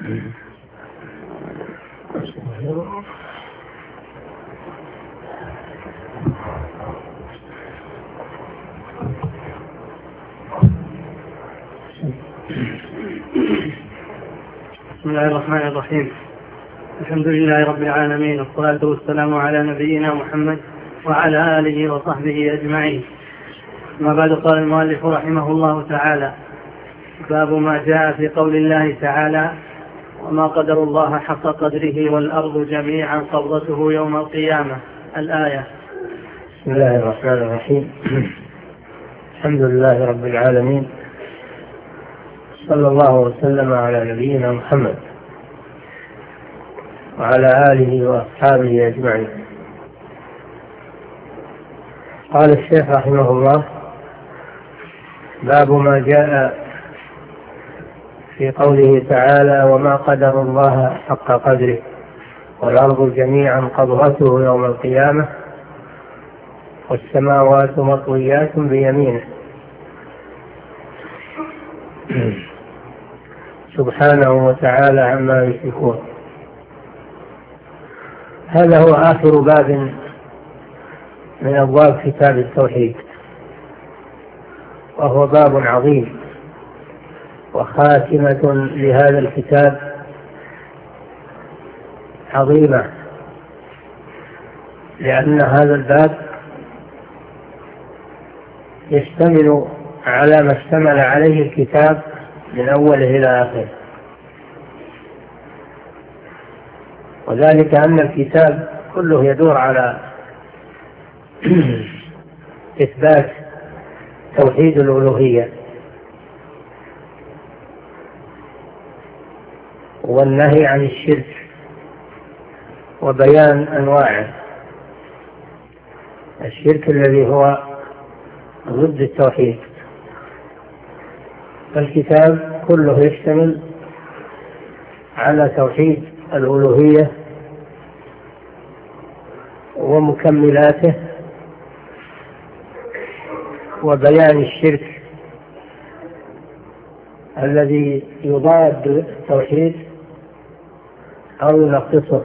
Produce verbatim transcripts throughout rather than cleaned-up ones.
بسم الله الرحمن الرحيم. الحمد لله رب العالمين، والصلاة والسلام على نبينا محمد وعلى آله وصحبه أجمعين. ما بعد، قال المؤلف رحمه الله تعالى: باب ما جاء في قول الله تعالى: وما قدر الله حق قدره والأرض جميعا قبضته يوم القيامة، الآية. بسم الله الرحمن الرحيم. الحمد لله رب العالمين، صلى الله وسلم على نبينا محمد وعلى آله وأصحابه أجمعين. قال الشيخ رحمه الله: باب ما جاء في قوله تعالى: وما قدر الله حق قدره والأرض جميعا قبضته يوم القيامة والسماوات مطويات بيمينه سبحانه وتعالى عما يشركون. هذا هو آخر باب من أبواب كتاب التوحيد، وهو باب عظيم وخاتمة لهذا الكتاب عظيمة، لأن هذا الباب يشتمل على ما اشتمل عليه الكتاب من أوله إلى آخره، وذلك أن الكتاب كله يدور على إثبات توحيد الألوهية والنهي عن الشرك وبيان أنواعه، الشرك الذي هو ضد التوحيد. فالكتاب كله يشتمل على توحيد الألوهية ومكملاته وبيان الشرك الذي يضاد التوحيد أو ينقصه.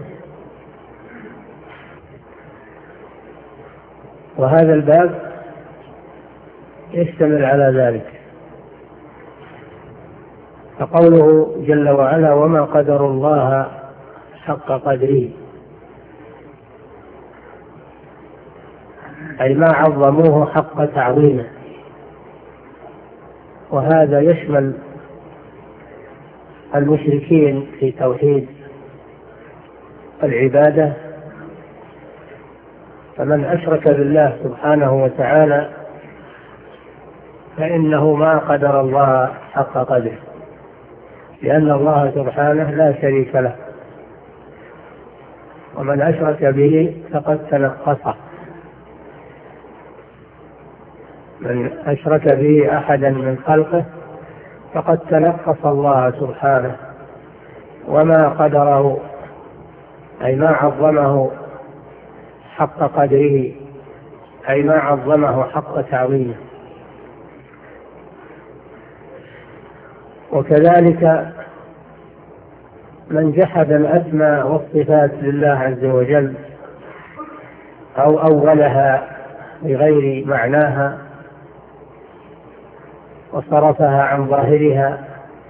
وهذا الباب يشتمل على ذلك. فقوله جل وعلا: وما قدر الله حق قدره، أي ما عظموه حق تعظيمه. وهذا يشمل المشركين في توحيد العبادة، فمن أشرك بالله سبحانه وتعالى فإنه ما قدر الله حق قدره، لأن الله سبحانه لا شريك له، ومن أشرك به فقد تنقصه. من أشرك به أحدا من خلقه فقد تنقص الله سبحانه، وما قدره أي ما عظمه حق قدره، أي ما عظمه حق تعظيمه. وكذلك من جحد الأسماء والصفات لله عز وجل أو أولها بغير معناها وصرفها عن ظاهرها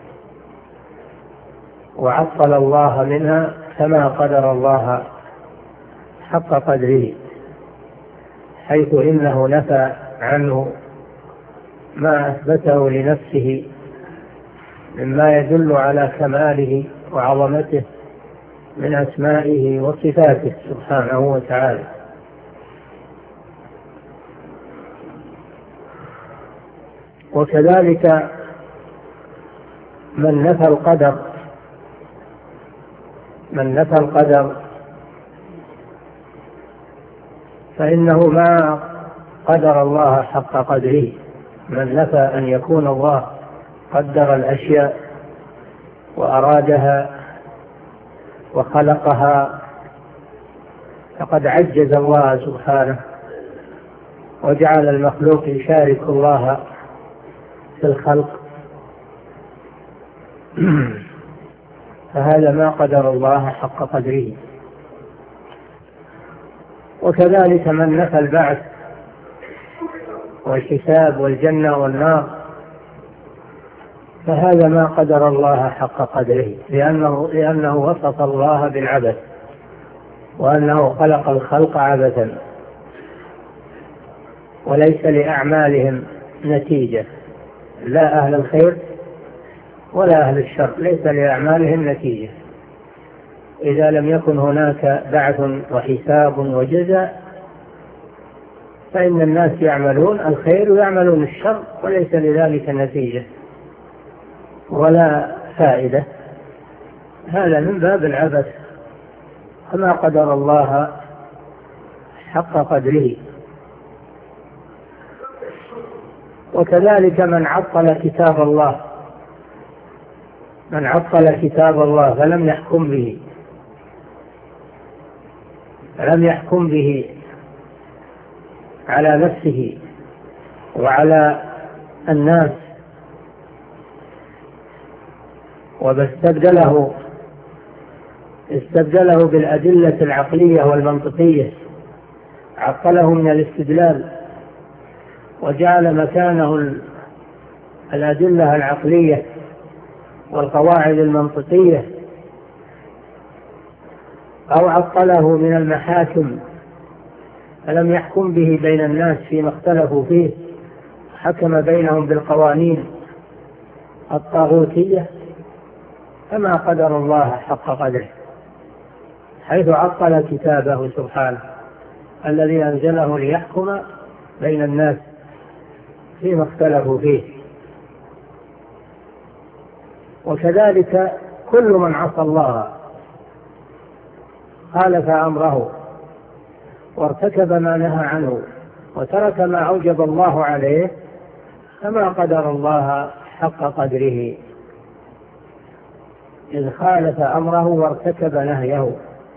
وعطل الله منها فما قدر الله حق قدره، حيث إنه نفى عنه ما أثبته لنفسه مما يدل على كماله وعظمته من أسمائه وصفاته سبحانه وتعالى. وكذلك من نفى القدر من نفى القدر فإنه ما قدر الله حق قدره. من نفى أن يكون الله قدر الأشياء وأرادها وخلقها فقد عجز الله سبحانه وجعل المخلوق يشارك الله في الخلق. فهذا ما قدر الله حق قدره. وكذلك من نفى البعث والحساب والجنة والنار فهذا ما قدر الله حق قدره، لأنه, لأنه وصف الله بالعبث وأنه خلق الخلق عبثا وليس لأعمالهم نتيجة، لا أهل الخير ولا أهل الشر ليس لأعمالهم نتيجة. إذا لم يكن هناك بعث وحساب وجزاء فإن الناس يعملون الخير ويعملون الشر وليس لذلك نتيجة ولا فائدة. هذا من باب العبث، فما قدر الله حق قدره. وكذلك من عطل كتاب الله من عطل كتاب الله فلم يحكم به فلم يحكم به على نفسه وعلى الناس وباستبدله استبدله بالأدلة العقلية والمنطقية، عطله من الاستدلال وجعل مكانه الأدلة العقلية والقواعد المنطقية، أو عطله من المحاكم فلم يحكم به بين الناس فيما اختلفوا فيه، حكم بينهم بالقوانين الطاغوتية، فما قدر الله حق قدره، حيث عطل كتابه سبحانه الذي أنزله ليحكم بين الناس فيما اختلفوا فيه. وكذلك كل من عصى الله خالف أمره وارتكب ما نهى عنه وترك ما أوجب الله عليه فما قدر الله حق قدره، إذ خالف أمره وارتكب نهيه.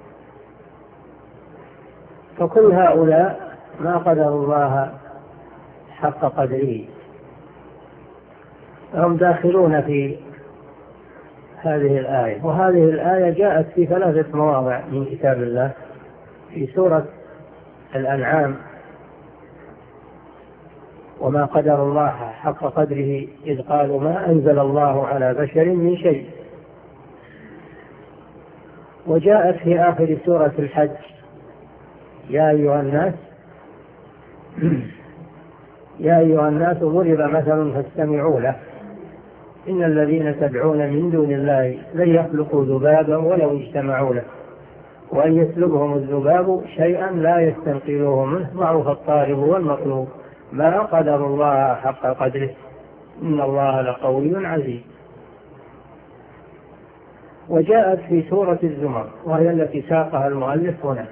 فكل هؤلاء ما قدر الله حق قدره، هم داخلون في هذه الآية. وهذه الآية جاءت في ثلاثة مواضع من كتاب الله: في سورة الأنعام: وما قدر الله حق قدره إذ قالوا ما أنزل الله على بشر من شيء. وجاءت في آخر سورة الحج: يا أيها الناس يا أيها الناس ضرب مثل فاستمعوا له إن الذين تدعون من دون الله لن يخلقوا ذبابا ولو اجتمعوا له وأن يسلبهم الذباب شيئا لا يستنقذوه منه ضعف الطالب والمطلوب ما قدر الله حق قدره إن الله لقوي عزيز. وجاءت في سورة الزمر وهي التي ساقها المؤلف هنا: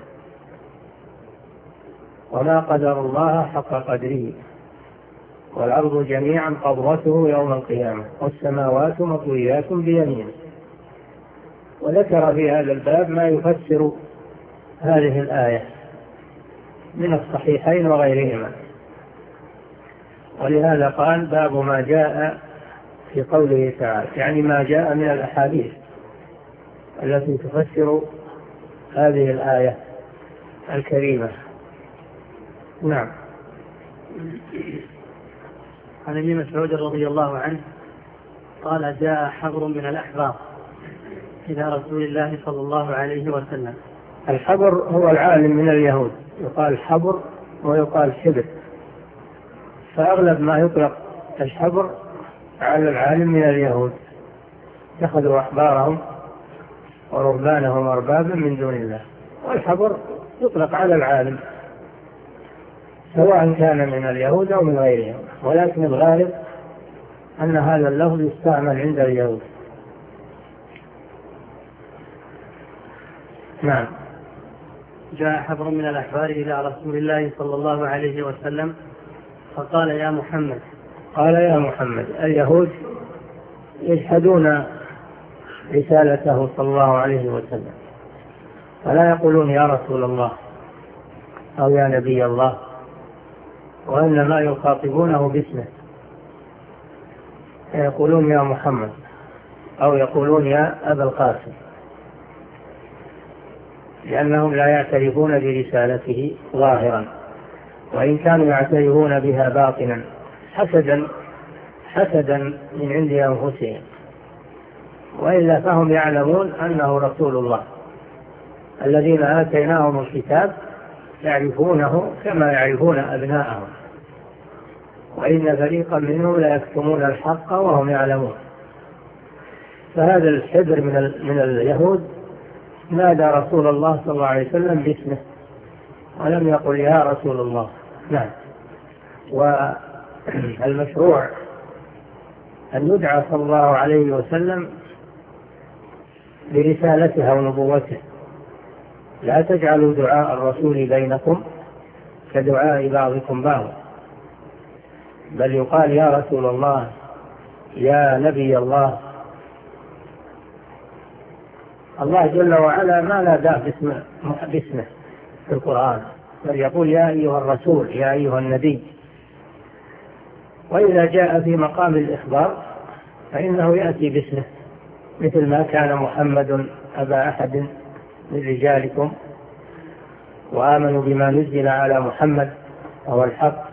وما قدر الله حق قدره والأرض جميعا قبضته يوم القيامة والسماوات مطويات بيمينه. وذكر في هذا الباب ما يفسر هذه الآية من الصحيحين وغيرهما، ولهذا قال: باب ما جاء في قوله تعالى، يعني ما جاء من الأحاديث التي تفسر هذه الآية الكريمة. نعم. عن ابن مسعود رضي الله عنه قال: جاء حبر من الأحبار إلى رسول الله صلى الله عليه وسلم. الحبر هو العالم من اليهود، يقال حبر ويقال حبر، فأغلب ما يطلق الحبر على العالم من اليهود، اتخذوا أحبارهم ورهبانهم أربابا من دون الله. والحبر يطلق على العالم سواء كان من اليهود أو من غيرهم، ولكن الغالب أن هذا اللفظ يستعمل عند اليهود. نعم. جاء حبر من الأحبار إلى رسول الله صلى الله عليه وسلم فقال: يا محمد. قال: يا محمد. اليهود يجحدون رسالته صلى الله عليه وسلم، فلا يقولون يا رسول الله أو يا نبي الله، وإنما يخاطبونه باسمه، يقولون يا محمد. أو يقولون يا أبا القاسم، لأنهم لا يعترفون برسالته ظاهرا، وإن كانوا يعترفون بها باطنا حسدا حسدا من عند أنفسهم، وإلا فهم يعلمون أنه رسول الله. الذين آتيناهم الكتاب يعرفونه كما يعرفون أبناءهم، وإن فريقا منهم لا يكتمون الحق وهم يعلمون. فهذا الحبر من من اليهود نادى رسول الله صلى الله عليه وسلم باسمه ولم يقل يا رسول الله. نعم. والمشروع أن يدعى صلى الله عليه وسلم برسالته ونبوته، لا تجعلوا دعاء الرسول بينكم كدعاء بعضكم بعضا، بل يقال يا رسول الله، يا نبي الله. الله جل وعلا ما ناداه باسمه, باسمه في القرآن، بل يقول يا أيها الرسول، يا أيها النبي. وإذا جاء في مقام الإخبار فإنه يأتي باسمه، مثل ما كان محمد أبا أحد من رجالكم وآمنوا بما نزل على محمد وهو الحق.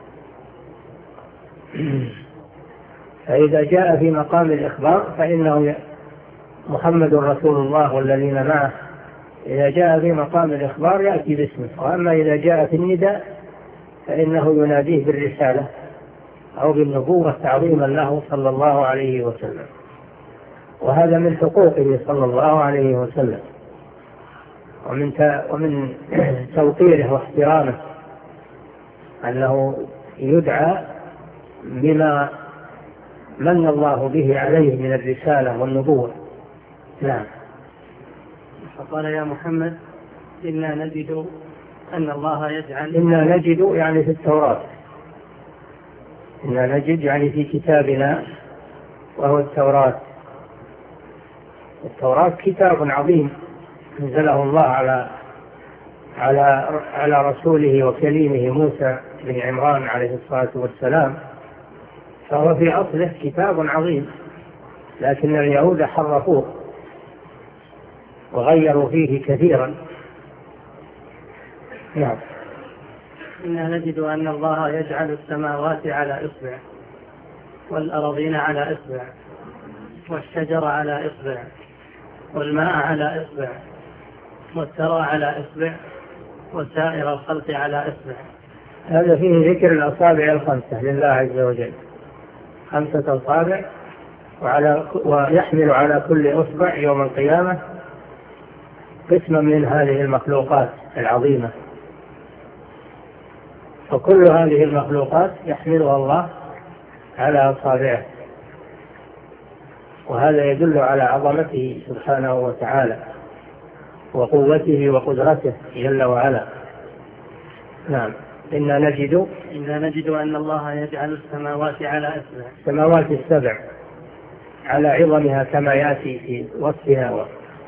فإذا جاء في مقام الإخبار فإنه محمد رسول الله والذين معه، إذا جاء في مقام الإخبار يأتي باسمه. وأما إذا جاء في النداء فإنه يناديه بالرسالة أو بالنبوة تعظيما له صلى الله عليه وسلم، وهذا من حقوقه صلى الله عليه وسلم، ومن ومن توقيره واحترامه أنه يدعى بما من الله به عليه من الرسالة والنبوة. نعم. فقال يا محمد إنا نجد أن الله يجعل إنا نجد يعني في التوراة، إنا نجد يعني في كتابنا وهو التوراة. التوراة كتاب عظيم أنزله الله على على على رسوله وكليمه موسى بن عمران عليه الصلاة والسلام، فهو في أصله كتاب عظيم، لكن اليهود حرفوه وغيروا فيه كثيرا. نعم. إنا نجد أن الله يجعل السماوات على إصبع والأراضين على إصبع والشجر على إصبع والماء على إصبع والثرى على إصبع وسائر الخلق على إصبع. هذا فيه ذكر الأصابع الخمسة لله عز وجل، خمسة أصابع، وعلى ويحمل على كل أصبع يوم القيامة قسما من هذه المخلوقات العظيمة، فكل هذه المخلوقات يحملها الله على أصابعه، وهذا يدل على عظمته سبحانه وتعالى وقوته وقدرته جل وعلا. نعم. إنا نجد إنا نجد أن الله يجعل السماوات على إصبع، السماوات السبع على عظمها كما يأتي في وصفها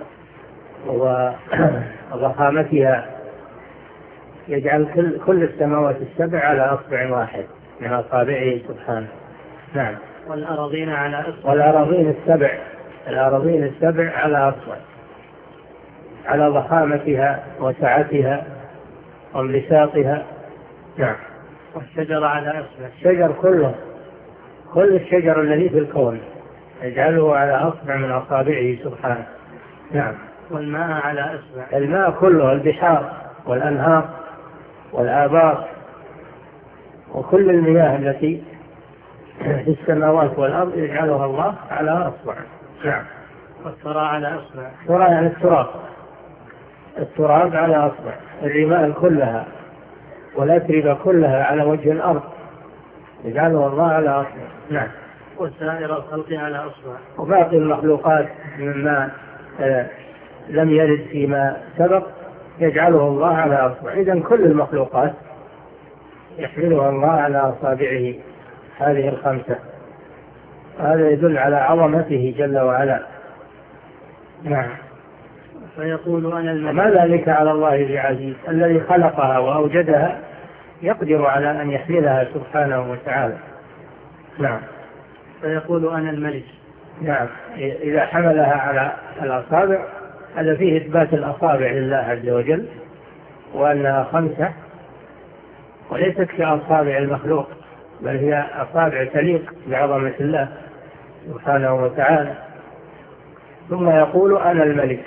وضخامتها، يجعل كل, كل السماوات السبع على أصبع واحد من أصابعه سبحانه. نعم. والأراضين على إصبع، والأراضين السبع الأراضين السبع على أصبع، على ضخامتها وسعتها وانبساطها. نعم. والشجر على إصبع، الشجر كله، كل الشجر الذي في الكون يجعله على أصبع من أصابعه سبحانه. نعم. والماء على إصبع، الماء كله، البحار والأنهار والآبار وكل المياه التي في السماوات والأرض يجعلها الله على أصبع. نعم. والثرى على إصبع، الثرى يعني التراب، التراب على أصبع، الرمال كلها والأتربة كلها على وجه الأرض يجعلها الله على أصبع. نعم. وسائر الخلق على أصبع، وباقي المخلوقات مما آه لم يرد فيما سبق يجعله الله على أصبع. إذن كل المخلوقات يحملها الله على أصابعه هذه الخمسة، هذا يدل على عظمته جل وعلا. نعم. فيقول أنا الملك، ما ذلك على الله بعزيز، الذي خلقها وأوجدها يقدر على أن يحملها سبحانه وتعالى. نعم. فيقول أنا الملك، نعم، إذا حملها على الأصابع هذا فيه إثبات الأصابع لله عز وجل وأنها خمسة وليست كأصابع المخلوق، بل هي أصابع تليق بعظمة الله سبحانه وتعالى. ثم يقول أنا الملك،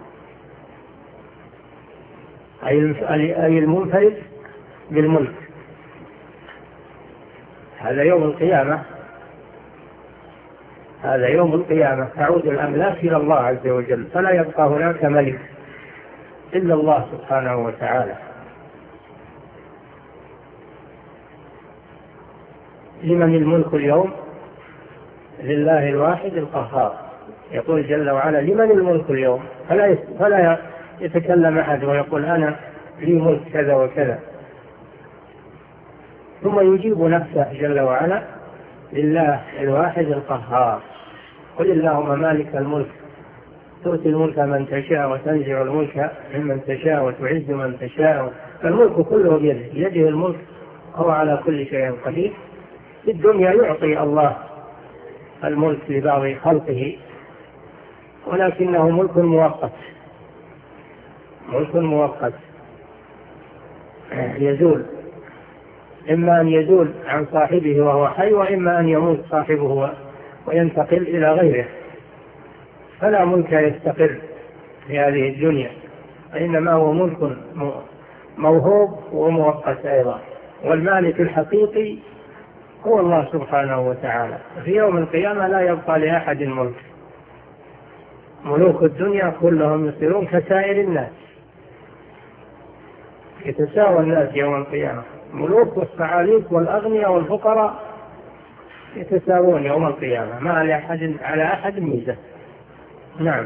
أي المنفرد بالملك. هذا يوم القيامة، هذا يوم القيامة تعود الأملاك إلى الله عز وجل، فلا يبقى هناك ملك إلا الله سبحانه وتعالى. لمن الملك اليوم؟ لله الواحد القهار. يقول جل وعلا لمن الملك اليوم، فلا فلا يتكلم أحد ويقول أنا لي ملك كذا وكذا، ثم يجيب نفسه جل وعلا لله الواحد القهار. قل اللهم مالك الملك تؤتي الملك من تشاء وتنزع الملك ممن تشاء وتعز من تشاء، فالملك كله بيده، بيده الملك، هو على كل شيء قدير. في الدنيا يعطي الله الملك لبعض خلقه، ولكنه ملك مؤقت، ملك مؤقت يزول، إما أن يزول عن صاحبه وهو حي، وإما أن يموت صاحبه وينتقل إلى غيره، فلا ملك يستقر في هذه الدنيا، وإنما هو ملك موهوب ومؤقت أيضا. والمالك الحقيقي هو الله سبحانه وتعالى. في يوم القيامة لا يبقى لأحد الملك، ملوك الدنيا كلهم يصيرون كسائر الناس، يتساوى الناس يوم القيامة، ملوك والصعاليك والأغنياء والفقراء يتساوون يوم القيامة، ما لأحد على أحد ميزة. نعم.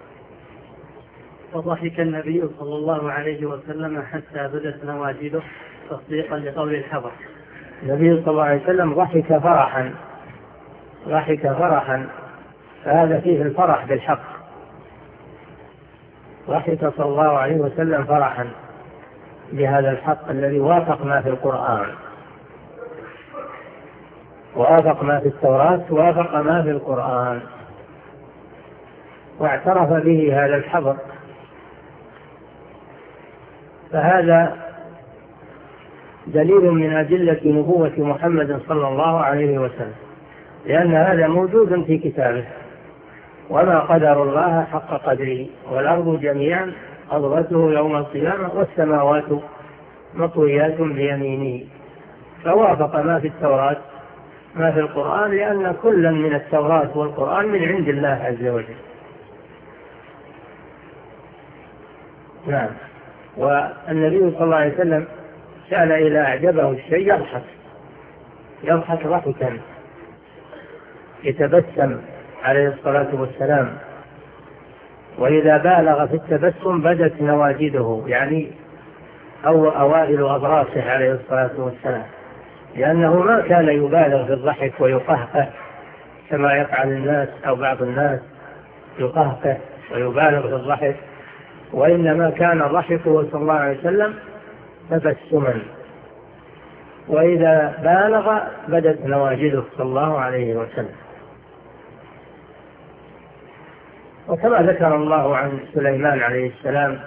وضحك النبي صلى الله عليه وسلم حتى بدت نواجذه تصديقا لقول الحبر. النبي صلى الله عليه وسلم ضحك فرحا، ضحك فرحا، فهذا فيه الفرح بالحق. ضحك صلى الله عليه وسلم فرحا بهذا الحق الذي وافق ما في القرآن، وافق ما في التوراة، وافق ما في القرآن، واعترف به هذا الحبر. فهذا دليل من أدلة نبوة محمد صلى الله عليه وسلم، لأن هذا موجود في كتابه. وما قدر الله حق قدره، والأرض جميعا قبضته يوم القيامة والسماوات مطويات بيمينه. فوافق ما في التوراة ما في القرآن، لأن كلا من التوراة والقرآن من عند الله عز وجل. نعم. والنبي صلى الله عليه وسلم كان إذا أعجبه الشيء يضحك، يضحك ضحكا، يتبسم عليه الصلاة والسلام. وإذا بالغ في التبسم بدت نواجذه، يعني أو أوائل أضراسه عليه الصلاة والسلام، لأنه ما كان يبالغ في الضحك ويقهقه كما يفعل الناس أو بعض الناس، يقهقه ويبالغ في الضحك، وإنما كان ضحكه صلى الله عليه وسلم تبسما. وإذا بالغ بدت نواجذه صلى الله عليه وسلم. وكما ذكر الله عن سليمان عليه السلام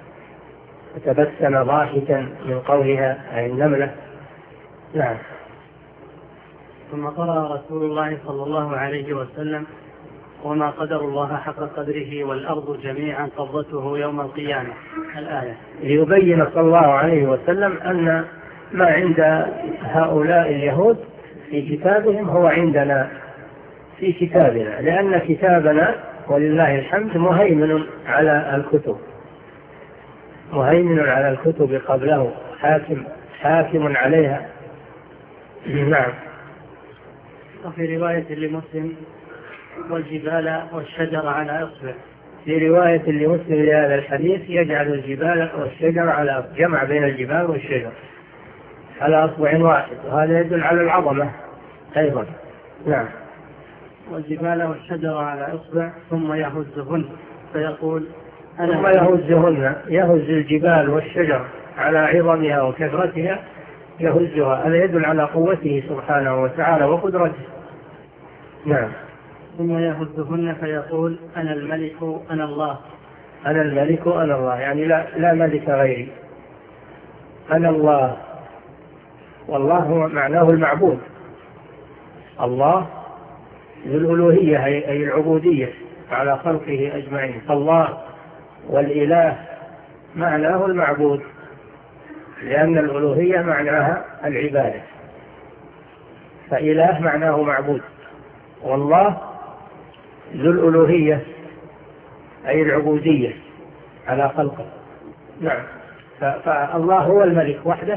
فتبسم ضاحكا من قولها أي النملة. نعم. ثم قرأ رسول الله صلى الله عليه وسلم وما قدر الله حق قدره والأرض جميعا قبضته يوم القيامة الآية، ليبين صلى الله عليه وسلم أن ما عند هؤلاء اليهود في كتابهم هو عندنا في كتابنا، لأن كتابنا ولله الحمد مهيمن على الكتب، مهيمن على الكتب قبله، حاكم حاكم عليها. نعم. وفي رواية لمسلم والجبال والشجر على أصبع. في رواية لمسلم لهذا الحديث يجعل الجبال والشجر على جمع بين الجبال والشجر على أصبع واحد، وهذا يدل على العظمة أيضا. نعم. والجبال والشجر على أصبع ثم يهزهن فيقول ثم يهزهن، يهز الجبال والشجر على عظمها وكثرتها يهزها، هذا يدل على قوته سبحانه وتعالى وقدرته. نعم. ثم يهزهن فيقول أنا الملك أنا الله. أنا الملك أنا الله، يعني لا, لا ملك غيري، أنا الله. والله هو معناه المعبود، الله ذو الألوهية أي العبودية على خلقه أجمعين. الله والإله معناه المعبود، لأن الألوهية معناها العبادة، فإله معناه معبود، والله ذو الألوهية أي العبودية على خلقه. نعم، فالله هو الملك وحده،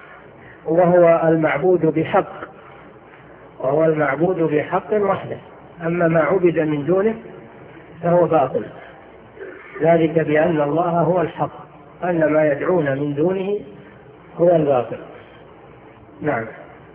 وهو المعبود بحق، وهو المعبود بحق وحده. أما ما عبد من دونه فهو باطل، ذلك بأن الله هو الحق، أن ما يدعون من دونه هو الباطل. نعم.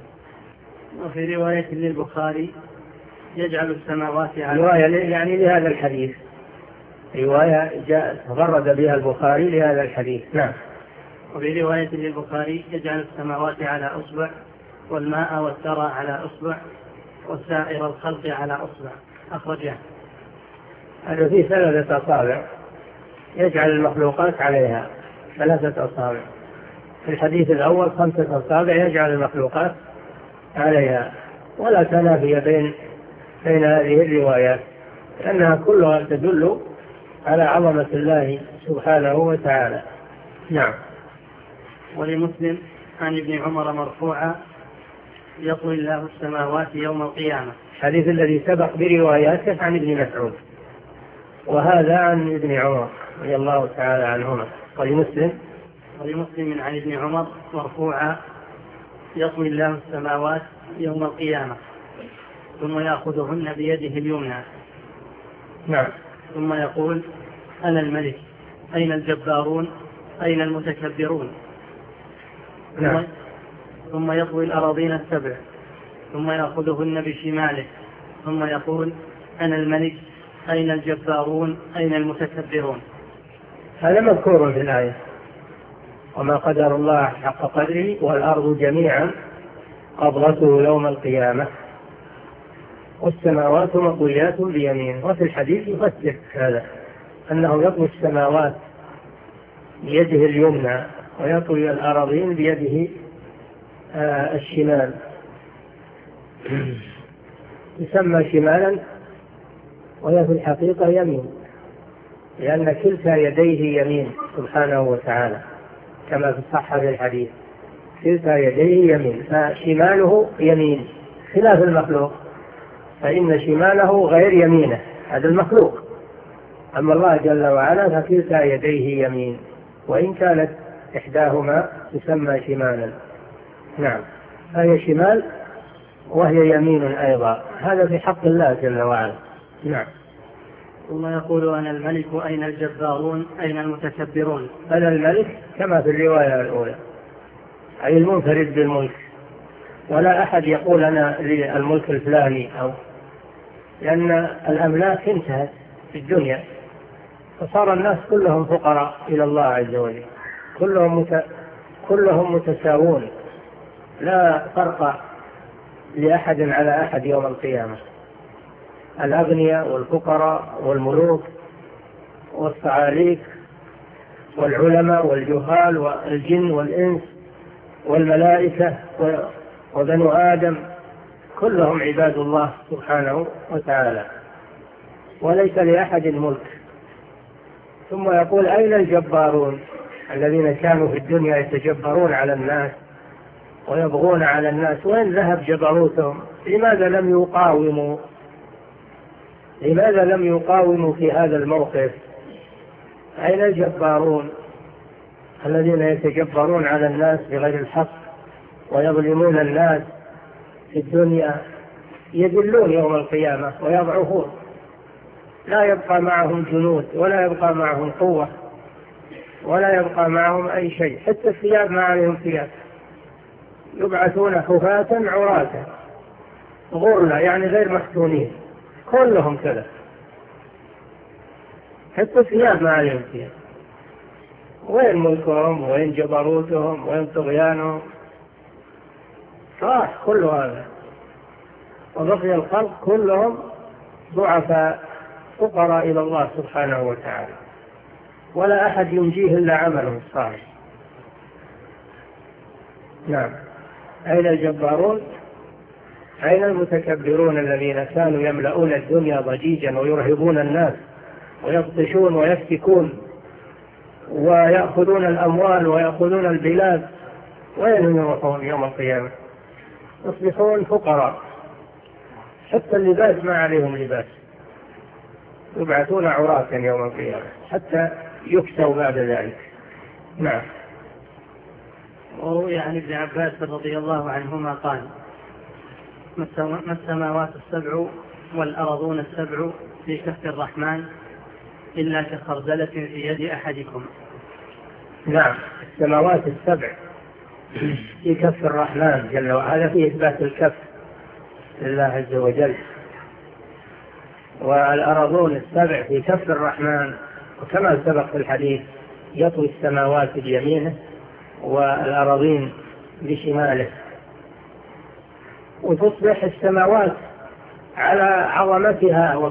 وفي رواية للبخاري يجعل السماوات على رواية يعني لهذا الحديث، رواية جاء تفرد بها البخاري لهذا الحديث. نعم. وفي رواية للبخاري يجعل السماوات على أصبع، والماء والثرى على أصبع، وسائر الخلق على أصبع. أخرجه. هذا فيه ثلاثة أصابع، يجعل المخلوقات عليها ثلاثة أصابع. في الحديث الأول خمسة أصابع يجعل المخلوقات عليها، ولا تنافي بين بين هذه الروايات، لأنها كلها تدل على عظمة الله سبحانه وتعالى. نعم. ولمسلم عن ابن عمر مرفوعا يطوي الله السماوات يوم القيامة. الحديث الذي سبق برواياته عن ابن مسعود، وهذا عن ابن عمر رضي الله تعالى عنهما. ولمسلم ولمسلم عن ابن عمر مرفوعا يطوي الله السماوات يوم القيامة ثم يأخذهن بيده اليمنى. نعم. ثم يقول أنا الملك أين الجبارون أين المتكبرون. نعم. ثم يطوي الأراضين السبع ثم يأخذهن بشماله ثم يقول أنا الملك أين الجبارون أين المتكبرون. هذا مذكور في الآية، وما قدر الله حق قدره والأرض جميعا قبضته يوم القيامة والسماوات مطويات بيمينه. وفي الحديث يفسر هذا أنه يطوي السماوات بيده اليمنى ويطوي الأراضين بيده آه الشمال. يسمى شمالا وهي في الحقيقة يمين، لأن كلتا يديه يمين سبحانه وتعالى كما في الصحة في الحديث، كلتا يديه يمين، فشماله يمين خلاف المخلوق، فإن شماله غير يمينه، هذا المخلوق. أما الله جل وعلا فكلتا يديه يمين، وإن كانت إحداهما تسمى شمالا. نعم، فهي شمال وهي يمين أيضا، هذا في حق الله جل وعلا. نعم. ثم يقول أنا الملك أين الجبارون أين المتكبرون. أنا الملك كما في الرواية الأولى، أي المنفرد بالملك، ولا أحد يقول أنا للملك الفلاني، أو لأن الأملاك انتهت في الدنيا، فصار الناس كلهم فقراء إلى الله عز وجل، كلهم مت... كلهم متساوون، لا فرق لأحد على أحد يوم القيامة. الأغنياء والفقراء والملوك والصعاليك والعلماء والجهال والجن والإنس والملائكة وبنو آدم كلهم عباد الله سبحانه وتعالى، وليس لأحد ملك. ثم يقول أين الجبارون الذين كانوا في الدنيا يتجبرون على الناس ويبغون على الناس، وين ذهب جبروتهم؟ لماذا لم يقاوموا لماذا لم يقاوموا في هذا الموقف؟ أين الجبارون الذين يتجبرون على الناس بغير الحق ويظلمون الناس في الدنيا؟ يذلون يوم القيامة ويضعفون، لا يبقى معهم جنود ولا يبقى معهم قوة ولا يبقى معهم أي شيء، حتى الثياب ما عليهم ثياب، يبعثون حفاة عراة غرلا، يعني غير مختونين، كلهم كذا، حتى الثياب ما عليهم ثياب. وين ملكهم وين جبروتهم وين طغيانهم؟ راح كل هذا، وبقي الخلق كلهم ضعفاء فقراء إلى الله سبحانه وتعالى، ولا أحد ينجيه إلا عمله الصالح. نعم. أين الجبارون؟ أين المتكبرون الذين كانوا يملؤون الدنيا ضجيجا ويرهبون الناس ويبطشون ويفتكون ويأخذون الأموال ويأخذون البلاد؟ وين يروحون يوم القيامة؟ يصبحون فقراء، حتى اللباس ما عليهم لباس، يبعثون عراة يوم القيامة حتى يكسوا بعد ذلك. نعم. وروي عن ابن عباس رضي الله عنهما قال: ما السماوات السبع والأرضون السبع في كف الرحمن إلا كخردلة في يد أحدكم. نعم، السماوات السبع في كف الرحمن جل وعلا، هذا فيه إثبات الكف لله عز وجل. والأرضون السبع في كف الرحمن، وكما سبق في الحديث يطوي السماوات بيمينه والأراضين بشماله، وتصبح السماوات على عظمتها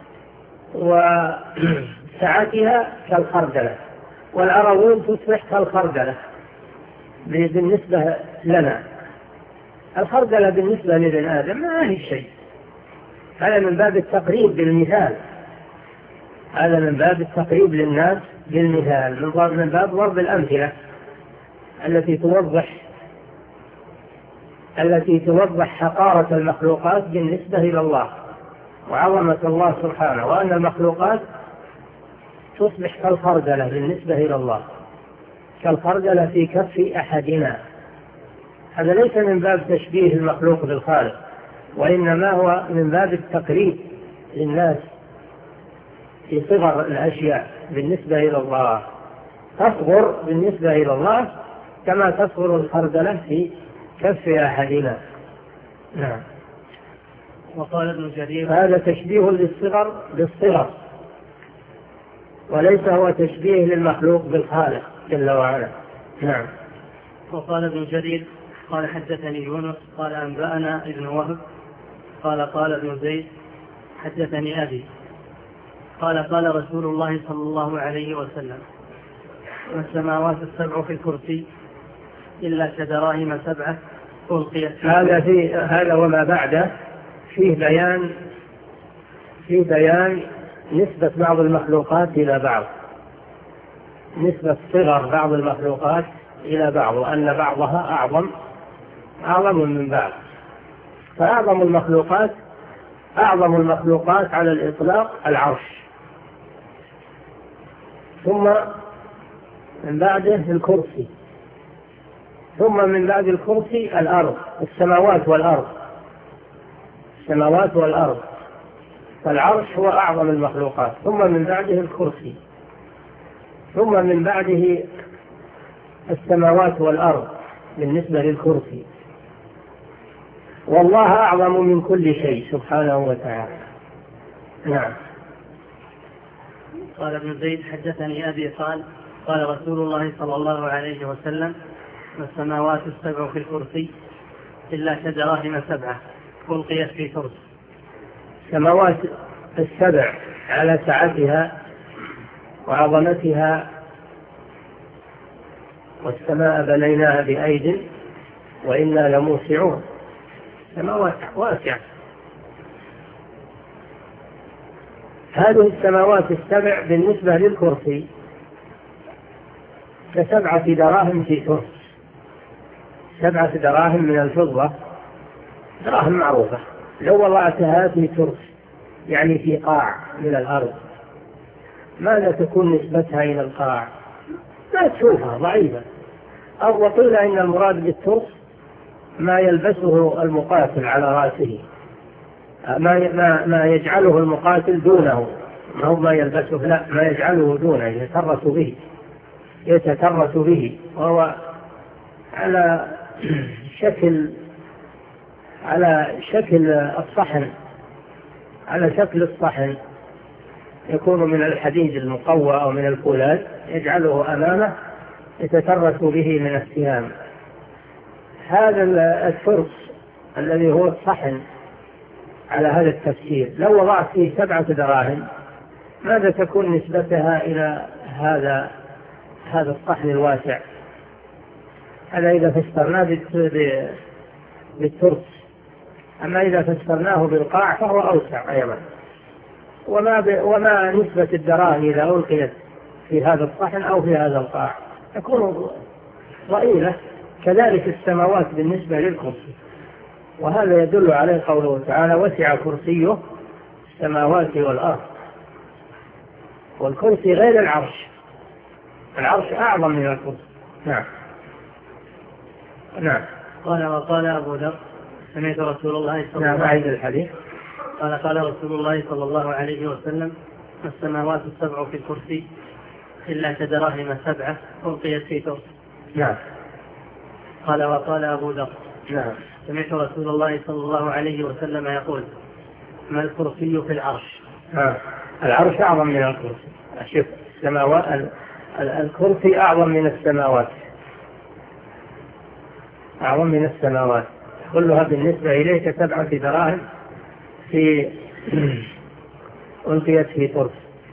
وسعتها كالخردلة، والأراضين تصبح كالخردلة بالنسبة لنا. الخردلة بالنسبة لابن آدم ما هي شيء، هذا من باب التقريب بالمثال، هذا من باب التقريب للناس بالمثال، من باب ضرب الأمثلة التي توضح التي توضح حقارة المخلوقات بالنسبة إلى الله وعظمة الله سبحانه، وأن المخلوقات تصبح كالخردلة بالنسبة إلى الله، كالخردلة في كف أحدنا. هذا ليس من باب تشبيه المخلوق بالخالق، وإنما هو من باب التقريب للناس في صغر الأشياء بالنسبة إلى الله، تصغر بالنسبة إلى الله كما تصغر الخردلة في كف أحدنا. نعم. وقال ابن جرير: هذا تشبيه للصغر بالصغر، وليس هو تشبيه للمخلوق بالخالق جل وعلا. نعم. وقال ابن جرير: قال حدثني يونس قال أنبأنا ابن وهب قال قال ابن زيد حدثني أبي قال قال رسول الله صلى الله عليه وسلم: والسماوات السبع في الكرسي إلا كدراهم سبعة ألقيت. هذا في هذا وما بعده فيه بيان فيه بيان نسبة بعض المخلوقات إلى بعض، نسبة صغر بعض المخلوقات إلى بعض، وأن بعضها أعظم أعظم من بعض. فأعظم المخلوقات أعظم المخلوقات على الإطلاق العرش، ثم من بعده الكرسي، ثم من بعد الكرسي الأرض، السماوات والأرض السماوات والأرض فالعرش هو أعظم المخلوقات، ثم من بعده الكرسي، ثم من بعده السماوات والأرض بالنسبة للكرسي. والله أعظم من كل شيء سبحانه وتعالى. نعم. قال ابن زيد حدثني أبي قال قال رسول الله صلى الله عليه وسلم: والسماوات السبع في الكرسي إلا كدراهم سبعة ألقيت في كرسي. السماوات السبع على سعتها وعظمتها، والسماء بنيناها بأيد وإنا لموسعون، سماوات واسعة. هذه السماوات السبع بالنسبة للكرسي كسبعة دراهم في كرس، سبعة دراهم من الفضة، دراهم معروفة، لو وضعتها في كرس يعني في قاع من الأرض ماذا تكون نسبتها إلى القاع؟ لا تشوفها، ضعيفة. أو وقيل إن المراد بالترس ما يلبسه المقاتل على رأسه، ما ما يجعله المقاتل دونه، ما هو ما يلبسه، لا، ما يجعله دونه، يتترس به يتترس به وهو على شكل على شكل الصحن على شكل الصحن يكون من الحديد المقوى أو من الفولاذ، يجعله أمامه يتترس به من السهام. هذا الفرس الذي هو الصحن على هذا التفسير لو وضعت فيه سبعة دراهم ماذا تكون نسبتها إلى هذا هذا الصحن الواسع؟ هذا إذا فسرناه بالترس، أما إذا فسرناه بالقاع فهو أوسع أيضا. وما, ب... وما نسبة الدراهم إذا ألقيت في هذا الصحن أو في هذا القاع تكون ضئيلة. كذلك السماوات بالنسبة للكرسي، وهذا يدل عليه قوله تعالى وسع كرسيه السماوات والأرض. والكرسي غير العرش، العرش أعظم من الكرسي. نعم. نعم. قال وقال أبو ذر سمعت رسول الله صلى نعم. الله عليه وسلم الحديث قال قال رسول الله صلى الله عليه وسلم السماوات السبع في الكرسي إلا كدراهم سبعة ألقيت في ترس. نعم. قال وقال أبو ذر نعم. سمعت رسول الله صلى الله عليه وسلم يقول ما الكرسي في العرش. آه. العرش أعظم من الكرسي. شوف السماوات الكرسي أعظم من السماوات، أعظم من السماوات كلها بالنسبة إليه كسبعة دراهم في ألقيت في ترس.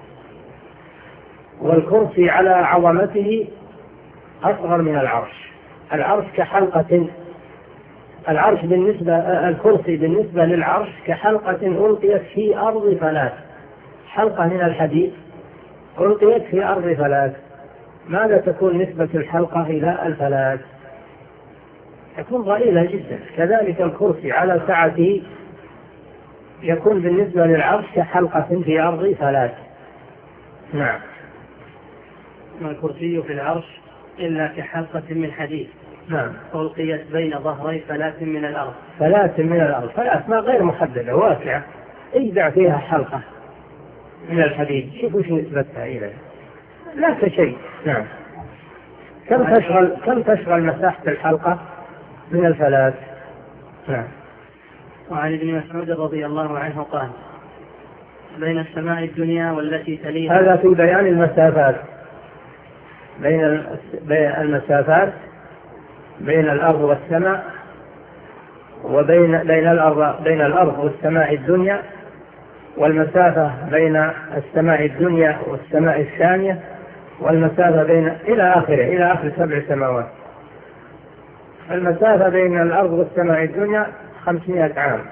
والكرسي على عظمته أصغر من العرش. العرش كحلقة، العرش بالنسبة الكرسي بالنسبة للعرش كحلقة ألقيت في أرض فلاة، حلقة من الحديد ألقيت في أرض فلاة. ماذا تكون نسبة الحلقة إلى الفلاة؟ تكون ضئيلة جدا. كذلك الكرسي على سعته يكون بالنسبة للعرش كحلقة في أرض فلاة. نعم. ما الكرسي في العرش إلا كحلقة من حديد. نعم. ألقيت بين ظهري فلاة من الأرض. فلاة من الأرض، فلاة ما غير محددة واسعة، اجدع فيها حلقة من الحديد، شوف وش نسبتها إليه، لا كشيء. نعم. كم تشغل كم تشغل مساحة الحلقة من الفلاة. نعم. وعن ابن مسعود رضي الله عنه قال بين السماء الدنيا والتي تليها. هذا في بيان المسافات، بين المسافات بين الأرض والسماء، وبين بين الأرض بين الأرض والسماء الدنيا، والمسافة بين السماء الدنيا والسماء الثانية، والمسافة بين إلى آخره إلى آخر سبع سماوات. المسافة بين الأرض والسماء الدنيا خمسمائة عام،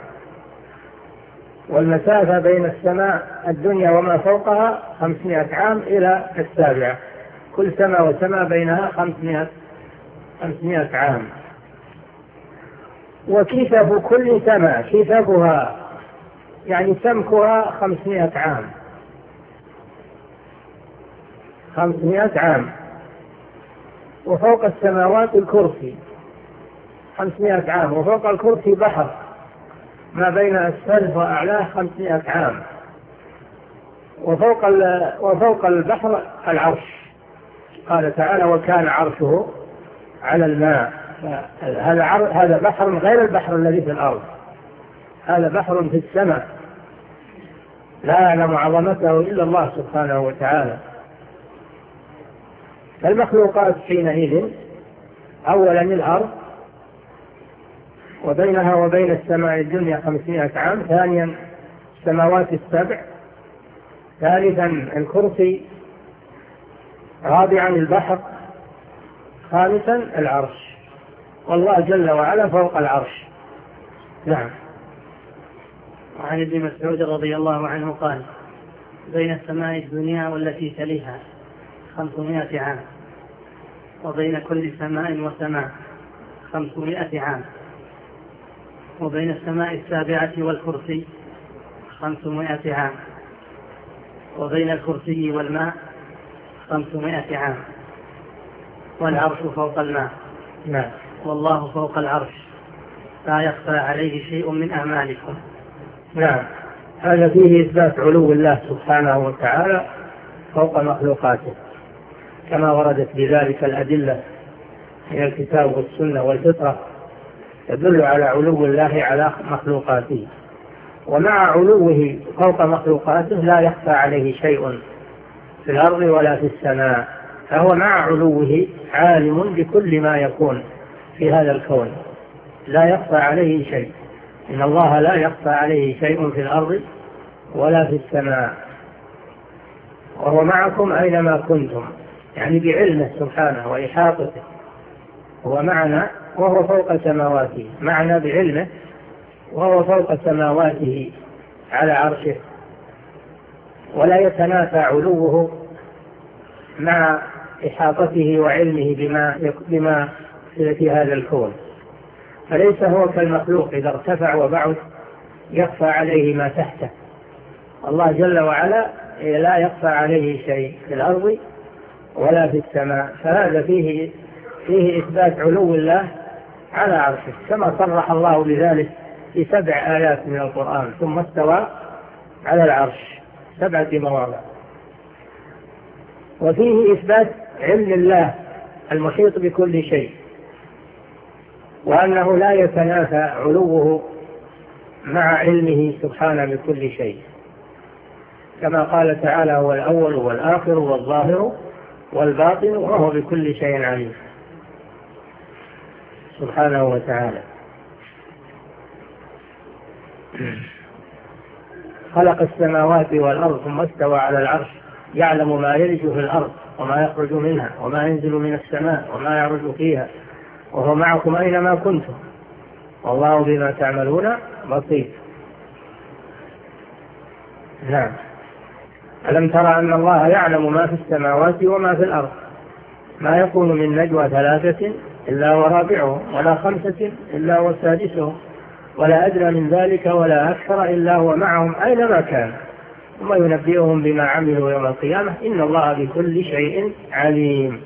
والمسافة بين السماء الدنيا وما فوقها خمسمائة عام إلى السابعة. كل سماء وسماء بينها خمسمائة خمسمائة عام. وكثف كل سماء كثفها يعني سمكها خمسمائة عام، خمسمائة عام. وفوق السماوات الكرسي خمسمائة عام، وفوق الكرسي بحر ما بين أسفله وأعلاه خمسمائة عام، وفوق وفوق البحر العرش. قال تعالى وكان عرشه على الماء. هذا هذا بحر غير البحر الذي في الأرض، هذا بحر في السماء لا يعلم عظمته إلا الله سبحانه وتعالى. المخلوقات حينئذ أولا الأرض وبينها وبين السماء الدنيا خمسمائة عام، ثانيا السماوات السبع، ثالثا الكرسي، رابعا البحر، خامسا العرش، والله جل وعلا فوق العرش. نعم. وعن ابن مسعود رضي الله عنه قال بين السماء الدنيا والتي تليها خمسمائة عام، وبين كل سماء وسماء خمسمائة عام، وبين السماء السابعة والكرسي خمسمائة عام، وبين الكرسي والماء خمسمائة عام، والعرش فوق الماء. نعم. والله فوق العرش لا يخفى عليه شيء من أعمالكم. نعم. هذا فيه إثبات علو الله سبحانه وتعالى فوق مخلوقاته، كما وردت بذلك الأدلة من الكتاب والسنة والفطرة تدل على علو الله على مخلوقاته. ومع علوه فوق مخلوقاته لا يخفى عليه شيء في الأرض ولا في السماء، فهو مع علوه عالم بكل ما يكون في هذا الكون، لا يخفى عليه شيء. إن الله لا يخفى عليه شيء في الأرض ولا في السماء وهو معكم أينما كنتم، يعني بعلمه سبحانه وإحاطته. هو معنا وهو فوق سماواته، معنا بعلمه وهو فوق سماواته على عرشه، ولا يتنافى علوه مع إحاطته وعلمه بما بما في هذا الكون. فليس هو كالمخلوق إذا ارتفع وبعد يخفى عليه ما تحته. الله جل وعلا لا يخفى عليه شيء في الأرض ولا في السماء، فهذا فيه فيه إثبات علو الله على عرشه، كما صرح الله بذلك في سبع آيات من القرآن. ثم استوى على العرش سبعة مواضع. وفيه إثبات علم الله المحيط بكل شيء، وأنه لا يتنافى علوه مع علمه سبحانه بكل شيء، كما قال تعالى: هو الأول والآخر والظاهر والباطن وهو بكل شيء عليم سبحانه وتعالى. خلق السماوات والأرض ثم استوى على العرش، يعلم ما يلج في الأرض وما يخرج منها وما ينزل من السماء وما يعرج فيها وهو معكم أينما كنتم والله بما تعملون بصير. نعم. ألم ترى أن الله يعلم ما في السماوات وما في الأرض، ما يكون من نجوى ثلاثة إلا ورابعهم ولا خمسة إلا وسادسهم ولا أدنى من ذلك ولا أكثر إلا هو معهم أينما كان ثم ينبئهم بما عملوا يوم القيامة إن الله بكل شيء عليم.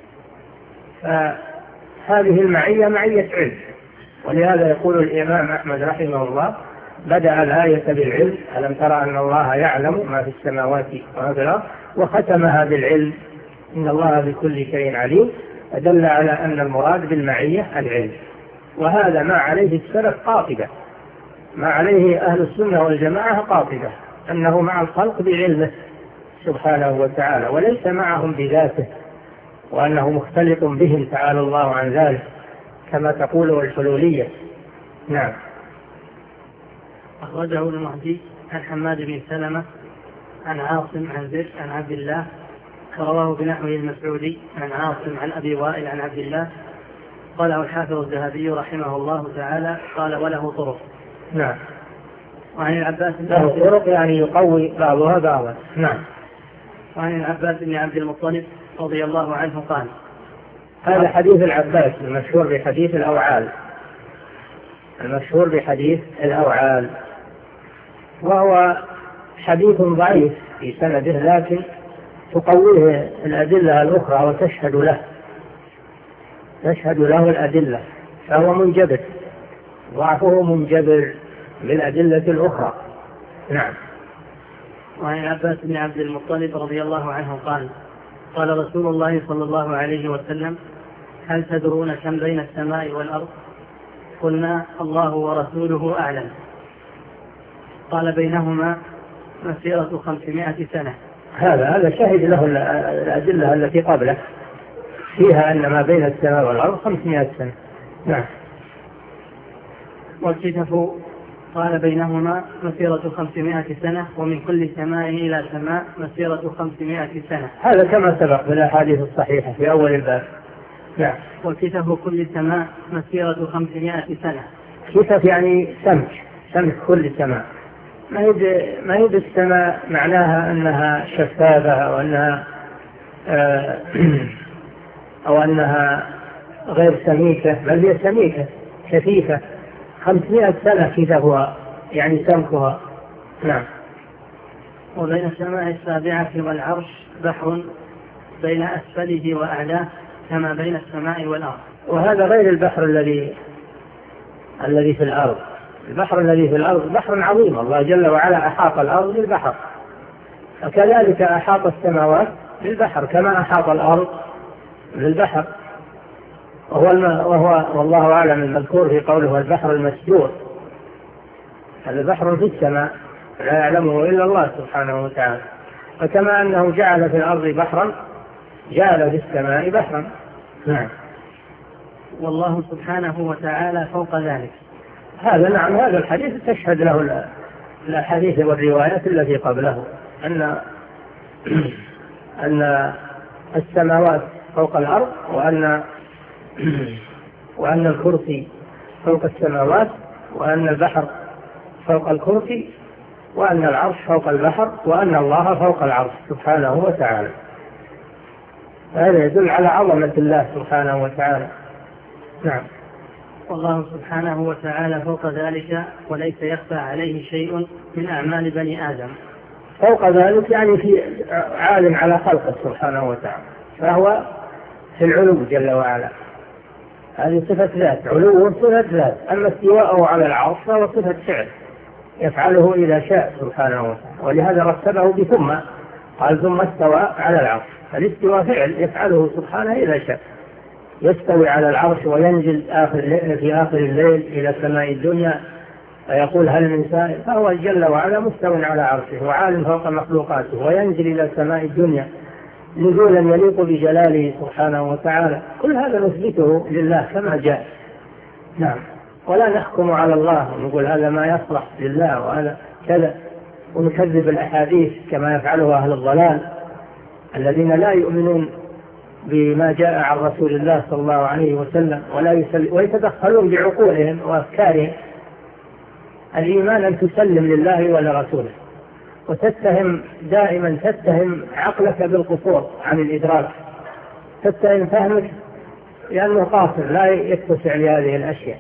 فهذه المعية معية علم، ولهذا يقول الإمام أحمد رحمه الله: بدأ الآية بالعلم، ألم ترى أن الله يعلم ما في السماوات وما في الأرض، وختمها بالعلم إن الله بكل شيء عليم، فدل على أن المراد بالمعية العلم. وهذا ما عليه السلف قاطبة، ما عليه أهل السنة والجماعة قاطبة، أنه مع الخلق بعلمه سبحانه وتعالى وليس معهم بذاته، وأنه مختلط بهم تعالى الله عن ذلك كما تقوله الحلولية. نعم. أخرجه المهدي عن حماد بن سلمة عن عاصم عن زيد عن عبد الله، رواه بنحوه المسعودي عن عاصم عن أبي وائل عن عبد الله. قاله الحافظ الذهبي رحمه الله تعالى قال: وله طرق. نعم. وعن العباس له طرق يعني يقوي بعضها بعضا. نعم. وعن العباس بن عبد المطلب رضي الله عنه قال: هذا حديث العباس المشهور بحديث الأوعال، المشهور بحديث الأوعال، وهو حديث ضعيف في سنده، لكن تقويه الأدلة الأخرى وتشهد له تشهد له الأدلة، فهو منجبر، ضعفه منجبر بالأدلة الأخرى. نعم. وعن العباس بن عبد المطلب رضي الله عنه قال: قال رسول الله صلى الله عليه وسلم: هل تدرون كم بين السماء والأرض؟ قلنا: الله ورسوله أعلم. قال: بينهما مسيرة خمسمائة سنة. هذا هذا شهد له الأدلة التي قبله فيها أن ما بين السماء والأرض خمسمائة سنة. نعم. والكتف قال: بينهما مسيرة خمسمائة سنة، ومن كل سماء إلى سماء مسيرة خمسمائة سنة. هذا كما سبق في الأحاديث الصحيحة في أول الباب. نعم. وكتف كل سماء مسيرة خمسمائة سنة. كتف يعني سمك، سمك كل سماء، ما هي ما هي بالسماء معناها أنها شفافة أو أنها آه أو أنها غير سميكة، بل هي سميكة كثيفة. خمسمائة سنة كتفها يعني سمكها. نعم. وبين السماء السابعة والعرش بحر بين أسفله وأعلاه كما بين السماء والأرض. وهذا غير البحر الذي الذي في الأرض. البحر الذي في الأرض بحر عظيم، الله جل وعلا أحاط الأرض بالبحر، وكذلك أحاط السماوات بالبحر كما أحاط الأرض بالبحر. وهو, وهو والله أعلم المذكور في قوله البحر المسجور، هذا بحر في السماء لا يعلمه إلا الله سبحانه وتعالى. فكما أنه جعل في الأرض بحرا جعل في السماء بحرا. نعم. والله سبحانه وتعالى فوق ذلك، هذا نعم، هذا الحديث تشهد له الأحاديث والروايات التي قبله أن أن السماوات فوق الأرض، وأن وأن الكرسي فوق السماوات، وأن البحر فوق الكرسي، وأن العرش فوق البحر، وأن الله فوق العرش سبحانه وتعالى. هذا يدل على عظمة الله سبحانه وتعالى. نعم. والله سبحانه وتعالى فوق ذلك وليس يخفى عليه شيء من أعمال بني آدم. فوق ذلك يعني في عالم على خلقه سبحانه وتعالى، فهو في العلو جل وعلا، هذه صفة ذات، علو صفة ذات. أما استواءه على العرش فهو صفة فعل يفعله إذا شاء سبحانه وتعالى، ولهذا رتبه بثم، قال ثم استوى على العرش. فالاستواء فعل يفعله سبحانه إذا شاء، يستوي على العرش وينزل آخر الليل في آخر الليل إلى سماء الدنيا فيقول هل من سائل، فهو جل وعلا مستو على عرشه وعالم فوق مخلوقاته، وينزل إلى سماء الدنيا نزولا يليق بجلاله سبحانه وتعالى. كل هذا نثبته لله كما جاء. نعم. ولا نحكم على الله ونقول هذا ما يصلح لله وهذا كذا، ونكذب الأحاديث كما يفعله أهل الضلال الذين لا يؤمنون بما جاء عن رسول الله صلى الله عليه وسلم ولا يسل... ويتدخلون بعقولهم وأفكارهم. الإيمان أن تسلم لله ولرسوله، وتتهم دائما تتهم عقلك بالقصور عن الإدراك، تتهم فهمك لأنه قاصر لا يتسع لهذه الأشياء.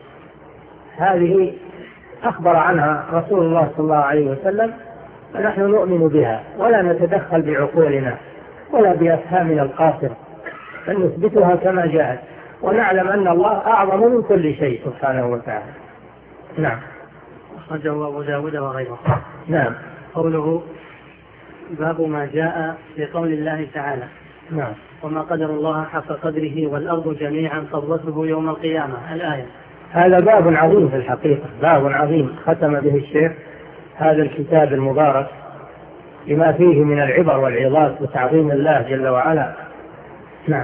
هذه أخبر عنها رسول الله صلى الله عليه وسلم، فنحن نؤمن بها ولا نتدخل بعقولنا ولا بأفهامنا القاصرة، بل نثبتها كما جاءت، ونعلم أن الله أعظم من كل شيء سبحانه وتعالى. نعم. أخرجه أبو داود وغيره. نعم. قوله باب ما جاء في قول الله تعالى نعم. وما قدر الله حق قدره والأرض جميعا قبضته يوم القيامة، الآية. هذا باب عظيم في الحقيقة، باب عظيم ختم به الشيخ هذا الكتاب المبارك لما فيه من العبر والعظات وتعظيم الله جل وعلا. نعم.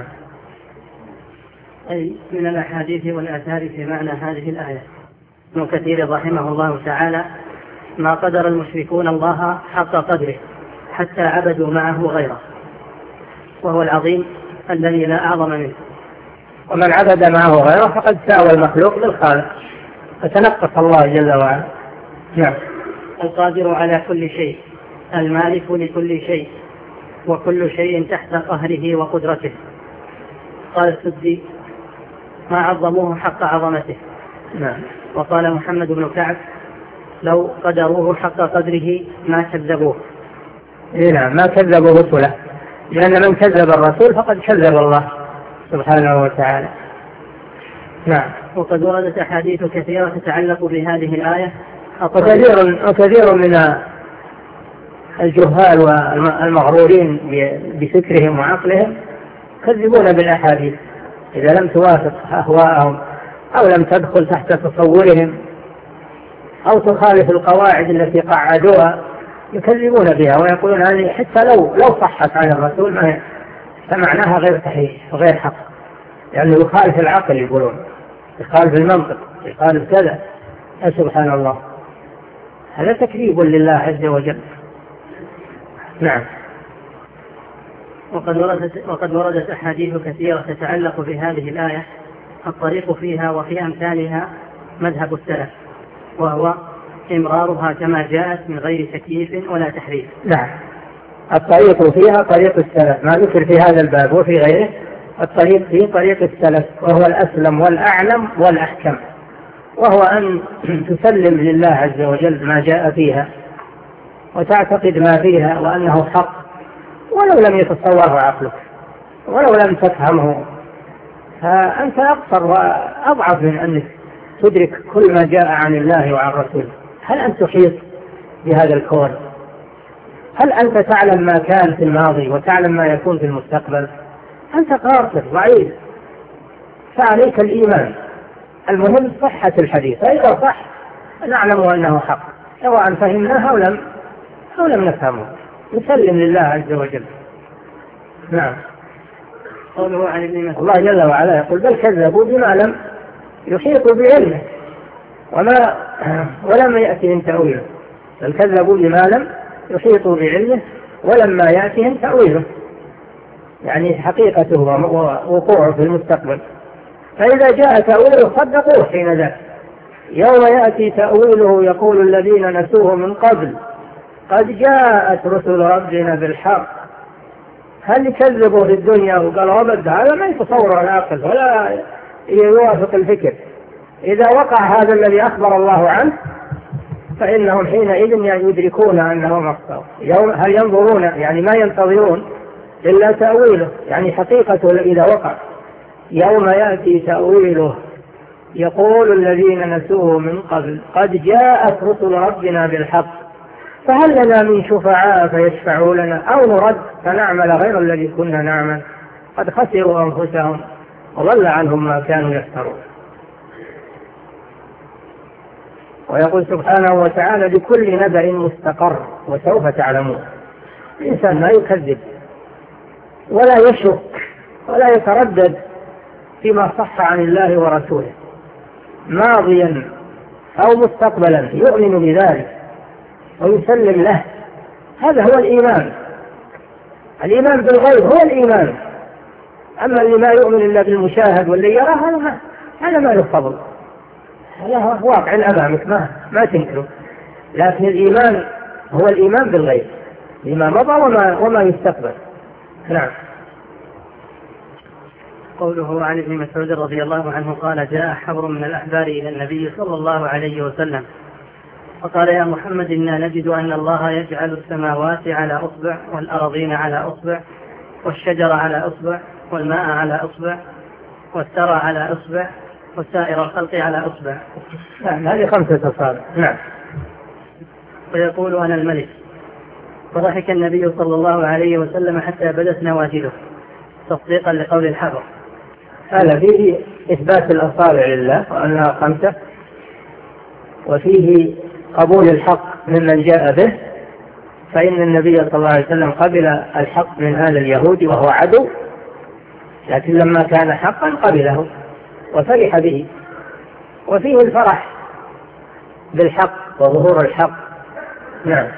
أي من الأحاديث والآثار في معنى هذه الآية. ابن كثير رحمه الله تعالى ما قدر المشركون الله حق قدره حتى عبدوا معه غيره، وهو العظيم الذي لا أعظم منه. ومن عبد معه غيره فقد ساوى المخلوق بالخالق، فتنقص الله جل وعلا. نعم. القادر على كل شيء، المالك لكل شيء، وكل شيء تحت قهره وقدرته. قال السدي ما عظموه حق عظمته. نعم. وقال محمد بن كعب لو قدروه حق قدره ما كذبوه. نعم، ما كذبوا رسله، لأن من كذب الرسول فقد كذب الله سبحانه وتعالى. نعم. وقد وردت أحاديث كثيرة تتعلق بهذه الآية، وكثير, وكثير من الجهال والمغرورين بفكرهم وعقلهم كذبون بالأحاديث إذا لم توافق أهواءهم أو لم تدخل تحت تصورهم أو تخالف القواعد التي قعدوها، يكذبون بها ويقولون هذه حتى لو لو صحت عن الرسول فمعناها غير صحيح وغير حق، لأنه يعني يخالف العقل، يقولون يخالف المنطق، يخالف كذا. سبحان الله، هذا تكذيب لله عز وجل. نعم. وقد وردت, وقد وردت أحاديث كثيرة تتعلق بهذه الآية، الطريق فيها وفي أمثالها مذهب السلف، وهو إمرارها كما جاءت من غير تكييف ولا تحريف. نعم. الطريق فيها طريق السلف، ما ذكر في هذا الباب وفي غيره، الطريق فيه طريق السلف، وهو الأسلم والأعلم والأحكم، وهو أن تسلم لله عز وجل ما جاء فيها وتعتقد ما فيها وأنه حق ولو لم يتصوره عقلك ولو لم تفهمه، فأنت أقصر وأضعف من أنك تدرك كل ما جاء عن الله وعن رسوله. هل أنت تحيط بهذا الكون؟ هل أنت تعلم ما كان في الماضي وتعلم ما يكون في المستقبل؟ أنت قاصر ضعيف، فعليك الإيمان. المهم صحة الحديث، فإذا صح نعلم أنه حق، سواء فهمناه أو لم أو لم نفهمه، نسلم لله عز وجل. نعم. قوله عن ابن مسعود الله جل وعلا يقول بل كذبوا بما لم يحيطوا بعلمه وما ولم يأتهم تأويله، بل كذبوا بما لم يحيطوا بعلمه ولما يأتهم تأويله، يعني حقيقته ووقوعه في المستقبل. فإذا جاء تأويله صدقوه حين ذاك. يوم يأتي تأويله يقول الذين نسوه من قبل قد جاءت رسل ربنا بالحق. هل يكذبوا في الدنيا وقال ربد؟ هذا ما يتصور العقل ولا يوافق الفكر. إذا وقع هذا الذي أخبر الله عنه فإنهم حينئذ يدركون أنهم أخطأوا. يوم هل ينظرون، يعني ما ينتظرون إلا تأويله، يعني حقيقته إذا وقع. يوم يأتي تأويله يقول الذين نسوه من قبل قد جاءت رسل ربنا بالحق فهل لنا من شفعاء فيشفعوا لنا أو نرد فنعمل غير الذي كنا نعمل قد خسروا أنفسهم وضل عنهم ما كانوا يفترون. ويقول سبحانه وتعالى لكل نبأ مستقر وسوف تعلمون. الإنسان لا يكذب ولا يشك ولا يتردد فيما صح عن الله ورسوله ماضيا أو مستقبلا، يؤمن بذلك ويسلم له. هذا هو الإيمان. الإيمان بالغيب هو الإيمان. أما اللي ما يؤمن إلا بالمشاهد واللي يراه هذا ما له فضل، هذا واقع أمامك ما, ما تنكره. لكن الإيمان هو الإيمان بالغيب لما مضى وما, وما يستقبل. نعم. قوله عن ابن مسعود رضي الله عنه قال جاء حبر من الأحبار إلى النبي صلى الله عليه وسلم فقال يا محمد إنا نجد أن الله يجعل السماوات على أصبع والأرضين على أصبع والشجر على أصبع والماء على أصبع والثرى على أصبع وسائر الخلق على أصبع. نعم هذه خمسة أصابع. نعم. ويقول أنا الملك. فضحك النبي صلى الله عليه وسلم حتى بدت نواجذه تصديقا لقول الحبر. هذا فيه إثبات الأصابع لله وأنها خمسة، وفيه قبول الحق ممن جاء به، فإن النبي صلى الله عليه وسلم قبل الحق من آل اليهود وهو عدو، لكن لما كان حقا قبله وفرح به. وفيه الفرح بالحق وظهور الحق. نعم.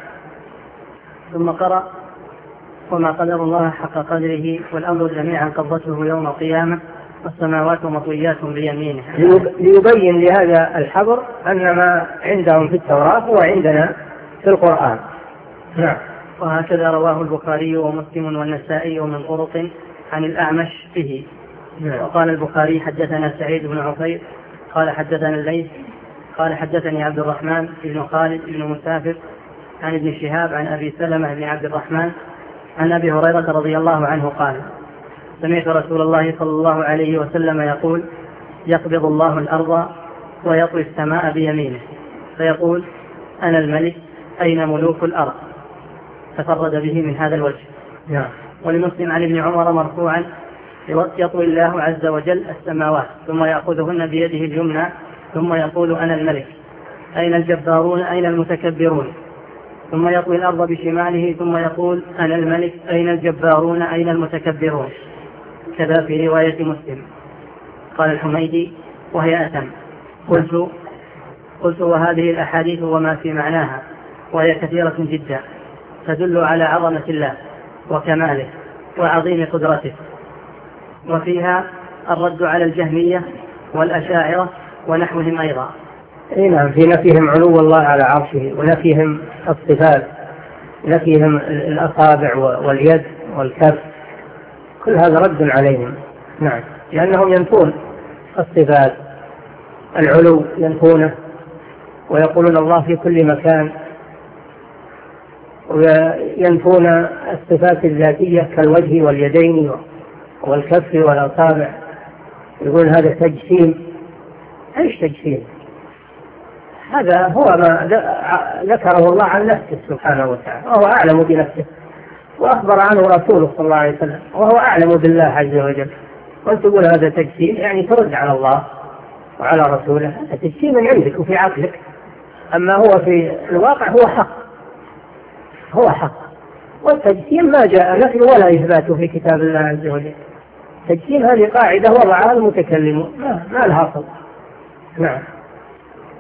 ثم قرأ وما قدر الله حق قدره والأمر جميعا قبضته يوم القيامة والسماوات مطويات بيمينه، ليبين لهذا الحبر أن ما عندهم في التوراة هو عندنا في القرآن. نعم. وهكذا رواه البخاري ومسلم والنسائي من طرق عن الأعمش به. نعم. وقال البخاري حدثنا سعيد بن عفير قال حدثنا الليث قال حدثني عبد الرحمن بن خالد بن مسافر عن ابن شهاب عن أبي سلمة بن عبد الرحمن عن أبي هريرة رضي الله عنه قال سمعت رسول الله صلى الله عليه وسلم يقول يقبض الله الأرض ويطوي السماء بيمينه فيقول أنا الملك أين ملوك الأرض، تفرد به من هذا الوجه. نعم. ولمسلم عن ابن عمر مرفوعا يطوي الله عز وجل السماوات ثم يأخذهن بيده اليمنى ثم يقول أنا الملك أين الجبارون أين المتكبرون، ثم يطوي الأرض بشماله ثم يقول أنا الملك أين الجبارون أين المتكبرون. كذا في رواية مسلم. قال الحميدي وهي أتم. قلت قلت وهذه الأحاديث وما في معناها وهي كثيرة جدا تدل على عظمة الله وكماله وعظيم قدرته، وفيها الرد على الجهمية والأشاعرة ونحوهم أيضا. نعم. في نفيهم علو الله على عرشه ونفيهم الصفات، نفيهم الأصابع واليد والكف، كل هذا رد عليهم. نعم. لأنهم ينفون الصفات، العلو ينفونه ويقولون الله في كل مكان، وينفون الصفات الذاتية كالوجه واليدين والكف والأصابع، يقول هذا تجسيم. ايش تجسيم؟ هذا هو ما ذكره الله عن نفسه سبحانه وتعالى، وهو أعلم بنفسه، وأخبر عنه رسوله صلى الله عليه وسلم، وهو أعلم بالله عز وجل. وأنت تقول هذا تجسيم، يعني ترد على الله وعلى رسوله. التجسيم من عندك وفي عقلك، أما هو في الواقع هو حق، هو حق. والتجسيم ما جاء نفي ولا إثبات في كتاب الله عز وجل. التجسيم هذه قاعدة وضعها المتكلمون، ما, ما لها صل. نعم.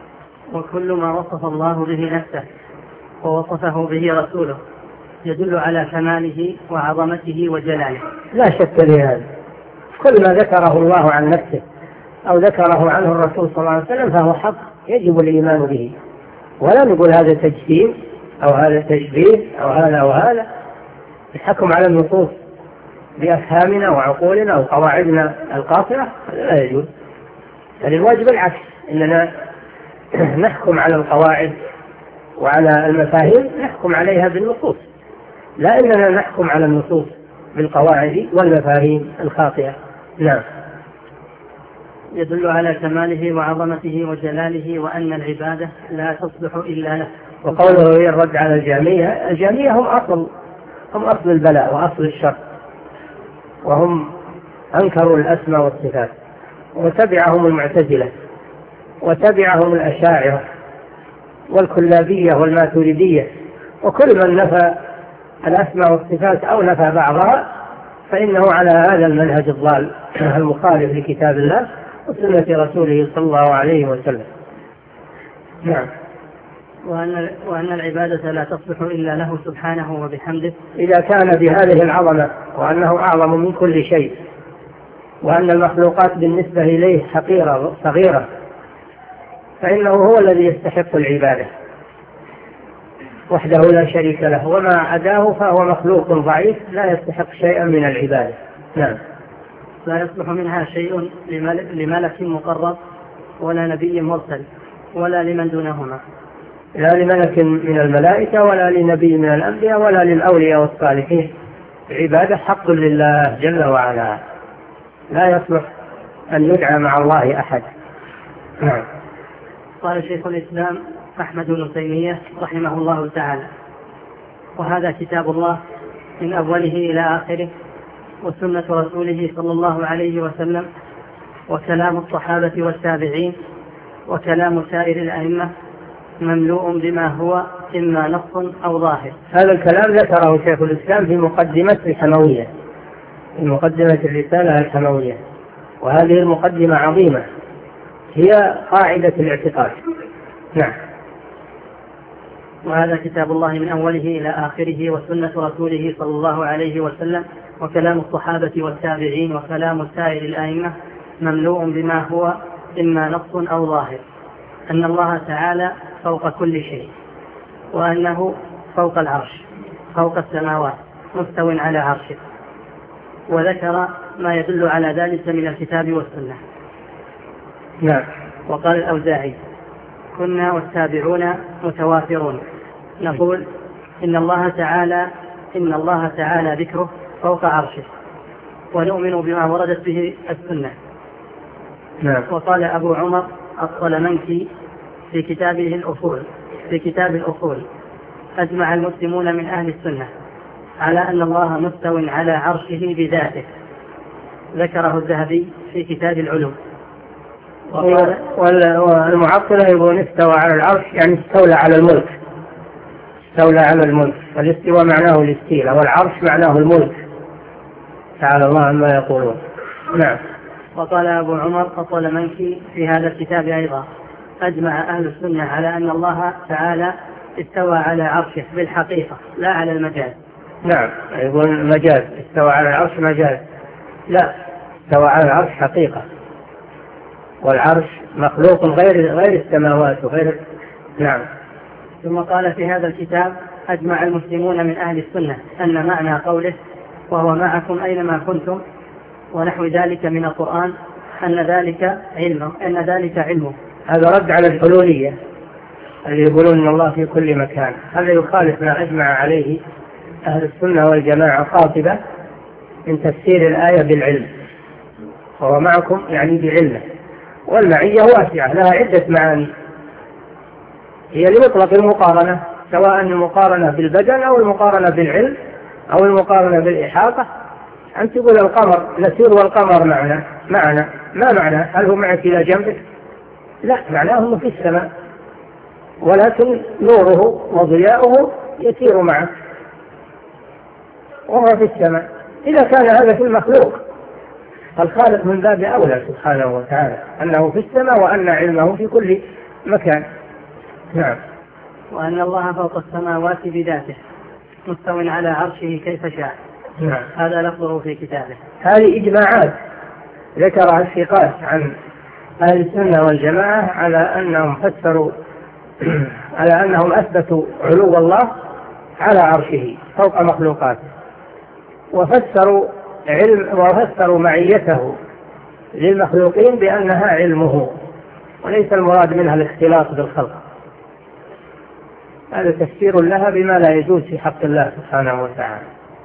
وكل ما وصف الله به نفسه ووصفه به رسوله يدل على كماله وعظمته وجلاله. لا شك في هذا، كل ما ذكره الله عن نفسه أو ذكره عنه الرسول صلى الله عليه وسلم فهو حق يجب الإيمان به، ولا نقول هذا تجسيم أو هذا تشبيه أو هذا أو هذا، نحكم على النصوص بأفهامنا وعقولنا وقواعدنا القاصرة، لا يجوز. بل الواجب العكس، إننا نحكم على القواعد وعلى المفاهيم نحكم عليها بالنصوص، لا إننا نحكم على النصوص بالقواعد والمفاهيم الخاطئة. نعم. يدل على كماله وعظمته وجلاله وأن العبادة لا تصلح إلا له. وقوله هي الرد على الجهمية، الجهمية هم أصل هم أصل البلاء وأصل الشر، وهم أنكروا الأسماء والصفات، وتبعهم المعتزلة وتبعهم الأشاعرة والكلابية والماتريدية، وكل من نفى الأسماء والصفات أو نفى بعضها فإنه على هذا المنهج الضال المخالف لكتاب الله وسنة رسوله صلى الله عليه وسلم. نعم. وأن, وأن العبادة لا تصلح إلا له سبحانه وبحمده إذا كان بهذه العظمة وأنه أعظم من كل شيء، وأن المخلوقات بالنسبة إليه حقيرة صغيرة، فإنه هو الذي يستحق العبادة وحده لا شريك له، وما عداه فهو مخلوق ضعيف لا يستحق شيئا من العبادة. نعم. لا يصلح منها شيء لملك مقرب ولا نبي مرسل ولا لمن دونهما، لا لملك من الملائكة ولا لنبي من الأنبياء ولا للأولياء والصالحين. العبادة حق لله جل وعلا، لا يصلح أن يدعى مع الله أحد. نعم. قال شيخ الإسلام أحمد بن تيمية رحمه الله تعالى: وهذا كتاب الله من أوله إلى آخره، وسنة رسوله صلى الله عليه وسلم، وكلام الصحابة والتابعين، وكلام سائر الأئمة، مملوء بما هو إما نص أو ظاهر. هذا الكلام ذكره شيخ الإسلام في مقدمة الحموية، في مقدمة الرسالة الحموية، وهذه المقدمة عظيمة هي قاعدة الاعتقاد. نعم. وهذا كتاب الله من أوله إلى آخره، وسنة رسوله صلى الله عليه وسلم، وكلام الصحابة والتابعين، وكلام سائر الأئمة، مملوء بما هو إما نص أو ظاهر، أن الله تعالى فوق كل شيء، وأنه فوق العرش فوق السماوات مستو على عرشه، وذكر ما يدل على ذلك من الكتاب والسنة. نعم. وقال الأوزاعي: كنا والتابعون متوافرون نقول إن الله تعالى إن الله تعالى ذكره فوق عرشه، ونؤمن بما وردت به السنة. نعم. وقال أبو عمر الطلمنكي في كتابه الأصول في كتاب الأصول: أجمع المسلمون من أهل السنة على أن الله مستو على عرشه بذاته. ذكره الذهبي في كتاب العلوم. والمعطلة يقولون استوى على العرش يعني استولى على الملك، استولى على الملك، والاستواء معناه الاستيلاء، والعرش معناه الملك، تعالى الله عما يقولون. نعم. وقال أبو عمر الطلمنكي في هذا الكتاب أيضا: أجمع أهل السنة على أن الله تعالى استوى على عرشه بالحقيقة لا على المجاز. نعم. يقول مجاز، استوى على العرش مجاز، لا، استوى على العرش حقيقة، والعرش مخلوق غير غير السماوات وغير. نعم. ثم قال في هذا الكتاب: أجمع المسلمون من أهل السنة أن معنى قوله وهو معكم أينما كنتم ونحو ذلك من القرآن أن ذلك علمه أن ذلك علمه. هذا رد على الحلولية اللي يقولون إن الله في كل مكان، هذا يخالف ما أجمع عليه أهل السنة والجماعة قاطبة من تفسير الآية بالعلم، وهو معكم يعني بعلمه، والمعية واسعة لها عدة معاني، هي لمطلق المقارنة، سواء المقارنة بالبدن أو المقارنة بالعلم أو المقارنة بالإحاطة. أنت تقول القمر نسير والقمر معنا معنا ما معنى؟ هل هو معك إلى جنبك؟ لا، معناه أنه في السماء، ولكن نوره وضياؤه يسير معك وهو في السماء. إذا كان هذا في المخلوق فالخالق من باب أولى سبحانه وتعالى أنه في السماء وأن علمه في كل مكان. نعم. وأن الله فوق السماوات بذاته مستو على عرشه كيف شاء. نعم. هذا لفظه في كتابه. هذه إجماعات ذكرها الثقات عن أهل السنة والجماعة على أنهم فسروا على أنهم أثبتوا علو الله على عرشه فوق مخلوقاته، وفسروا علم وفسروا معيته للمخلوقين بأنها علمه، وليس المراد منها الاختلاط بالخلق. هذا تفسير لها بما لا يجوز في حق الله سبحانه وتعالى،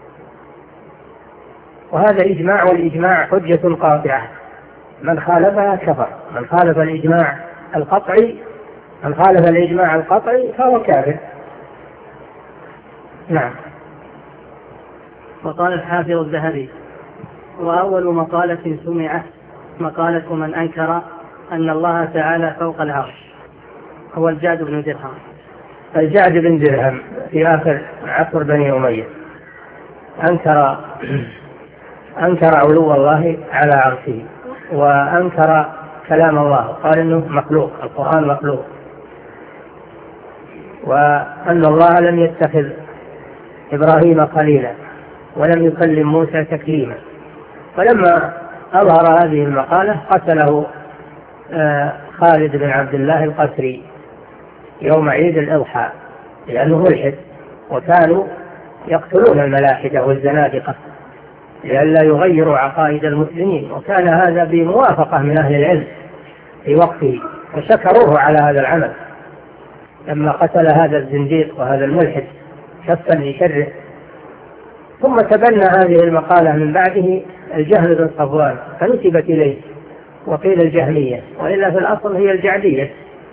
وهذا إجماع، والإجماع حجة قاطعة، من خالفها كفر. من خالف الإجماع القطعي من خالف الإجماع القطعي فهو كافر. نعم. وقال الحافظ الذهبي: وأول مقالة سمعت مقالة من أنكر أن الله تعالى فوق العرش هو الجعد بن درهم. الجعد بن درهم في آخر عصر بني أمية أنكر أنكر علو الله على عرشه، وأنكر كلام الله، قال إنه مخلوق، القرآن مخلوق، وأن الله لم يتخذ إبراهيم خليلا ولم يكلم موسى تكليما. فلما أظهر هذه المقالة قتله خالد بن عبد الله القسري يوم عيد الأضحى، لأنه ملحد، وكانوا يقتلون الملاحدة والزنادقة لئلا يغيروا عقائد المسلمين، وكان هذا بموافقة من أهل العلم في وقته، وشكروه على هذا العمل لما قتل هذا الزنديق وهذا الملحد كفا لشره. ثم تبنى هذه المقالة من بعده الجهل بن صفوان فنسبت إليه وقيل الجهمية، وإلا في الأصل هي الجعدية.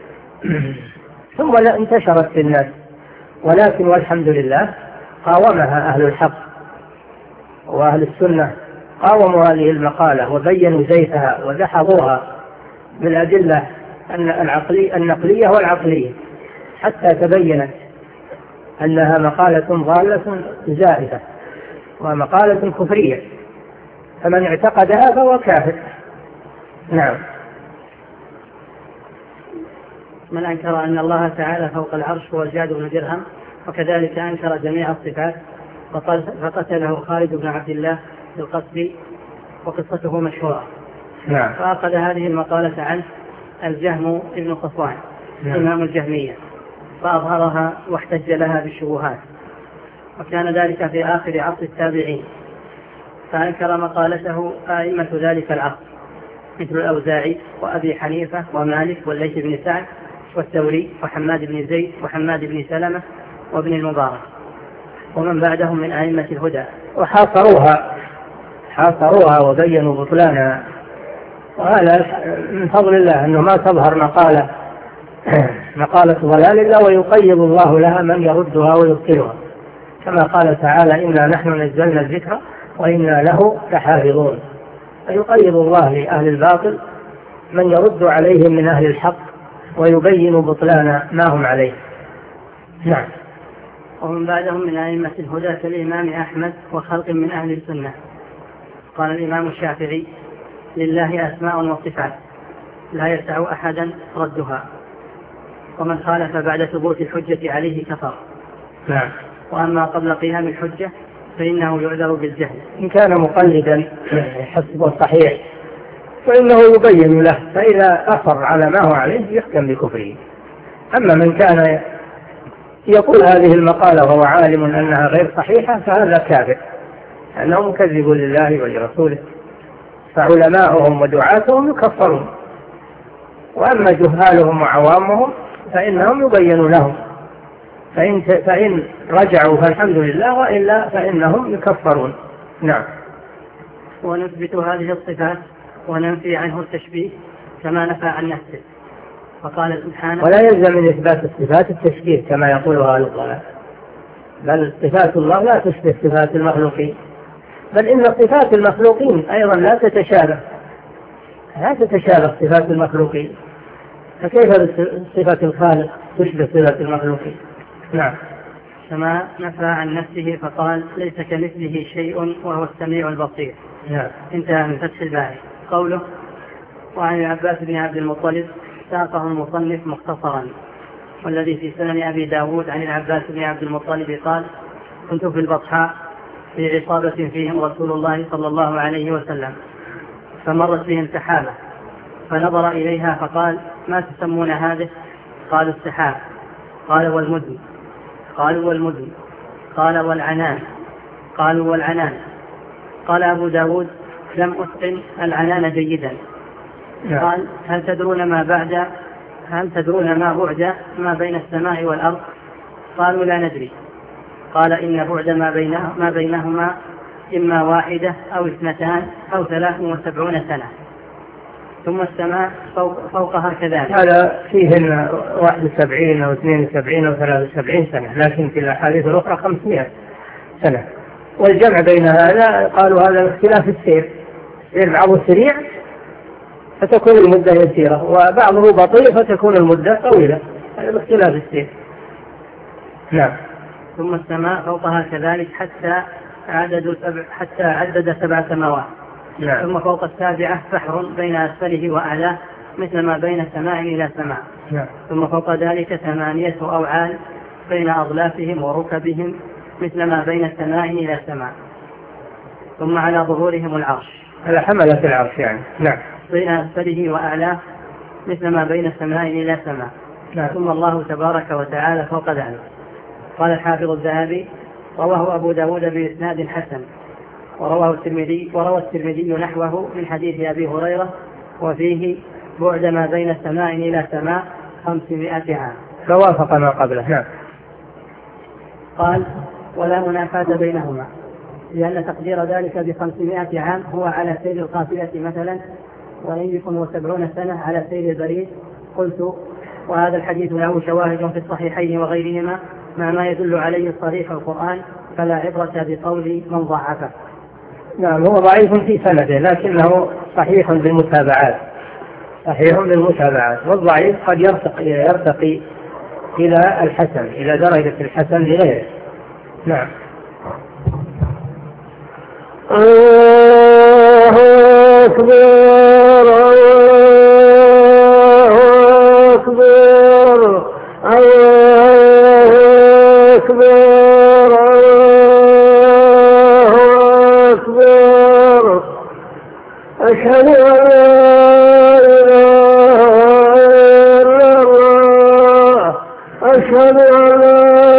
ثم انتشرت في الناس، ولكن والحمد لله قاومها أهل الحق وأهل السنة، قاوموا هذه المقالة وبينوا زيفها ودحضوها بالأدلة العقلية النقلية والعقلية، حتى تبينت أنها مقالة ضالة زائفة ومقالة كفرية، فمن اعتقدها فهو كافر. نعم. من أنكر أن الله تعالى فوق العرش هو الجعد بن درهم، وكذلك أنكر جميع الصفات فقتله خالد بن عبد الله القسري، وقصته مشهورة. نعم. فأخذ هذه المقالة عنه الجهم ابن صفوان إمام الجهمية، فأظهرها واحتج لها بالشبهات، وكان ذلك في آخر عصر التابعين، فأنكر مقالته أئمة ذلك العصر مثل الأوزاعي وأبي حنيفة ومالك والليث بن سعد والثوري وحماد بن زيد وحماد بن سلمة وابن المبارك ومن بعدهم من أئمة الهدى، وحاصروها حاصروها وبينوا بطلانها. وهذا من فضل الله أنه ما تظهر مقالة مقالة ضلال إلا ويقيض الله لها من يردها ويبطلها، كما قال تعالى: إنا نحن نزلنا الذكر وإنا له لحافظون. فيقيض الله لأهل الباطل من يرد عليهم من أهل الحق ويبين بطلان ما هم عليه. نعم. ومن بعدهم من أئمة الهدى كالإمام أحمد وخلق من أهل السنة. قال الإمام الشافعي: لله أسماء وصفات لا يسع أحدا ردها، ومن خالف بعد ثبوت الحجة عليه كفر. نعم. وأما قبل قيام الحجة فإنه يعذر بالجهل. إن كان مقلدا حسب الصحيح فإنه يبين له، فإذا أصر على ما هو عليه يحكم بكفره. أما من كان يقول هذه المقالة وهو عالم أنها غير صحيحة فهذا كافر، أنه مكذب لله ولرسوله، فعلماؤهم ودعاتهم يكفرون، وأما جهالهم وعوامهم فإنهم يبين لهم، فإن, فإن رجعوا فالحمد لله، وإلا فإنهم يكفرون. نعم. ونثبت هذه الصفات وننفي عنه التشبيه كما نفى عن نفسه، وقال سبحانه: ولا يلزم من إثبات الصفات التشبيه كما يقولها أهل الضلال، بل صفات الله لا تشبه صفات المخلوقين، بل إن صفات المخلوقين أيضا لا تتشابه لا تتشابه صفات المخلوقين، فكيف صفة الخالق تشبه صفة المخلوقين؟ نعم. كما نفى عن نفسه فقال: ليس كمثله شيء وهو السميع البصير. نعم. انتهى من فتح الباري. قوله: وعن العباس بن عبد المطلب ساقه المصنف مختصرا. والذي في سنن أبي داود عن العباس بن عبد المطلب قال: كنت في البطحاء في عصابة فيهم رسول الله صلى الله عليه وسلم، فمرت بهم سحابة، فنظر إليها فقال: ما تسمون هذه؟ قالوا: السحاب. قال: والمدن؟ قالوا: والمدن. قال: والعنان؟ قالوا: والعنان. قال أبو داود: لم أتقن العنان جيدا. قال: هل تدرون ما بعد هل تدرون ما بعد ما بين السماء والأرض؟ قالوا: لا ندري. قال: إن بعد ما, بينه ما بينهما إما واحدة أو اثنتان أو ثلاث وسبعون سنة، ثم السماء فوق فوقها كذلك. هذا فيهن واحد وسبعين أو اثنين وسبعين أو ثلاث وسبعين سنة، لكن في الأحاديث الأخرى خمسمائة سنة. والجمع بين هذا قالوا هذا اختلاف السير، السير بعضه سريع فتكون المدة يسيرة، وبعضه بطيء فتكون المدة طويلة، هذا اختلاف السير. نعم. ثم السماء فوقها كذلك حتى عدد سبع حتى عدد سبع سماوات. نعم. ثم فوق السابعة بحر بين أسفله وأعلاه مثل ما بين سماء إلى سماء. نعم. ثم فوق ذلك ثمانية أوعال بين أضلافهم وركبهم مثل ما بين السماء إلى السماء. ثم على ظهورهم العرش، هذا حملة العرش يعني. نعم. بين أسفله وأعلاه مثل ما بين السماء إلى السماء. نعم. ثم الله تبارك وتعالى فوق ذلك. قال الحافظ الذهبي: رواه أبو داود بإسناد حسن، ورواه الترمذي وروى الترمذي نحوه من حديث أبي هريرة، وفيه: بعد ما بين السماء إلى سماء خمسمائة عام. فوافق ما قبله. نعم. قال: ولا منافاة بينهما، لأن تقدير ذلك بخمسمائة عام هو على سير القافلة مثلا، وإن يكن سبعون سنة على سير البريد. قلت: وهذا الحديث له شواهد في الصحيحين وغيرهما ما ما يدل عليه صريح القرآن، فلا عبرة بقول من ضعفه. نعم. هو ضعيف في سنده لكنه صحيح بالمتابعات، صحيح بالمتابعات، والضعيف قد يرتقي يرتقي إلى الحسن، إلى درجة الحسن لغيره. نعم. الله أكبر الله أكبر الله أكبر الله أكبر أشهد أن لا إله إلا الله أشهد أن لا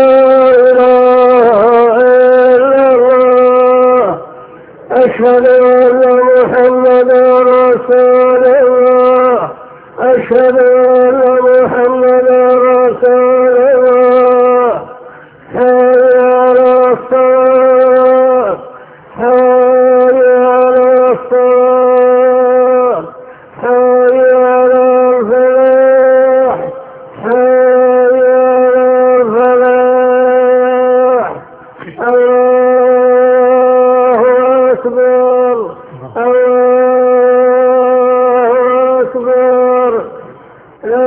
إله إلا الله أشهد أن محمدا رسول الله أشهد أن محمدا رسول الله حي على الصلاة حي على الصلاة حي على الفلاح حي على الفلاح. الله أكبر الله أكبر لا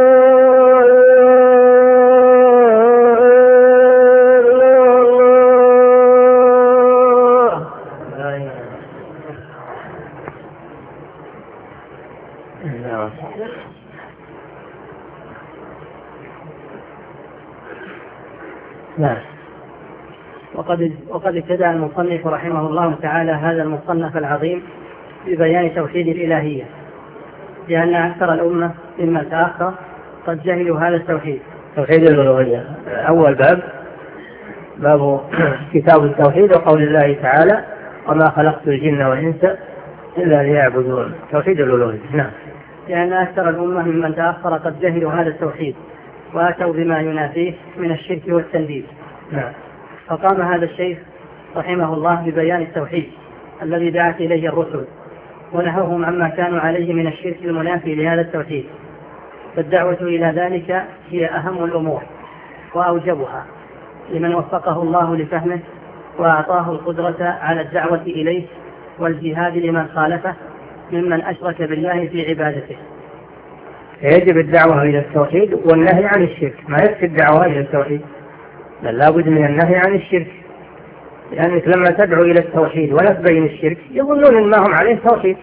نعم. وقد وقد ابتدأ المصنف رحمه الله تعالى هذا المصنف العظيم ببيان توحيد الإلهية، لأن أكثر الأمة ممن تأخر قد جهلوا هذا التوحيد، توحيد الألوهية. أول باب باب كتاب التوحيد وقول الله تعالى: وما خلقت الجن والإنس إلا ليعبدون. توحيد الألوهية. نعم. لأن أكثر الأمة ممن تأخر قد جهلوا هذا التوحيد وأتوا بما ينافيه من الشرك والتنديد. نعم. فقام هذا الشيخ رحمه الله ببيان التوحيد الذي دعت إليه الرسل، ونهوهم عما كانوا عليه من الشرك المنافي لهذا التوحيد. فالدعوة إلى ذلك هي أهم الأمور وأوجبها لمن وفقه الله لفهمه وأعطاه القدرة على الدعوة إليه والجهاد لمن خالفه ممن أشرك بالله في عبادته. يجب الدعوة إلى التوحيد والنهي عن الشرك، ما يكفي الدعوة إلى التوحيد، بل لا بد من النهي عن الشرك، لأنك لما تدعو إلى التوحيد ولا تبين الشرك يظنون أن ما هم عليه توحيد،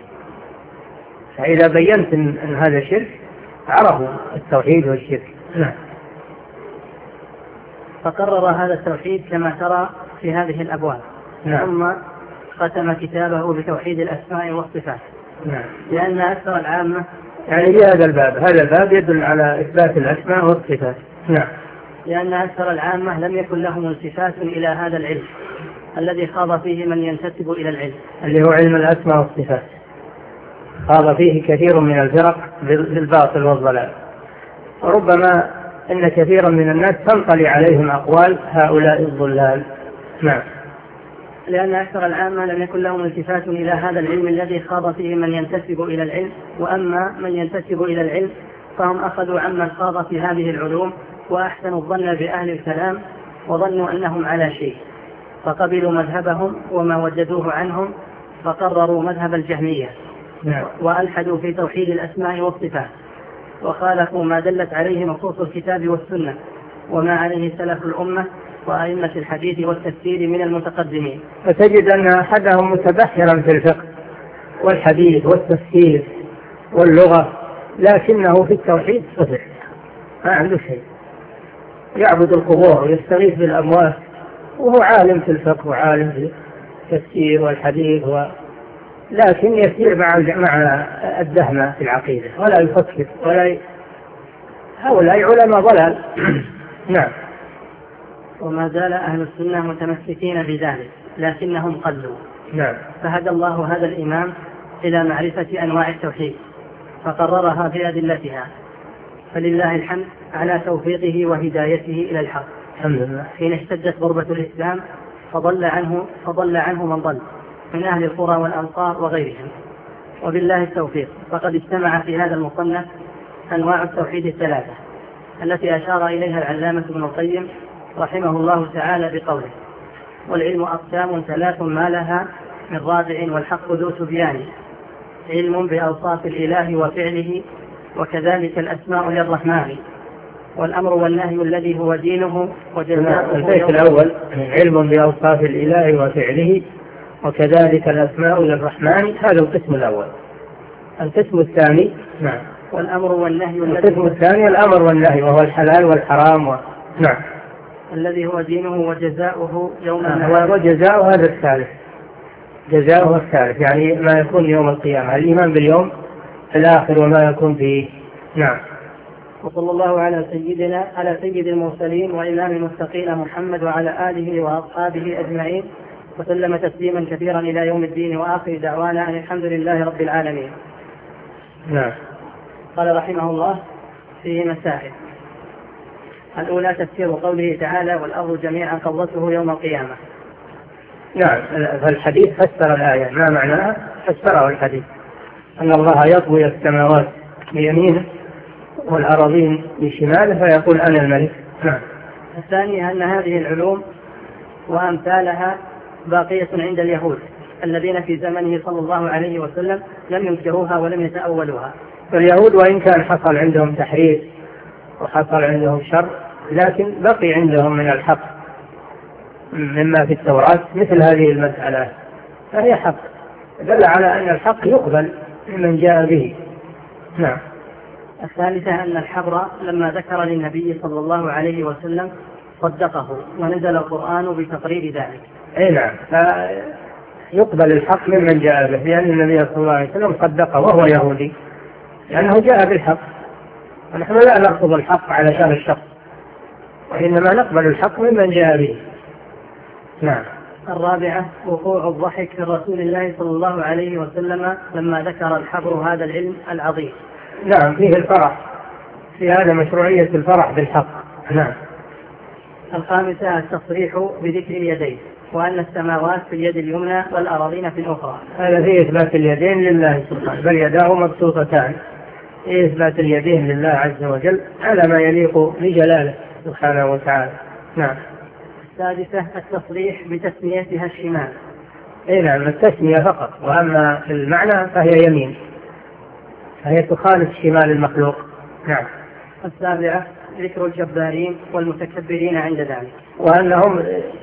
فإذا بينت أن هذا شرك عرفوا التوحيد والشرك. نعم. فقرر هذا التوحيد كما ترى في هذه الأبواب. نعم. ثم ختم كتابه بتوحيد الأسماء والصفات. نعم. لأن أكثر العامة يعني في هذا الباب هذا الباب يدل على إثبات الأسماء والصفات. نعم. لأن أكثر العامة لم يكن لهم التفات إلى هذا العلم الذي خاض فيه من ينتسب إلى العلم، اللي هو علم الأسماء والصفات. خاض فيه كثير من الفرق بالباطل والضلال، وربما إن كثيرا من الناس تنطلي عليهم أقوال هؤلاء الضلال. نعم. لأن أكثر العامة لم يكن لهم التفات إلى هذا العلم الذي خاض فيه من ينتسب إلى العلم، وأما من ينتسب إلى العلم فهم أخذوا عمن خاض في هذه العلوم وأحسنوا الظن بأهل الكلام وظنوا أنهم على شيء، فقبلوا مذهبهم وما وجدوه عنهم، فقرروا مذهب الجهمية. نعم. وألحدوا في توحيد الأسماء والصفات، وخالفوا ما دلت عليه نصوص الكتاب والسنة وما عليه سلف الأمة وأئمة الحديث والتفسير من المتقدمين. فتجد أن أحدهم متبحرا في الفقه والحديث والتفسير واللغة، لكنه في التوحيد صفر، ما عنده شيء، يعبد القبور ويستغيث بالأموات، وهو عالم في الفقه وعالم في التفسير والحديث و... لكن يسير مع مع الدهمة في العقيدة ولا يفكر ولا ي... هؤلاء علماء ضلال. نعم. وما زال أهل السنة متمسكين بذلك لكنهم قلوا. نعم. فهدى الله هذا الإمام إلى معرفة أنواع التوحيد فقررها بأدلتها، فلله الحمد على توفيقه وهدايته إلى الحق. الحمد لله. حين اشتدت غربة الإسلام فضل عنه فضل عنه من ضل من أهل القرى والأمصار وغيرهم، وبالله التوفيق. فقد اجتمع في هذا المصنف أنواع التوحيد الثلاثة التي أشار إليها العلامة ابن القيم رحمه الله تعالى بقوله: والعلم أقسام ثلاث ما لها من رابع والحق ذو تبيان، علم بأوصاف الإله وفعله وكذلك الأسماء للرحمن، والأمر والنهي الذي هو دينه وجزاؤه. البيت الأول علم بأوصاف الإله وفعله وكذلك الأسماء للرحمن، هذا القسم الأول. القسم الثاني نعم والأمر والنهي القسم الثاني الأمر والنهي وهو الحلال والحرام و... نعم الذي هو دينه وجزاؤه يوم النهار. وجزاؤه هذا الثالث، جزاؤه الثالث يعني ما يكون يوم القيامة، الإيمان باليوم الآخر وما يكون فيه. نعم. وصلى الله على سيدنا على سيد المرسلين وإمام المتقين محمد وعلى آله وأصحابه أجمعين وسلم تسليما كثيرا إلى يوم الدين، وآخر دعوانا أن الحمد لله رب العالمين. نعم. قال رحمه الله فيه مسائل. الأولى تفسير قوله تعالى: والأرض جميعا قبضته يوم القيامة. نعم. فالحديث فسر الآية، ما معناها؟ فسره الحديث أن الله يطوي السماوات بيمينه والأراضين بشماله فيقول أنا الملك. نعم. الثانية أن هذه العلوم وأمثالها باقية عند اليهود الذين في زمنه صلى الله عليه وسلم لم ينكروها ولم يتأولوها. فاليهود وإن كان حصل عندهم تحريف وحصل عندهم شر، لكن بقي عندهم من الحق مما في التوراة مثل هذه المسألة، فهي حق دل على أن الحق يقبل ممن جاء به. نعم. الثالثة أن الحبر لما ذكر للنبي صلى الله عليه وسلم صدقه ونزل القرآن بتقرير ذلك. أي نعم، فيقبل الحق ممن جاء به، لأن النبي صلى الله عليه وسلم صدقه وهو يهودي لأنه جاء بالحق، ونحن لا نأخذ الحق على شان الشخص وإنما نقبل الحق ممن جاء به. نعم. الرابعة وقوع الضحك في رسول الله صلى الله عليه وسلم لما ذكر الحبر هذا العلم العظيم. نعم، فيه الفرح، في هذا مشروعية الفرح بالحق. نعم. الخامسة التصريح بذكر اليدين، وأن السماوات في اليد اليمنى والأراضين في الأخرى. هذا فيه إثبات اليدين لله سبحانه، بل يداه مبسوطتان، فيه إثبات اليدين لله عز وجل على ما يليق بجلاله سبحانه وتعالى. نعم. السادسة التصريح بتسميتها الشمال. اي نعم، التسمية فقط، واما في المعنى فهي يمين، فهي تخالف شمال المخلوق. نعم. السابعة ذكر الجبارين والمتكبرين عند ذلك، وانهم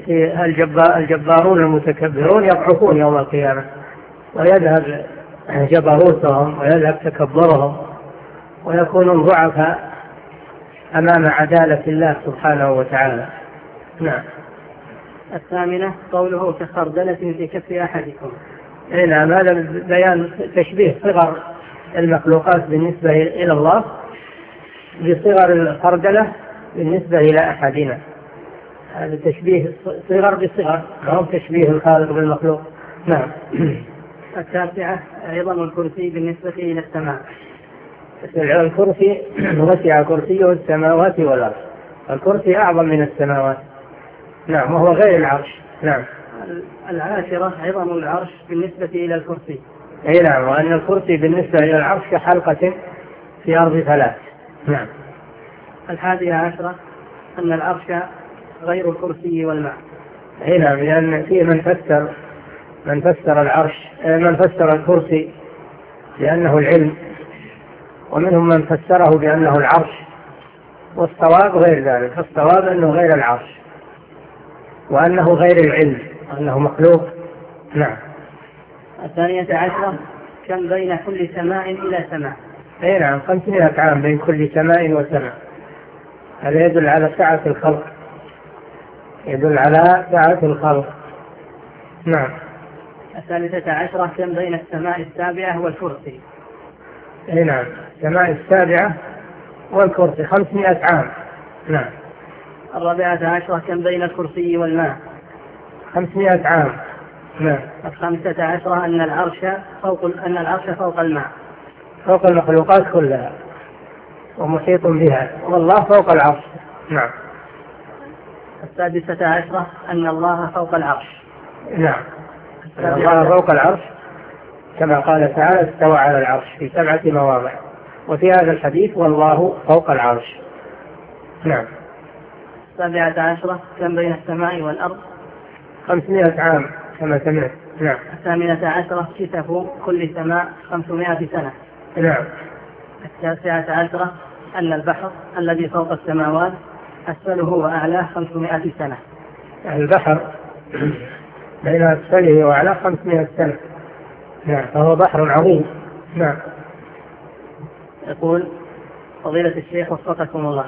الجبارون المتكبرون يضعفون يوم القيامة ويذهب جبروتهم ويذهب تكبرهم ويكونون ضعفاء امام عدالة الله سبحانه وتعالى. نعم. الثامنة قوله كخردلة في كف أحدكم. إيه نعم، هذا بيان تشبيه صغر المخلوقات بالنسبة إلى الله بصغر الخردلة بالنسبة إلى أحدنا. هذا تشبيه صغر بصغر، أو تشبيه الخالق بالمخلوق. نعم. التاسعة عظم الكرسي بالنسبة إلى السماء. الكرسي وسع كرسيه السماوات والأرض، الكرسي أعظم من السماوات. نعم، وهو غير العرش. نعم. العاشرة عظم العرش بالنسبة إلى الكرسي. أي نعم، وأن الكرسي بالنسبة إلى العرش كحلقة في أرض ثلاث. نعم. الحادية عشرة أن العرش غير الكرسي والماء. أي نعم، لأن فيه من فسر من فسر العرش من فسر الكرسي بأنه العلم، ومنهم من فسره بأنه العرش، والصواب غير ذلك. الصواب أنه غير العرش، وأنه غير العلم، أنه مخلوق. نعم. الثانية عشرة كم بين كل سماء إلى سماء. أي نعم، خمسمائة عام بين كل سماء وسماء. هذا يدل على سعة الخلق، يدل على سعة الخلق. نعم. الثالثة عشرة كم بين السماء السابعة والكرسي. أي نعم، السماء السابعة والكرسي خمسمائة عام. نعم. الرابعة عشرة كم بين الكرسي والماء. خمسمائة عام. نعم. الخامسة عشرة أن العرش فوق أن العرش فوق الماء، فوق المخلوقات كلها ومحيط بها، والله فوق العرش. نعم. السادسة عشرة أن الله فوق العرش. نعم، أن الله فوق العرش كما قال تعالى استوى على العرش في سبعة مواضع، وفي هذا الحديث والله فوق العرش. نعم. السابعة عشرة كم بين السماء والأرض. خمسمائة عام كما سمعت. نعم. الثامنة عشرة كتف كل سماء خمسمائة سنة. نعم. التاسعة عشرة أن البحر الذي فوق السماوات أسفله وأعلاه خمسمائة سنة. البحر بين أسفله وأعلاه خمسمائة سنة. نعم، فهو بحر عظيم. نعم. يقول فضيلة الشيخ وفقكم الله،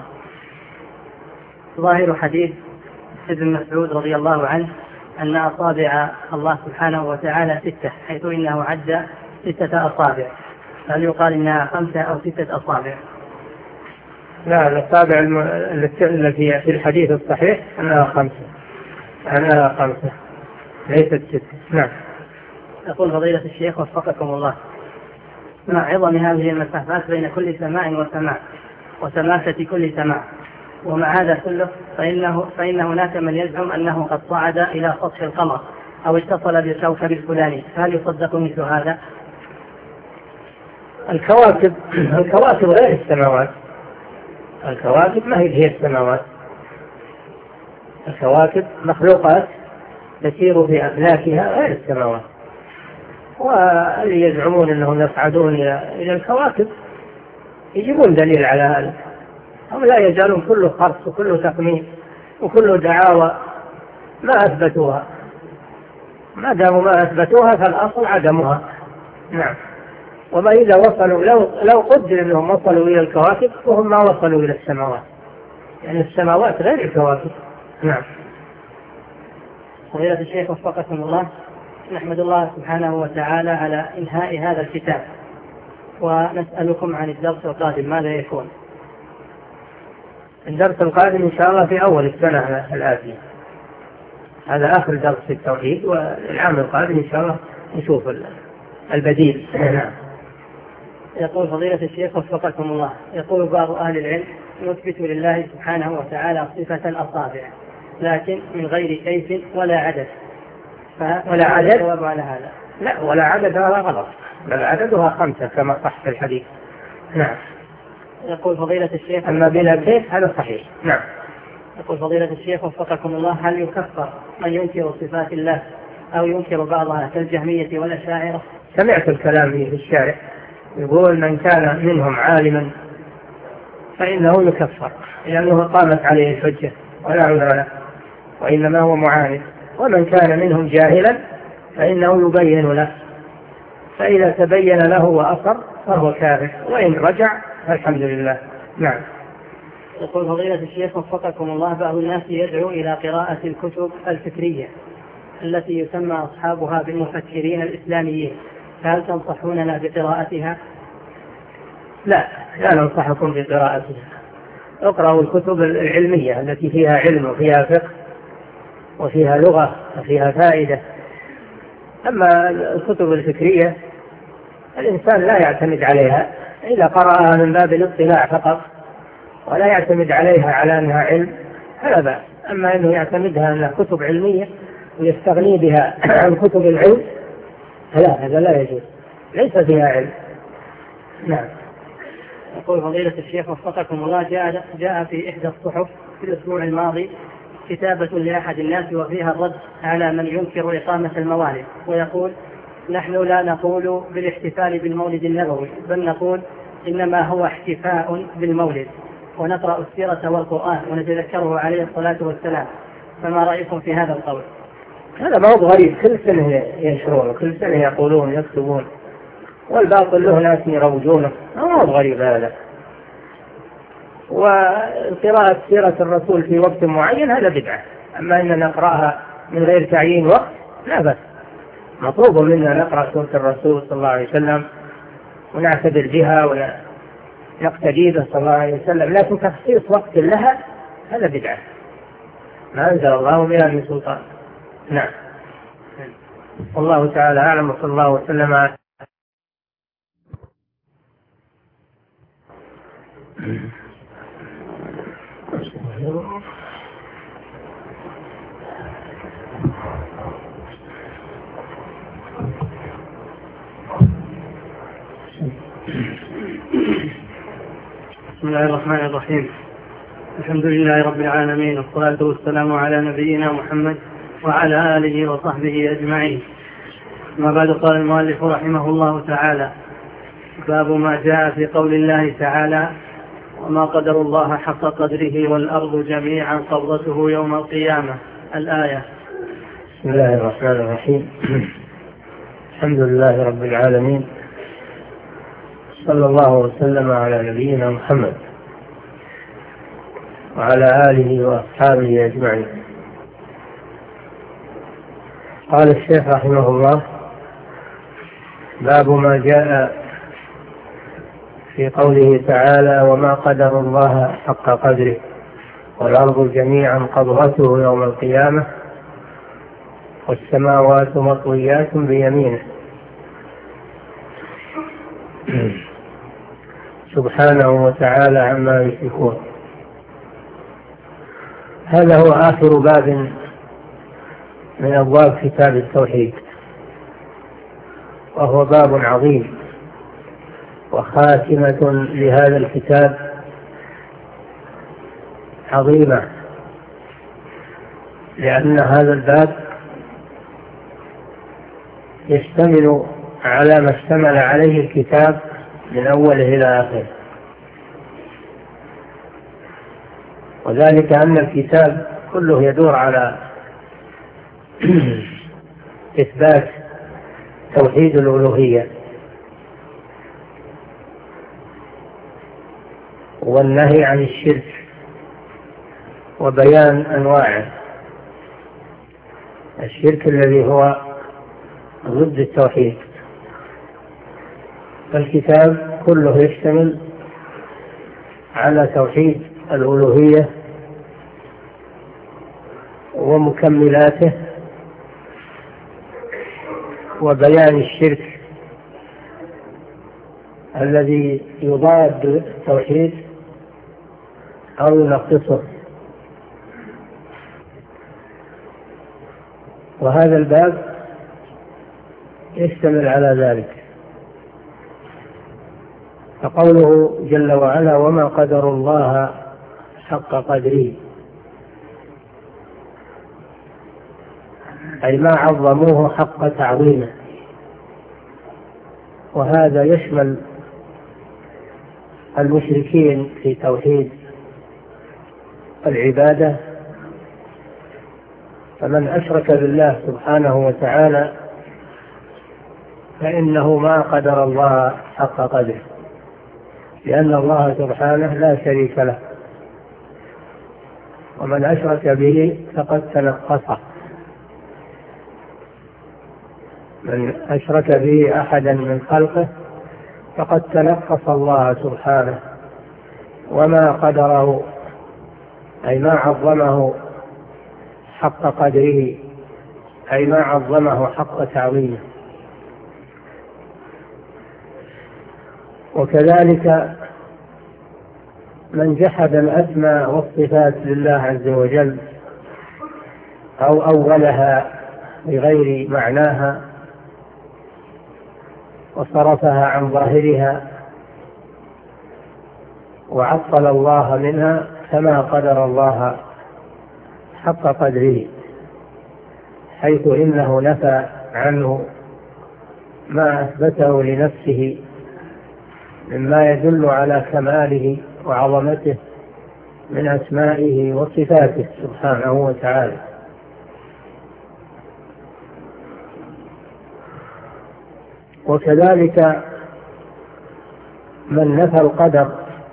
ظاهر حديث ابن مسعود رضي الله عنه أن أصابع الله سبحانه وتعالى ستة، حيث إنه عد ستة أصابع، هل يقال إنها خمسة أو ستة أصابع؟ لا، الأصابع التي في الحديث الصحيح أنها خمسة، أنها خمسة ليست ستة. نعم. يقول فضيلة الشيخ وفقكم الله، مع عظم هذه المسافات بين كل سماء وسماء وسماسة كل سماء، ومع هذا كله فإنه فإن هناك من يزعم أنه قد صعد إلى سطح القمر أو اتصل بالكوكب الفلاني، فهل يصدق مثل هذا؟ الكواكب الكواكب غير السماوات، الكواكب ما هي هي السماوات، الكواكب مخلوقات تسير في أفلاكها غير السماوات. واللي يزعمون أنهم يصعدون إلى الكواكب يجيبون دليل على هذا، هم لا يزالون كله خرص وكله تخمين وكله دعاوى ما أثبتوها، ما داموا ما أثبتوها فالأصل عدمها. نعم. وما إذا وصلوا لو, لو قدر أنهم وصلوا إلى الكواكب وهم ما وصلوا إلى السماوات، يعني السماوات غير الكواكب. نعم. فضيلة الشيخ وفقكم الله، نحمد الله سبحانه وتعالى على إنهاء هذا الكتاب، ونسألكم عن الدرس القادم ماذا يكون؟ الدرس القادم إن شاء الله في أول السنة الآتية، هذا آخر درس في التوحيد، والعام القادم إن شاء الله نشوف البديل. يقول فضيلة الشيخ وفقكم الله، يقول بعض أهل العلم نثبت لله سبحانه وتعالى صفة الأصابع لكن من غير كيف ولا عدد، ولا عدد الجواب على هذا؟ لا، ولا عدد، هذا غلط، بل عددها خمسة كما صح في الحديث. نعم. يقول فضيلة الشيخ أما بلا كيف هذا صحيح. نعم. يقول فضيلة الشيخ وفقكم الله، هل يكفر من ينكر صفات الله أو ينكر بعضها كالجهمية والأشاعرة؟ سمعت الكلام في الشارع يقول من كان منهم عالما فإنه يكفر لأنه قامت عليه الحجة ولا عذر له، وإنما هو معاند، ومن كان منهم جاهلا فإنه يبين له، فإذا تبين له وأصر فهو كافر، وإن رجع فالحمد لله. نعم. يقول فضيلة الشيخ وفقكم الله، بعض الناس يدعو إلى قراءة الكتب الفكرية التي يسمى أصحابها بالمفكرين الإسلاميين، فهل تنصحوننا بقراءتها؟ لا، لا ننصحكم بقراءتها. اقرأوا الكتب العلمية التي فيها علم وفيها فقه وفيها لغة وفيها فائدة. أما الكتب الفكرية الإنسان لا يعتمد عليها إذا قرأها من باب الاطلاع فقط، ولا يعتمد عليها على أنها علم فلا بأس. أما أنه يعتمدها أنها كتب علمية ويستغني بها عن كتب العلم فلا، هذا لا يجوز، ليس فيها علم. نعم. يقول فضيلة الشيخ وفقكم الله، جاء, جاء في إحدى الصحف في الأسبوع الماضي كتابة لأحد الناس وفيها الرد على من ينكر إقامة الموالد، ويقول: نحن لا نقول بالاحتفال بالمولد النبوي، بل نقول إنما هو احتفاء بالمولد، ونقرأ السيرة والقرآن ونتذكره عليه الصلاة والسلام، فما رأيكم في هذا القول؟ هذا موضوع غريب، كل سنة ينشرونه، كل سنة يقولون يكتبون، والباطل له ناس يروجونه، موضوع غريب هذا. وقراءة سيرة الرسول في وقت معين هذا بدعة، أما أن نقرأها من غير تعيين وقت لا بأس. مطلوب منا نقرأ سورة الرسول صلى الله عليه وسلم ونعتبر بها ونقتدي به صلى الله عليه وسلم، لكن تخصيص وقت لها هذا بدعة، ما أنزل الله بها من سلطان. نعم. والله تعالى أعلم، وصلى الله وسلم على بسم الله الرحمن الرحيم. الحمد لله رب العالمين، والصلاة والسلام على نبينا محمد وعلى آله وصحبه أجمعين. ما بعد، قال المؤلف رحمه الله تعالى: باب ما جاء في قول الله تعالى: وما قدر الله حق قدره والأرض جميعا قبضته يوم القيامة، الآية. بسم الله الرحمن الرحيم. الحمد لله رب العالمين، صلى الله وسلم على نبينا محمد وعلى آله وأصحابه أجمعين. قال الشيخ رحمه الله: باب ما جاء في قوله تعالى: وما قدر الله حق قدره والأرض جميعا قبضته يوم القيامة والسماوات مطويات بيمينه سبحانه وتعالى عما يشركون. هذا هو آخر باب من أبواب كتاب التوحيد، وهو باب عظيم وخاتمة لهذا الكتاب عظيمة، لأن هذا الباب يشتمل على ما اشتمل عليه الكتاب من أوله إلى آخره، وذلك أن الكتاب كله يدور على إثبات توحيد الألوهية والنهي عن الشرك وبيان أنواعه. الشرك الذي هو ضد التوحيد، فالكتاب كله يشتمل على توحيد الألوهية ومكملاته وبيان الشرك الذي يضاد التوحيد أو ينقصه. وهذا الباب يشتمل على ذلك. فقوله جل وعلا: وما قدر الله حق قدره، أي ما عظموه حق تعظيمه. وهذا يشمل المشركين في توحيد العبادة، فمن أشرك بالله سبحانه وتعالى فإنه ما قدر الله حق قدره، لأن الله سبحانه لا شريك له، ومن أشرك به فقد تنقصه. من أشرك به أحدا من خلقه فقد تنقص الله سبحانه وما قدره، أي ما عظمه حق قدره، أي ما عظمه حق تعظيمه. وكذلك من جحد الأسماء والصفات لله عز وجل أو أولها بغير معناها وصرفها عن ظاهرها وعطل الله منها فما قدر الله حق قدره، حيث إنه نفى عنه ما أثبته لنفسه مما يدل على كماله وعظمته من أسمائه وصفاته سبحانه وتعالى. وكذلك من نفى القدر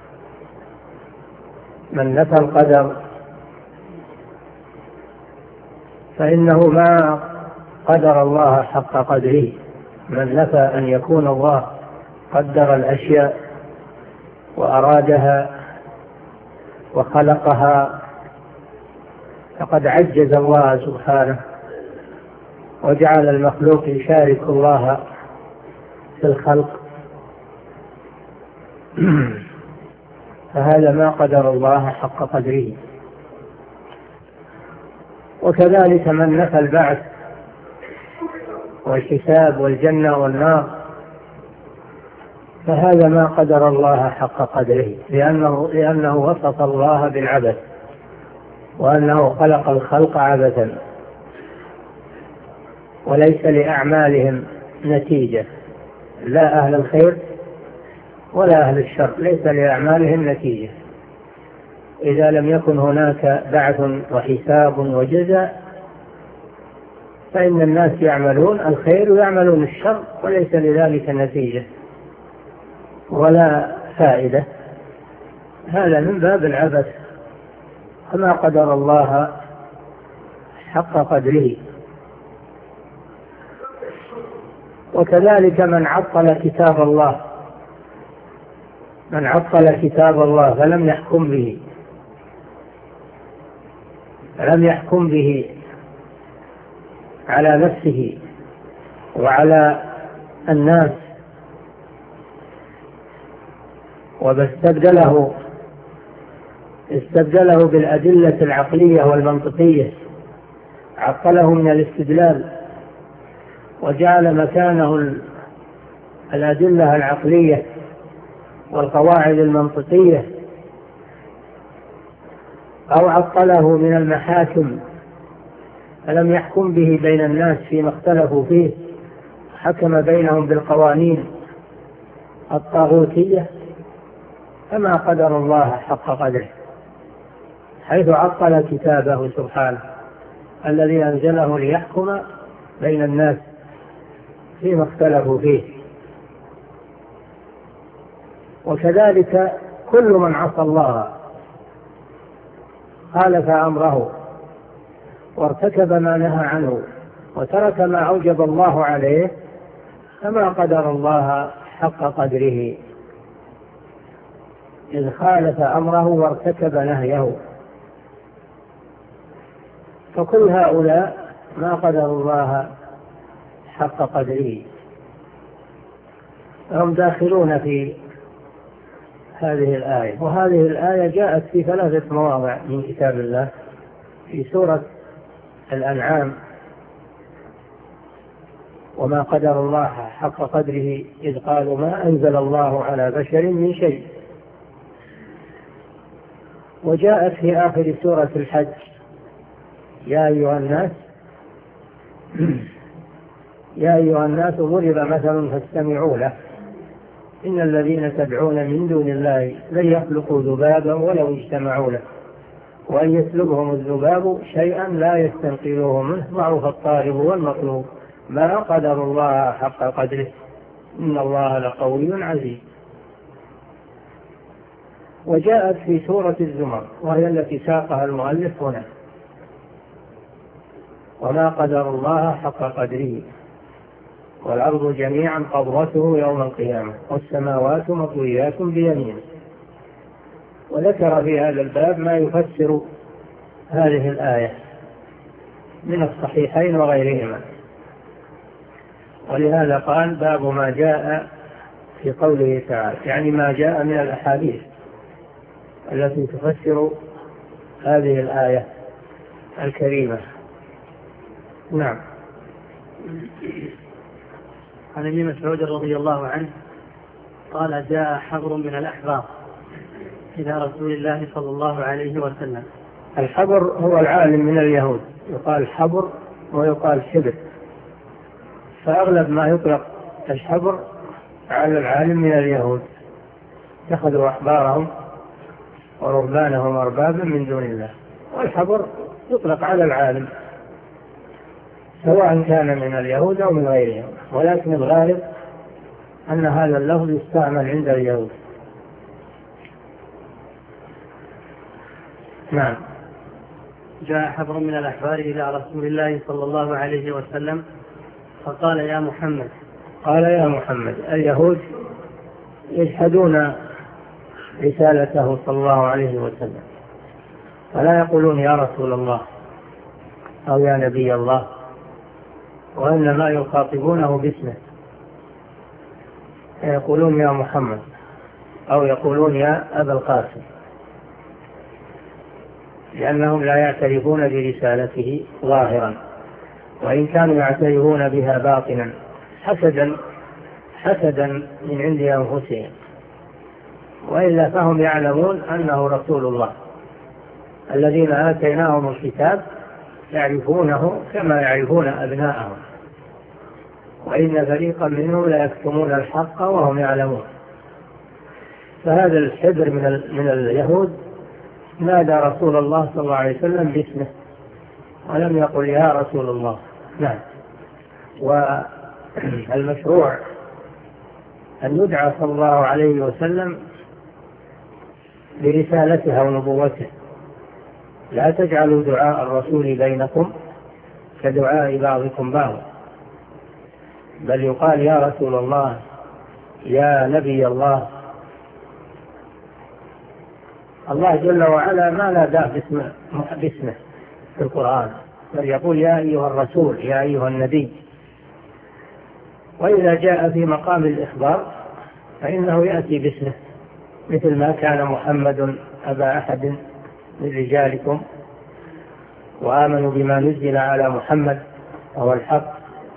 من نفى القدر فإنه ما قدر الله حق قدره. من نفى أن يكون الله قدر الأشياء وأرادها وخلقها فقد عجز الله سبحانه وجعل المخلوق يشارك الله في الخلق، فهذا ما قدر الله حق قدره. وكذلك من نفى البعث والحساب والجنة والنار فهذا ما قدر الله حق قدره، لأنه, لأنه وصف الله بالعبث وأنه خلق الخلق عبثا وليس لأعمالهم نتيجة، لا أهل الخير ولا أهل الشر ليس لأعمالهم نتيجة. إذا لم يكن هناك بعث وحساب وجزاء فإن الناس يعملون الخير ويعملون الشر وليس لذلك نتيجة ولا فائدة. هذا من باب العبث، فما قدر الله حق قدره. وكذلك من عطل كتاب الله من عطل كتاب الله فلم يحكم به فلم يحكم به على نفسه وعلى الناس، وباستبدله استبدله بالأدلة العقلية والمنطقية، عطله من الاستدلال وجعل مكانه الأدلة العقلية والقواعد المنطقية، أو عطله من المحاكم فلم يحكم به بين الناس فيما اختلفوا فيه، حكم بينهم بالقوانين الطاغوتية، فما قدر الله حق قدره، حيث عطل كتابه سبحانه الذي أنزله ليحكم بين الناس فيما اختلفوا فيه. وكذلك كل من عصى الله خالف أمره وارتكب ما نهى عنه وترك ما أوجب الله عليه فما قدر الله حق قدره، إذ خالف أمره وارتكب نهيه. فكل هؤلاء ما قدر الله حق قدره، هم داخلون في هذه الآية. وهذه الآية جاءت في ثلاثة مواضع من كتاب الله: في سورة الأنعام: وما قدر الله حق قدره إذ قالوا ما أنزل الله على بشر من شيء. وجاءت في آخر سورة الحج: يا أيها الناس يا أيها الناس ضرب مثل فاستمعوا له إن الذين تدعون من دون الله لن يخلقوا ذبابا ولو اجتمعوا له وأن يسلبهم الذباب شيئا لا يستنقذوه منه ضعف الطالب والمطلوب ما قدر الله حق قدره إن الله لقوي عزيز. وجاءت في سورة الزمر وهي التي ساقها المؤلف هنا: وما قدر الله حق قدره والأرض جميعا قبضته يوم القيامة والسماوات مطويات بيمينه. وذكر في هذا الباب ما يفسر هذه الآية من الصحيحين وغيرهما، ولهذا قال: باب ما جاء في قوله تعالى، يعني ما جاء من الأحاديث التي تفسر هذه الآية الكريمة. نعم. عن ابن مسعود رضي الله عنه قال: جاء حبر من الأحبار إلى رسول الله صلى الله عليه وسلم. الحبر هو العالم من اليهود، يقال حبر ويقال حبر، فأغلب ما يطلق الحبر على العالم من اليهود، اتخذوا أحبارهم ورهبانهم أربابا من دون الله. والحبر يطلق على العالم سواء كان من اليهود أو من غيرهم، ولكن الغالب أن هذا اللفظ يستعمل عند اليهود. نعم. جاء حبر من الأحبار إلى رسول الله صلى الله عليه وسلم فقال: يا محمد. قال: يا محمد. اليهود يجحدون رسالته صلى الله عليه وسلم، ولا يقولون يا رسول الله أو يا نبي الله، وإنما يخاطبونه باسمه، يقولون يا محمد أو يقولون يا أبا القاسم، لأنهم لا يعترفون برسالته ظاهرا، وإن كانوا يعترفون بها باطنا حسدا حسدا من عند أنفسهم، وإلا فهم يعلمون أنه رسول الله. الذين آتيناهم الكتاب يعرفونه كما يعرفون أبناءهم، وإن فريقا منهم لا يكتمون الحق وهم يعلمون. فهذا الحبر من, من اليهود نادى رسول الله صلى الله عليه وسلم باسمه ولم يقل يا رسول الله. نعم. والمشروع أن يدعى صلى الله عليه وسلم برسالته ونبوته، لا تجعلوا دعاء الرسول بينكم كدعاء بعضكم بعضا، بل يقال يا رسول الله، يا نبي الله. الله جل وعلا ما ناداه باسمه, باسمه في القرآن، بل يقول يا أيها الرسول، يا أيها النبي. وإذا جاء في مقام الإخبار فإنه يأتي باسمه، مثل ما كان محمد أبا أحد من رجالكم وآمنوا بما نزل على محمد وهو الحق.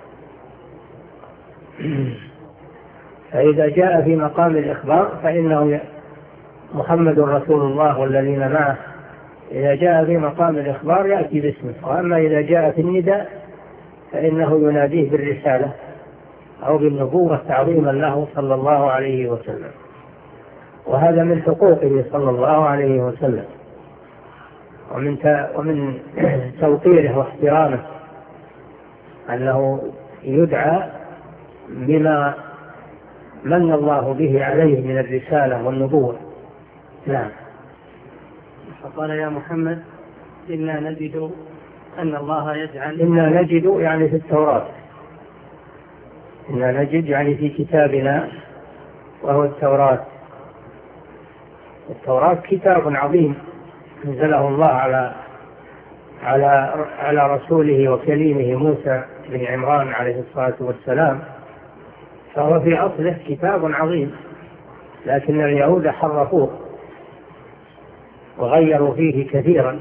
فإذا جاء في مقام الإخبار فإنه محمد رسول الله والذين معه، إذا جاء في مقام الإخبار يأتي باسمه. وأما إذا جاء في النداء فإنه يناديه بالرسالة أو بالنبوة تعظيما له صلى الله عليه وسلم، وهذا من حقوقه صلى الله عليه وسلم ومن ومن توقيره واحترامه أنه يدعى بما من الله به عليه من الرسالة والنبوة. نعم. فقال يا محمد إنا نجد أن الله يجعل إنا نجد يعني في التوراة، إنا نجد يعني في كتابنا وهو التوراة. التوراة كتاب عظيم نزله الله على على على رسوله وكليمه موسى بن عمران عليه الصلاة والسلام، فهو في أصله كتاب عظيم، لكن اليهود حرفوه وغيروا فيه كثيرا.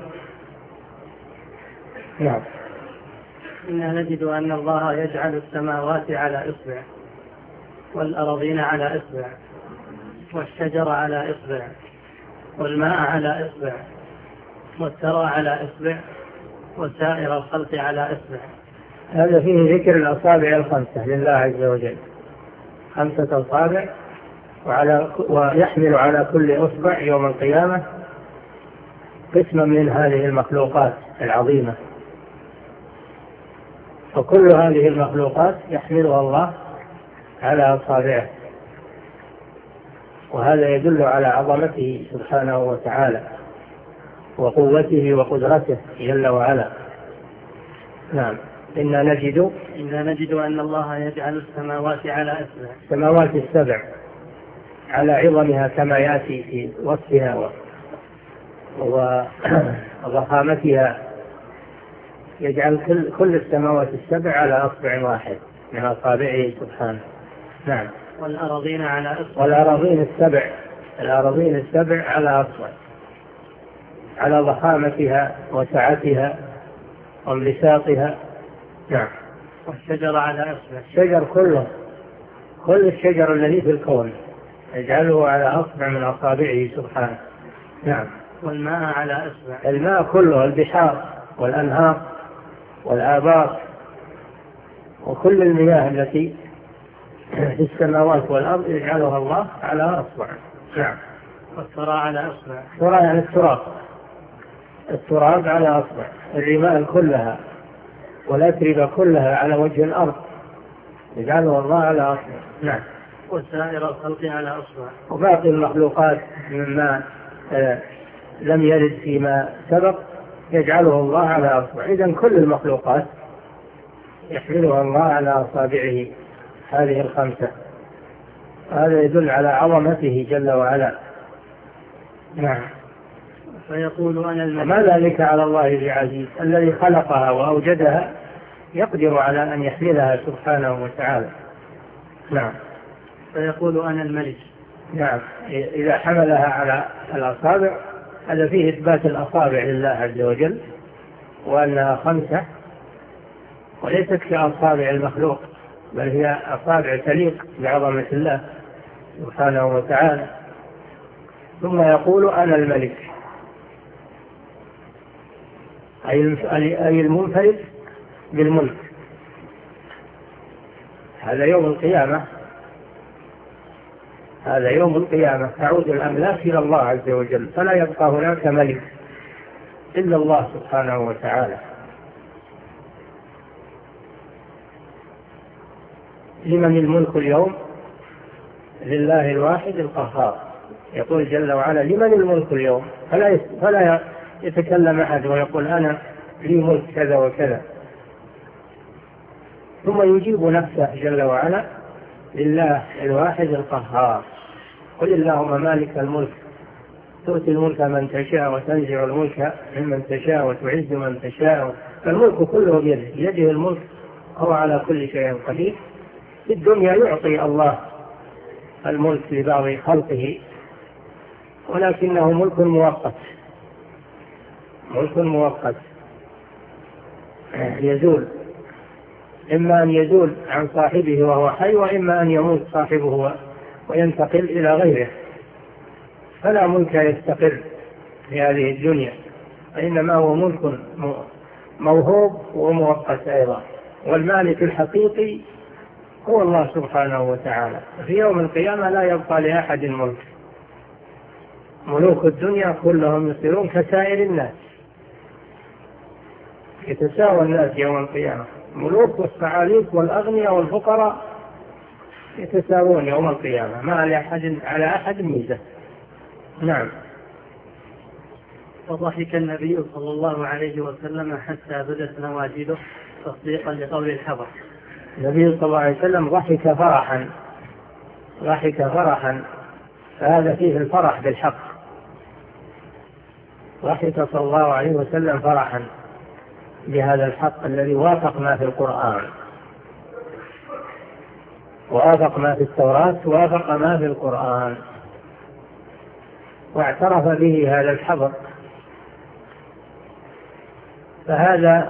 نعم. إنا نجد أن الله يجعل السماوات على إصبع والأراضين على إصبع والشجر على إصبع والماء على إصبع والثرى على إصبع وسائر الخلق على إصبع. هذا فيه ذكر الأصابع الخمسة لله عز وجل، خمسة أصابع، وعلى ويحمل على كل أصبع يوم القيامة قسما من هذه المخلوقات العظيمة، فكل هذه المخلوقات يحملها الله على أصابعه. وهذا يدل على عظمته سبحانه وتعالى وقوته وقدرته جل وعلا. نعم. إنا نجد إنا نجد أن الله يجعل السماوات على أسبع السماوات السبع على عظمها كما يأتي في وصفها وضخامتها، يجعل كل, كل السماوات السبع على أصبع واحد من أصابعه سبحانه. نعم. والأراضين على أصبع والأراضين السبع الأراضين السبع على أصبع على ضخامتها وسعتها وانبساطها. نعم. والشجر على أصبع الشجر كله، كل الشجر الذي في الكون يجعله على أصبع من أصابعه سبحانه. نعم. والماء على أصبع الماء كله، البحار والأنهار والآبار وكل المياه التي في السماوات والأرض يجعلها الله على أصبع. نعم. والثرى على أصبع الثرى يعني التراب التراب على أصبع، الرمال كلها والأتربة كلها على وجه الأرض يجعلها الله على أصبع. نعم. وسائر الخلق على أصبع وباقي المخلوقات مما آه لم يرد فيما سبق يجعله الله على أصبع. إذن كل المخلوقات يحملها الله على أصابعه هذه الخمسة. هذا يدل على عظمته جل وعلا. نعم. فيقول أنا الملك. وما ذلك على الله بعزيز، الذي خلقها وأوجدها يقدر على أن يحملها سبحانه وتعالى. نعم. فيقول أنا الملك. نعم. إذا حملها على الأصابع هذا فيه إثبات الأصابع لله عز وجل وأنها خمسة وليست كأصابع المخلوق، بل هي أصابع تليق بعظمة الله سبحانه وتعالى. ثم يقول أنا الملك، أي المنفرد بالملك. هذا يوم القيامة هذا يوم القيامة تعود الأملاك إلى الله عز وجل، فلا يبقى هناك ملك إلا الله سبحانه وتعالى. لمن الملك اليوم؟ لله الواحد القهار. يقول جل وعلا لمن الملك اليوم، فلا فلا يتكلم أحد ويقول أنا لي ملك كذا وكذا، ثم يجيب نفسه جل وعلا لله الواحد القهار. قل اللهم مالك الملك تؤتي الملك من تشاء وتنزع الملك ممن تشاء وتعز من تشاء، فالملك كله بيده، بيده الملك، هو على كل شيء قدير. في الدنيا يعطي الله الملك لبعض خلقه، ولكنه ملك مؤقت ملك مؤقت يزول، إما أن يزول عن صاحبه وهو حي، وإما أن يموت صاحبه وينتقل إلى غيره، فلا ملك يستقر في هذه الدنيا، وإنما هو ملك موهوب ومؤقت أيضا. والمالك الحقيقي هو الله سبحانه وتعالى. في يوم القيامة لا يبقى لأحد ملك، ملوك الدنيا كلهم يصيرون كسائر الناس، يتساوى الناس يوم القيامة، ملوك والصعاليك والأغنياء والفقراء يتساوون يوم القيامة، ما لأحد على أحد ميزة. نعم. وضحك النبي صلى الله عليه وسلم حتى بدت نواجذه تصديقا لقول الحبر. النبي صلى الله عليه وسلم ضحك فرحا ضحك فرحا فهذا فيه الفرح بالحق. ضحك صلى الله عليه وسلم فرحا بهذا الحق الذي وافق ما في القرآن، وافق ما في التوراة، وافق ما في القرآن، واعترف به هذا الحبر. فهذا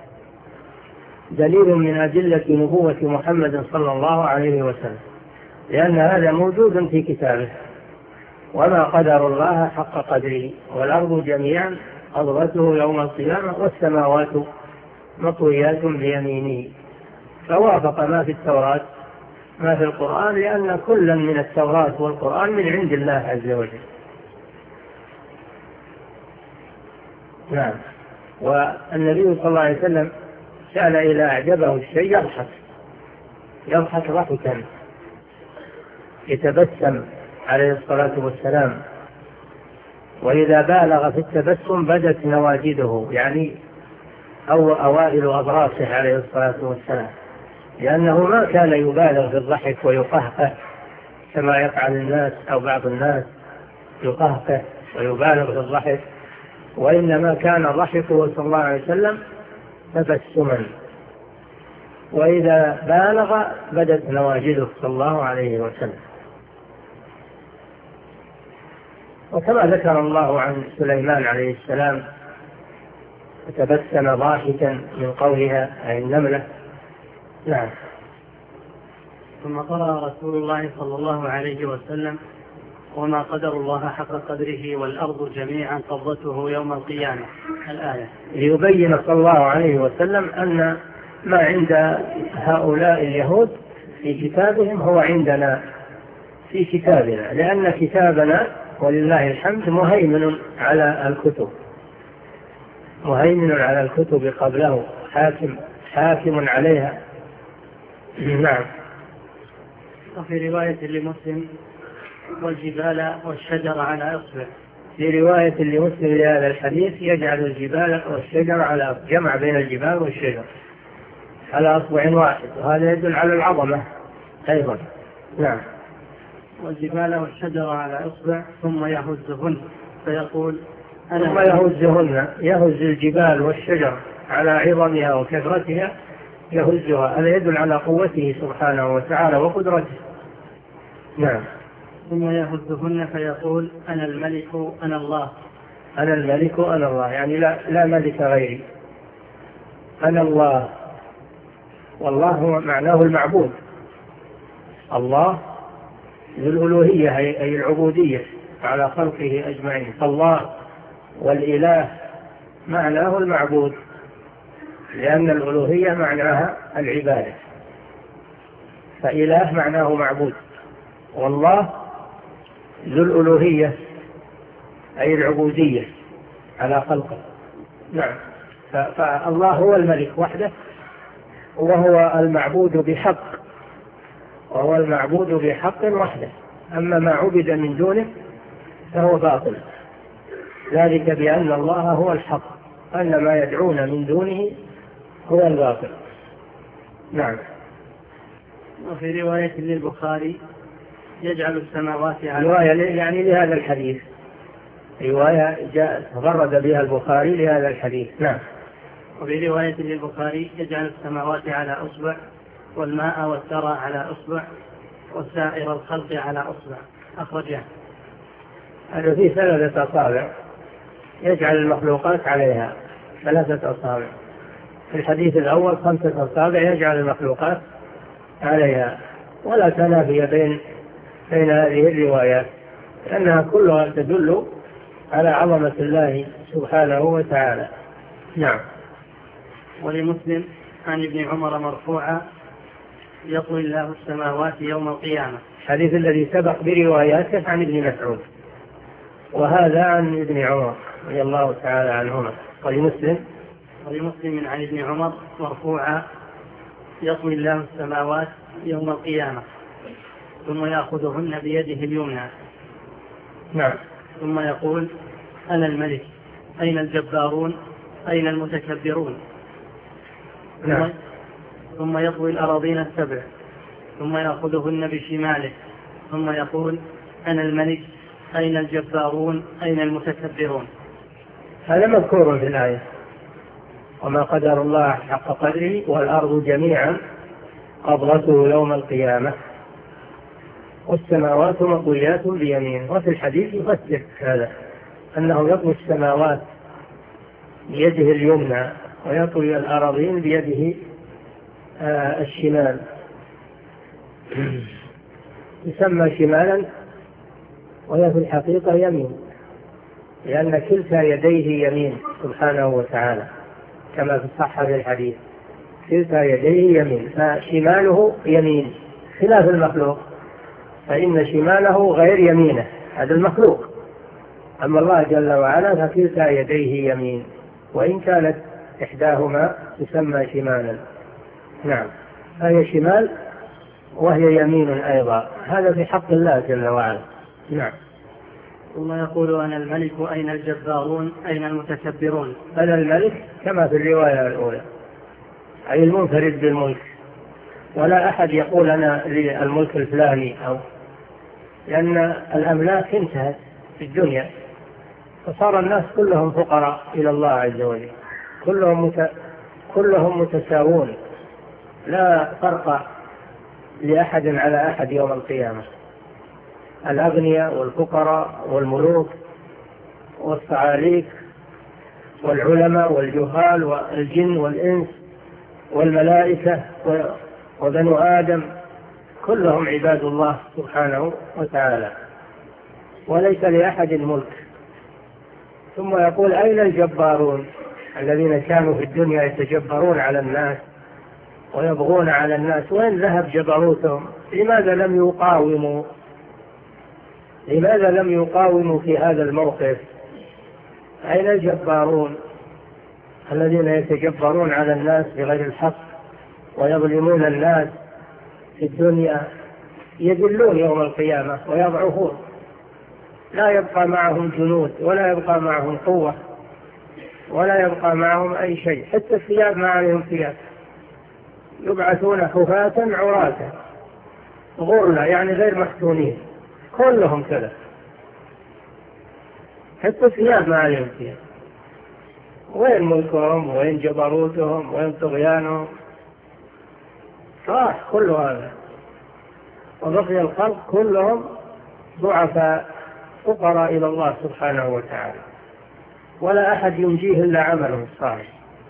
دليل من أدلة نبوة محمد صلى الله عليه وسلم، لأن هذا موجود في كتابه. وما قدر الله حق قدره، والأرض جميعا قبضته يوم القيامة والسماوات مطويات بيمينه. فوافق ما في التوراة ما في القرآن، لأن كلا من التوراة والقرآن من عند الله عز وجل. نعم. والنبي صلى الله عليه وسلم كان إذا أعجبه الشيء يضحك يضحك ضحكا، يتبسم عليه الصلاة والسلام، وإذا بالغ في التبسم بدت نواجذه، يعني أو أوائل أضراسه عليه الصلاة والسلام، لأنه ما كان يبالغ في الضحك ويقهقه كما يفعل الناس أو بعض الناس، يقهقه ويبالغ في الضحك، وإنما كان ضحكه صلى الله عليه وسلم تبسما، وإذا بالغ بدت نواجذه صلى الله عليه وسلم. وكما ذكر الله عن سليمان عليه السلام تبسم ضاحكا من قولها أي النملة. نعم. ثم قرأ رسول الله صلى الله عليه وسلم: وما قدر الله حق قدره والأرض جميعا قبضته يوم القيامة، الآية، ليبين صلى الله عليه وسلم أن ما عند هؤلاء اليهود في كتابهم هو عندنا في كتابنا، لأن كتابنا ولله الحمد مهيمن على الكتب، مهيمن على الكتب قبله، حاكم حاكم عليها. نعم. وفي رواية لمسلم: والجبال والشجر على أصبع. في رواية لمسلم لهذا الحديث: يجعل الجبال والشجر على، جمع بين الجبال والشجر على أصبع واحد، وهذا يدل على العظمة أيضا. نعم. والجبال والشجر على أصبع ثم يهزهن فيقول أنا ثم يهزهن، يهز الجبال والشجر على عظمها وكثرتها، يهزها، هذا يدل على قوته سبحانه وتعالى وقدرته. نعم. ثم يهزهن فيقول أنا الملك أنا الله. أنا الملك أنا الله، يعني لا, لا ملك غيري، أنا الله. والله هو معناه المعبود، الله ذو الألوهية أي العبودية على خلقه أجمعين، الله والإله معناه المعبود، لأن الألوهية معناها العبادة، فإله معناه معبود، والله ذو الألوهية أي العبودية على خلقه. نعم. فالله هو الملك وحده، وهو المعبود بحق، وهو المعبود بحق وحده، أما ما عبد من دونه فهو باطل، ذلك بأن الله هو الحق، أن ما يدعون من دونه هو الباطل. نعم. وفي رواية للبخاري: يجعل السماوات على، رواية يعني لهذا الحديث، رواية جاء تفرد بها البخاري لهذا الحديث. نعم. وفي رواية للبخاري: يجعل السماوات على أصبع والماء والثرى على أصبع وسائر الخلق على أصبع، أخرجه. هذا فيه ثلاثة أصابع، يجعل المخلوقات عليها ثلاثة أصابع. في الحديث الأول خمسة أصابع يجعل المخلوقات عليها، ولا تنافي بين بين هذه الروايات، لأنها كلها تدل على عظمة الله سبحانه وتعالى. نعم. ولمسلم عن ابن عمر مرفوعا: يطوي الله السماوات يوم القيامة، الحديث الذي سبق برواياته عن ابن مسعود، وهذا عن ابن عمر رضي الله تعالى عنهما. ولمسلم ولمسلم عن ابن عمر مرفوعا: يطوي الله السماوات يوم القيامة ثم يأخذهن بيده اليمنى. نعم. ثم يقول أنا الملك، أين الجبارون، أين المتكبرون. نعم. ثم يطوي الأراضين السبع ثم يأخذهن بشماله ثم يقول أنا الملك، أين الجبارون، أين المتكبرون. هذا مذكور في الآية: وما قدر الله حق قدره والأرض جميعا قبضته يوم القيامة والسماوات مطويات بيمينه. وفي الحديث يفسر هذا أنه يطوي السماوات بيده اليمنى ويطوي الأراضين بيده آه الشمال. يسمى شمالا وهي في الحقيقة يمين، لأن كلتا يديه يمين سبحانه وتعالى كما في صحة الحديث، كلتا يديه يمين، فشماله يمين خلاف المخلوق، فإن شماله غير يمينه، هذا المخلوق. أما الله جل وعلا فكلتا يديه يمين، وإن كانت إحداهما تسمى شمالا. نعم. فهي شمال وهي يمين أيضا، هذا في حق الله جل وعلا نعم. ثم يقول أنا الملك أين الجبارون أين المتكبرون. أنا الملك كما في الرواية الأولى، أي المنفرد بالملك، ولا أحد يقول أنا للملك الفلاني، أو لأن الأملاك انتهت في الدنيا، فصار الناس كلهم فقراء إلى الله عز وجل، كلهم مت... كلهم متساوون، لا فرق لأحد على أحد يوم القيامة. الأغنياء والفقراء والملوك والصعاليك والعلماء والجهال والجن والإنس والملائكة وبنو آدم كلهم عباد الله سبحانه وتعالى، وليس لأحد ملك. ثم يقول أين الجبارون الذين كانوا في الدنيا يتجبرون على الناس ويبغون على الناس، وين ذهب جبروتهم؟ لماذا لم يقاوموا لماذا لم يقاوموا في هذا الموقف؟ أين الجبارون الذين يتجبرون على الناس بغير الحق ويظلمون الناس في الدنيا؟ يذلون يوم القيامة ويضعفون، لا يبقى معهم جنود ولا يبقى معهم قوة ولا يبقى معهم أي شيء، حتى الثياب ما عليهم ثياب، يبعثون حفاة عراة غرلا، يعني غير مختونين، كلهم كذا، حتى الثياب ما عليهم ثياب. وين ملكهم وين جبروتهم وين طغيانهم؟ راح كل هذا، وبقي الخلق كلهم ضعفاء فقراء إلى الله سبحانه وتعالى، ولا أحد ينجيه إلا عمله الصالح.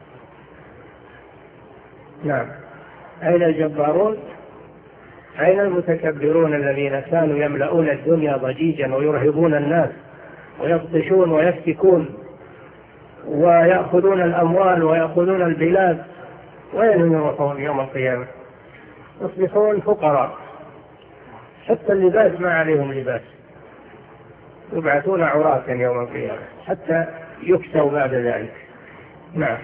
نعم. أين الجبارون أين المتكبرون الذين كانوا يملؤون الدنيا ضجيجا ويرهبون الناس ويبطشون ويفتكون ويأخذون الأموال ويأخذون البلاد؟ وين يروحون يوم القيامة؟ يصبحون فقراء، حتى اللباس ما عليهم لباس، يبعثون عراة يوم القيامة حتى يكسوا بعد ذلك. نعم.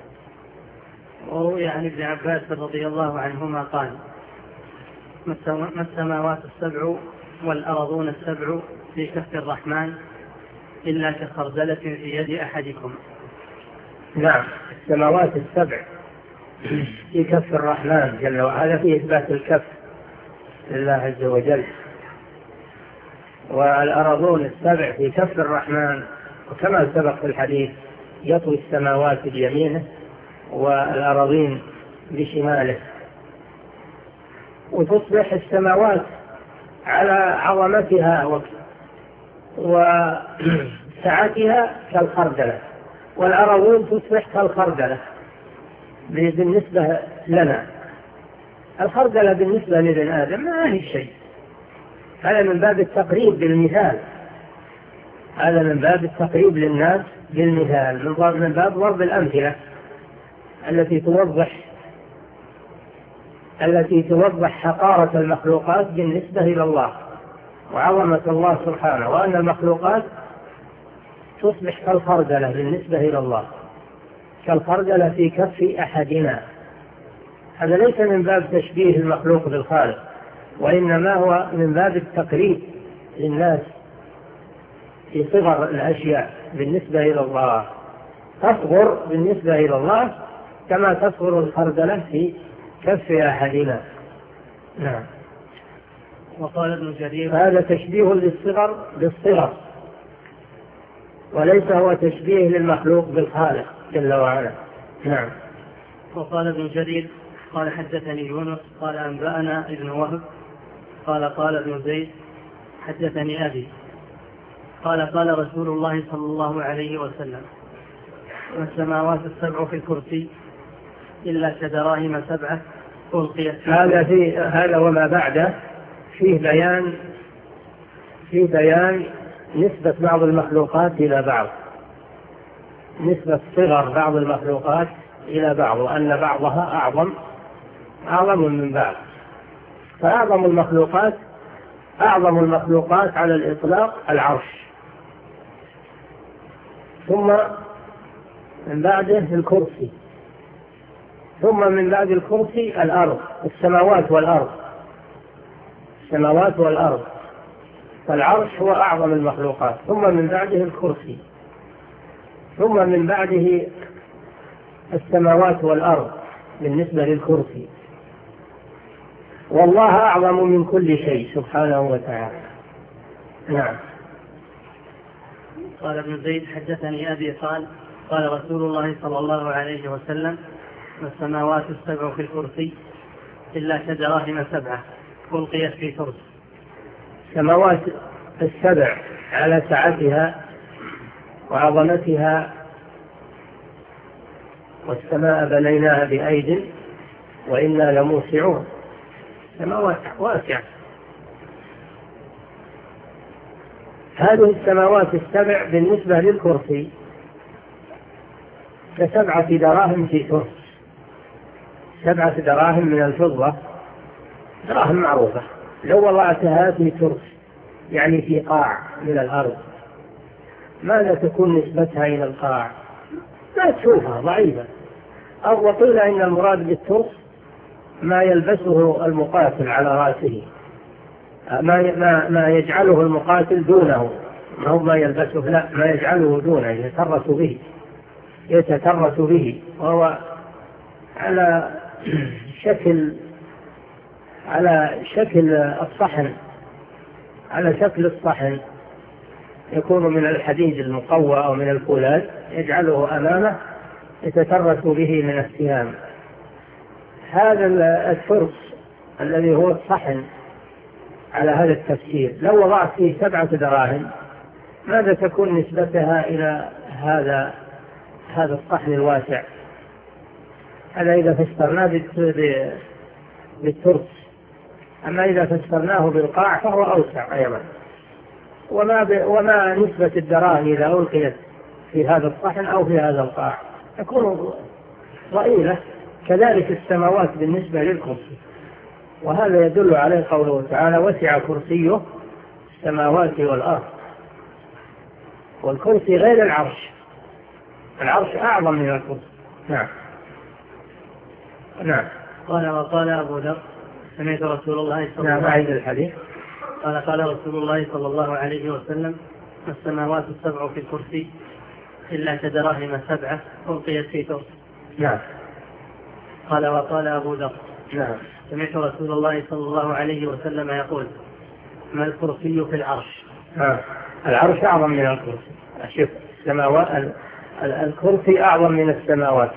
وروي عن ابن عباس رضي الله عنهما قال ما السماوات السبع والأرضون السبع في كف الرحمن إلا كخردلة في يد أحدكم. نعم. السماوات السبع في كف الرحمن جل وعلا، في إثبات الكف لله عز وجل، والأرضون السبع في كف الرحمن، وكما سبق في الحديث يطوي السماوات بيمينه والأراضين بشماله، وتصبح السماوات على عظمتها وسعتها كالخردلة، والأراضين تصبح كالخردلة بالنسبة لنا. الخردلة بالنسبة لابن آدم ما هي شيء، هذا من باب التقريب بالمثال، هذا من باب التقريب للناس بالمثال، من باب ضرب الأمثلة التي توضح التي توضح حقارة المخلوقات بالنسبة إلى الله وعظمة الله سبحانه، وأن المخلوقات تصبح كالخردلة بالنسبة إلى الله، كالخردلة في كف أحدنا. هذا ليس من باب تشبيه المخلوق بالخالق، وإنما هو من باب التقريب للناس في صغر الأشياء بالنسبة إلى الله، تصغر بالنسبة إلى الله كما تصغر الخردلة في كف أحدنا. نعم. وقال ابن جرير هذا تشبيه للصغر بالصغر، وليس هو تشبيه للمخلوق بالخالق جل وعلا. نعم. وقال ابن جرير قال حدثني يونس قال أنبأنا ابن وهب قال قال ابن زيد حدثني أبي قال قال رسول الله صلى الله عليه وسلم والسماوات السبع في الكرسي إلا كدراهم سبعة ألقيت. هذا في هذا وما بعده فيه بيان فيه بيان نسبة بعض المخلوقات إلى بعض، نسبة صغر بعض المخلوقات إلى بعض، وأن بعضها أعظم أعظم من بعض. فأعظم المخلوقات أعظم المخلوقات على الإطلاق العرش، ثم من بعده الكرسي، ثم من بعد الكرسي الأرض، السماوات والأرض السماوات والأرض فالعرش هو أعظم المخلوقات، ثم من بعده الكرسي، ثم من بعده السماوات والأرض بالنسبة للكرسي. والله أعظم من كل شيء سبحانه وتعالى. نعم. قال ابن زيد حدثني أبي قال قال رسول الله صلى الله عليه وسلم: السماوات السبع في الكرسي إلا كدراهم سبعة ألقيت في كرسي. السماوات السبع على سعتها وعظمتها، والسماء بنيناها بأيد وإنا لموسعون، سماوات واسعة. هذه السماوات السبع بالنسبة للكرسي كسبعة دراهم في كرس، سبعة دراهم من الفضة، دراهم معروفة، لو وضعتها في كرس يعني في قاع من الأرض ماذا تكون نسبتها إلى القاع؟ لا تشوفها، ضعيفة. أو وقيل إن المراد بالترس ما يلبسه المقاتل على رأسه، ما ما ما يجعله المقاتل دونه، ما هو ما يلبسه، لا، ما يجعله دونه، يتترس به يتترس به وهو على شكل على شكل الصحن، على شكل الصحن، يكون من الحديد المقوى أو من الفولاذ، يجعله أمامه يتترس به من السهام. هذا الترس الذي هو الصحن على هذا التفسير لو وضعت فيه سبعة دراهم ماذا تكون نسبتها إلى هذا هذا الصحن الواسع؟ هذا إذا فسرناه بالترس، أما إذا فسرناه بالقاع فهو أوسع أيضا. وما, ب... وما نسبة الدراهم إذا ألقيت في هذا الصحن أو في هذا القاع تكون ضئيلة. كذلك السماوات بالنسبة للكرسي، وهذا يدل عليه قوله تعالى: وسع كرسيه السماوات والأرض. والكرسي غير العرش، العرش أعظم من الكرسي. نعم. نعم. قال وقال أبو ذر: سمعت رسول الله صلى الله عليه وسلم الحديث قال قال رسول الله صلى الله عليه وسلم: السماوات السبع في الكرسي إلا كدراهم سبعة ألقيت في كرسي. نعم. قال وقال أبو ذر: نعم. سمعت رسول الله صلى الله عليه وسلم يقول: ما الكرسي في العرش؟ نعم. العرش أعظم من الكرسي. شوف، السماوات الكرسي أعظم من السماوات،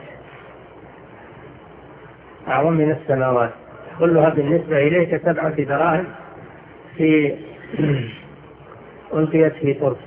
أعظم من السماوات كلها بالنسبة إليه كسبعة دراهم في ألقيت في كرسي.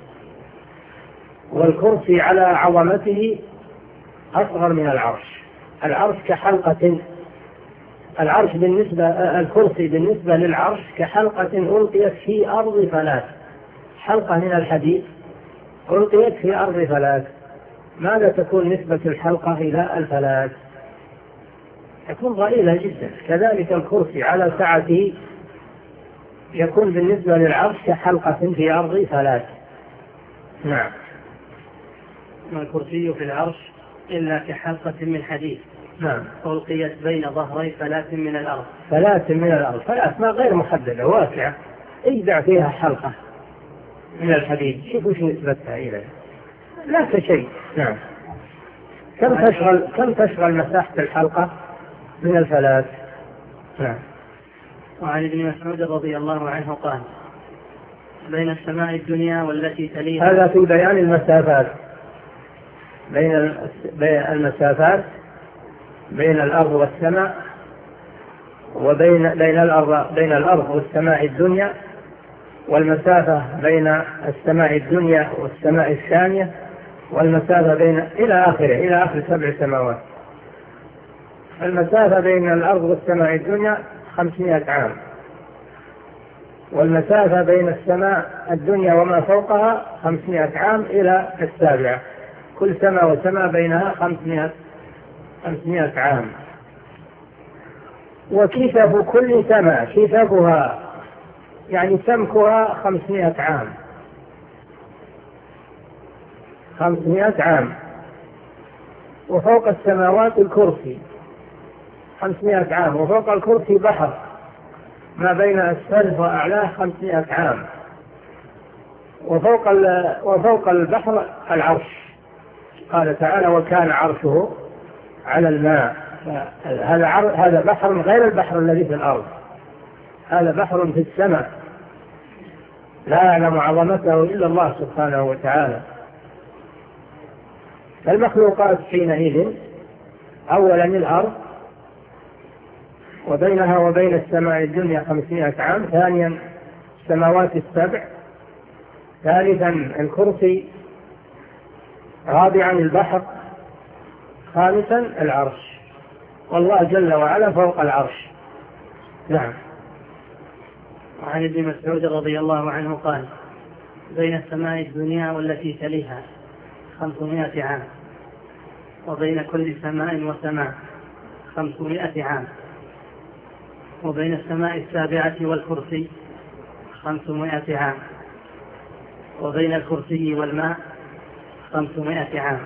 والكرسي على عظمته أصغر من العرش. العرش كحلقة، العرش بالنسبة الكرسي بالنسبة للعرش كحلقة ألقيت في أرض فلات، حلقة من الحديد ألقيت في أرض فلات. ماذا تكون نسبة الحلقة إلى الفلات؟ تكون ضئيلة جدا. كذلك الكرسي على سعته يكون بالنسبة للعرش كحلقة في أرض فلات. نعم. ما الكرسي في العرش إلا كحلقة من حديد. نعم. ألقيت بين ظهري فلات من الأرض. فلات من الأرض، فلات ما غير محددة واسعة، اجدع فيها حلقة من الحديد، شوفوا شو نسبتها إليه، لا كشيء. نعم. كم تشغل كم تشغل مساحة الحلقة من الفلات. نعم. وعن ابن مسعود رضي الله عنه قال: بين السماء الدنيا والتي تليها. هذا في بيان المسافات، بين المسافات بين الأرض والسماء، وبين بين الأرض بين الأرض والسماء الدنيا، والمسافة بين السماء الدنيا والسماء الثانية، والمسافة بين إلى آخره إلى آخر سبع سماوات. المسافة بين الأرض والسماء الدنيا خمسمائة عام، والمسافة بين السماء الدنيا وما فوقها خمسمائة عام إلى السابعة. كل سماء وسماء بينها خمسمائة خمسمائة عام. وكثف كل سماء، كثفها يعني سمكها خمسمائة عام، خمسمائة عام. وفوق السماوات الكرسي خمسمائة عام، وفوق الكرسي بحر ما بين أسفله وأعلاه خمسمائة عام. وفوق وفوق البحر العرش، قال تعالى وكان عرشه على الماء. هذا هذا بحر غير البحر الذي في الأرض، هذا بحر في السماء لا يعلم عظمته إلا الله سبحانه وتعالى. المخلوقات حينئذ أولا الأرض وبينها وبين السماء الدنيا خمسمائة عام، ثانيا السماوات السبع، ثالثا الكرسي، رابعا البحر، خامسا العرش، والله جل وعلا فوق العرش. نعم. وعن ابن مسعود رضي الله عنه قال بين السماء الدنيا والتي تليها خمسمائة عام، وبين كل سماء وسماء خمسمائة عام، وبين السماء السابعة والكرسي خمسمائة عام، وبين الكرسي والماء خمسمائة عام،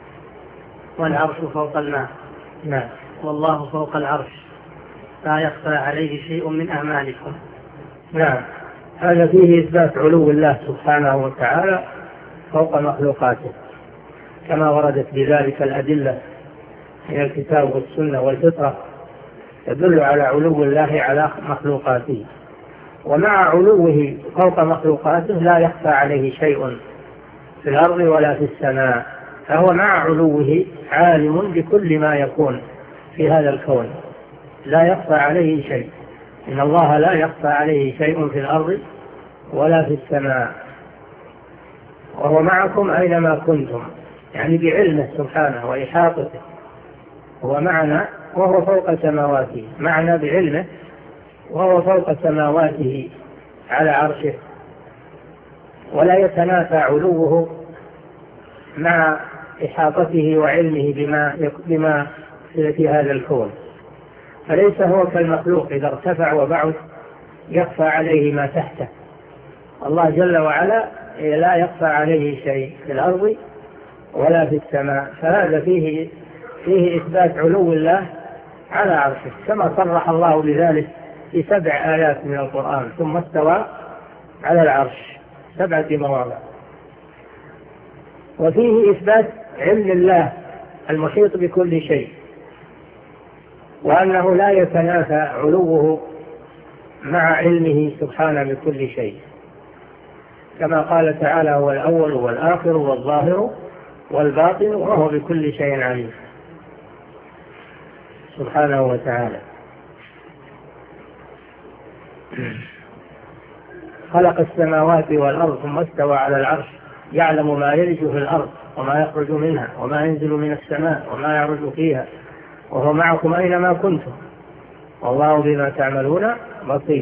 والعرش فوق الماء. نعم. والله فوق العرش لا يخفى عليه شيء من أعمالكم. نعم. هذا فيه إثبات علو الله سبحانه وتعالى فوق مخلوقاته، كما وردت بذلك الأدلة من الكتاب والسنة والفطرة تدل على علو الله على مخلوقاته. ومع علوه فوق مخلوقاته لا يخفى عليه شيء في الأرض ولا في السماء، فهو مع علوه عالم بكل ما يكون في هذا الكون، لا يخفى عليه شيء. إن الله لا يخفى عليه شيء في الأرض ولا في السماء، وهو معكم أينما كنتم، يعني بعلمه سبحانه وإحاطته. هو معنا وهو فوق سماواته، معنا بعلمه وهو فوق سماواته على عرشه، ولا يتنافى علوه مع إحاطته وعلمه بما, بما في هذا الكون. فليس هو كالمخلوق إذا ارتفع وبعث يخفى عليه ما تحته. الله جل وعلا لا يخفى عليه شيء في الأرض ولا في السماء، فهذا فيه, فيه إثبات علو الله على عرشه، كما صرح الله بذلك في سبع آيات من القرآن. ثم استوى على العرش سبعة مواضع. وفيه إثبات علم الله المحيط بكل شيء، وأنه لا يتنافى علوه مع علمه سبحانه بكل شيء، كما قال تعالى هو الأول والآخر والظاهر والباطن وهو بكل شيء عليم سبحانه وتعالى. خلق السماوات والأرض ثم استوى على العرش، يعلم ما يلج في الأرض وما يخرج منها وما ينزل من السماء وما يعرج فيها، وهو معكم أينما كنتم، والله بما تعملون بصير.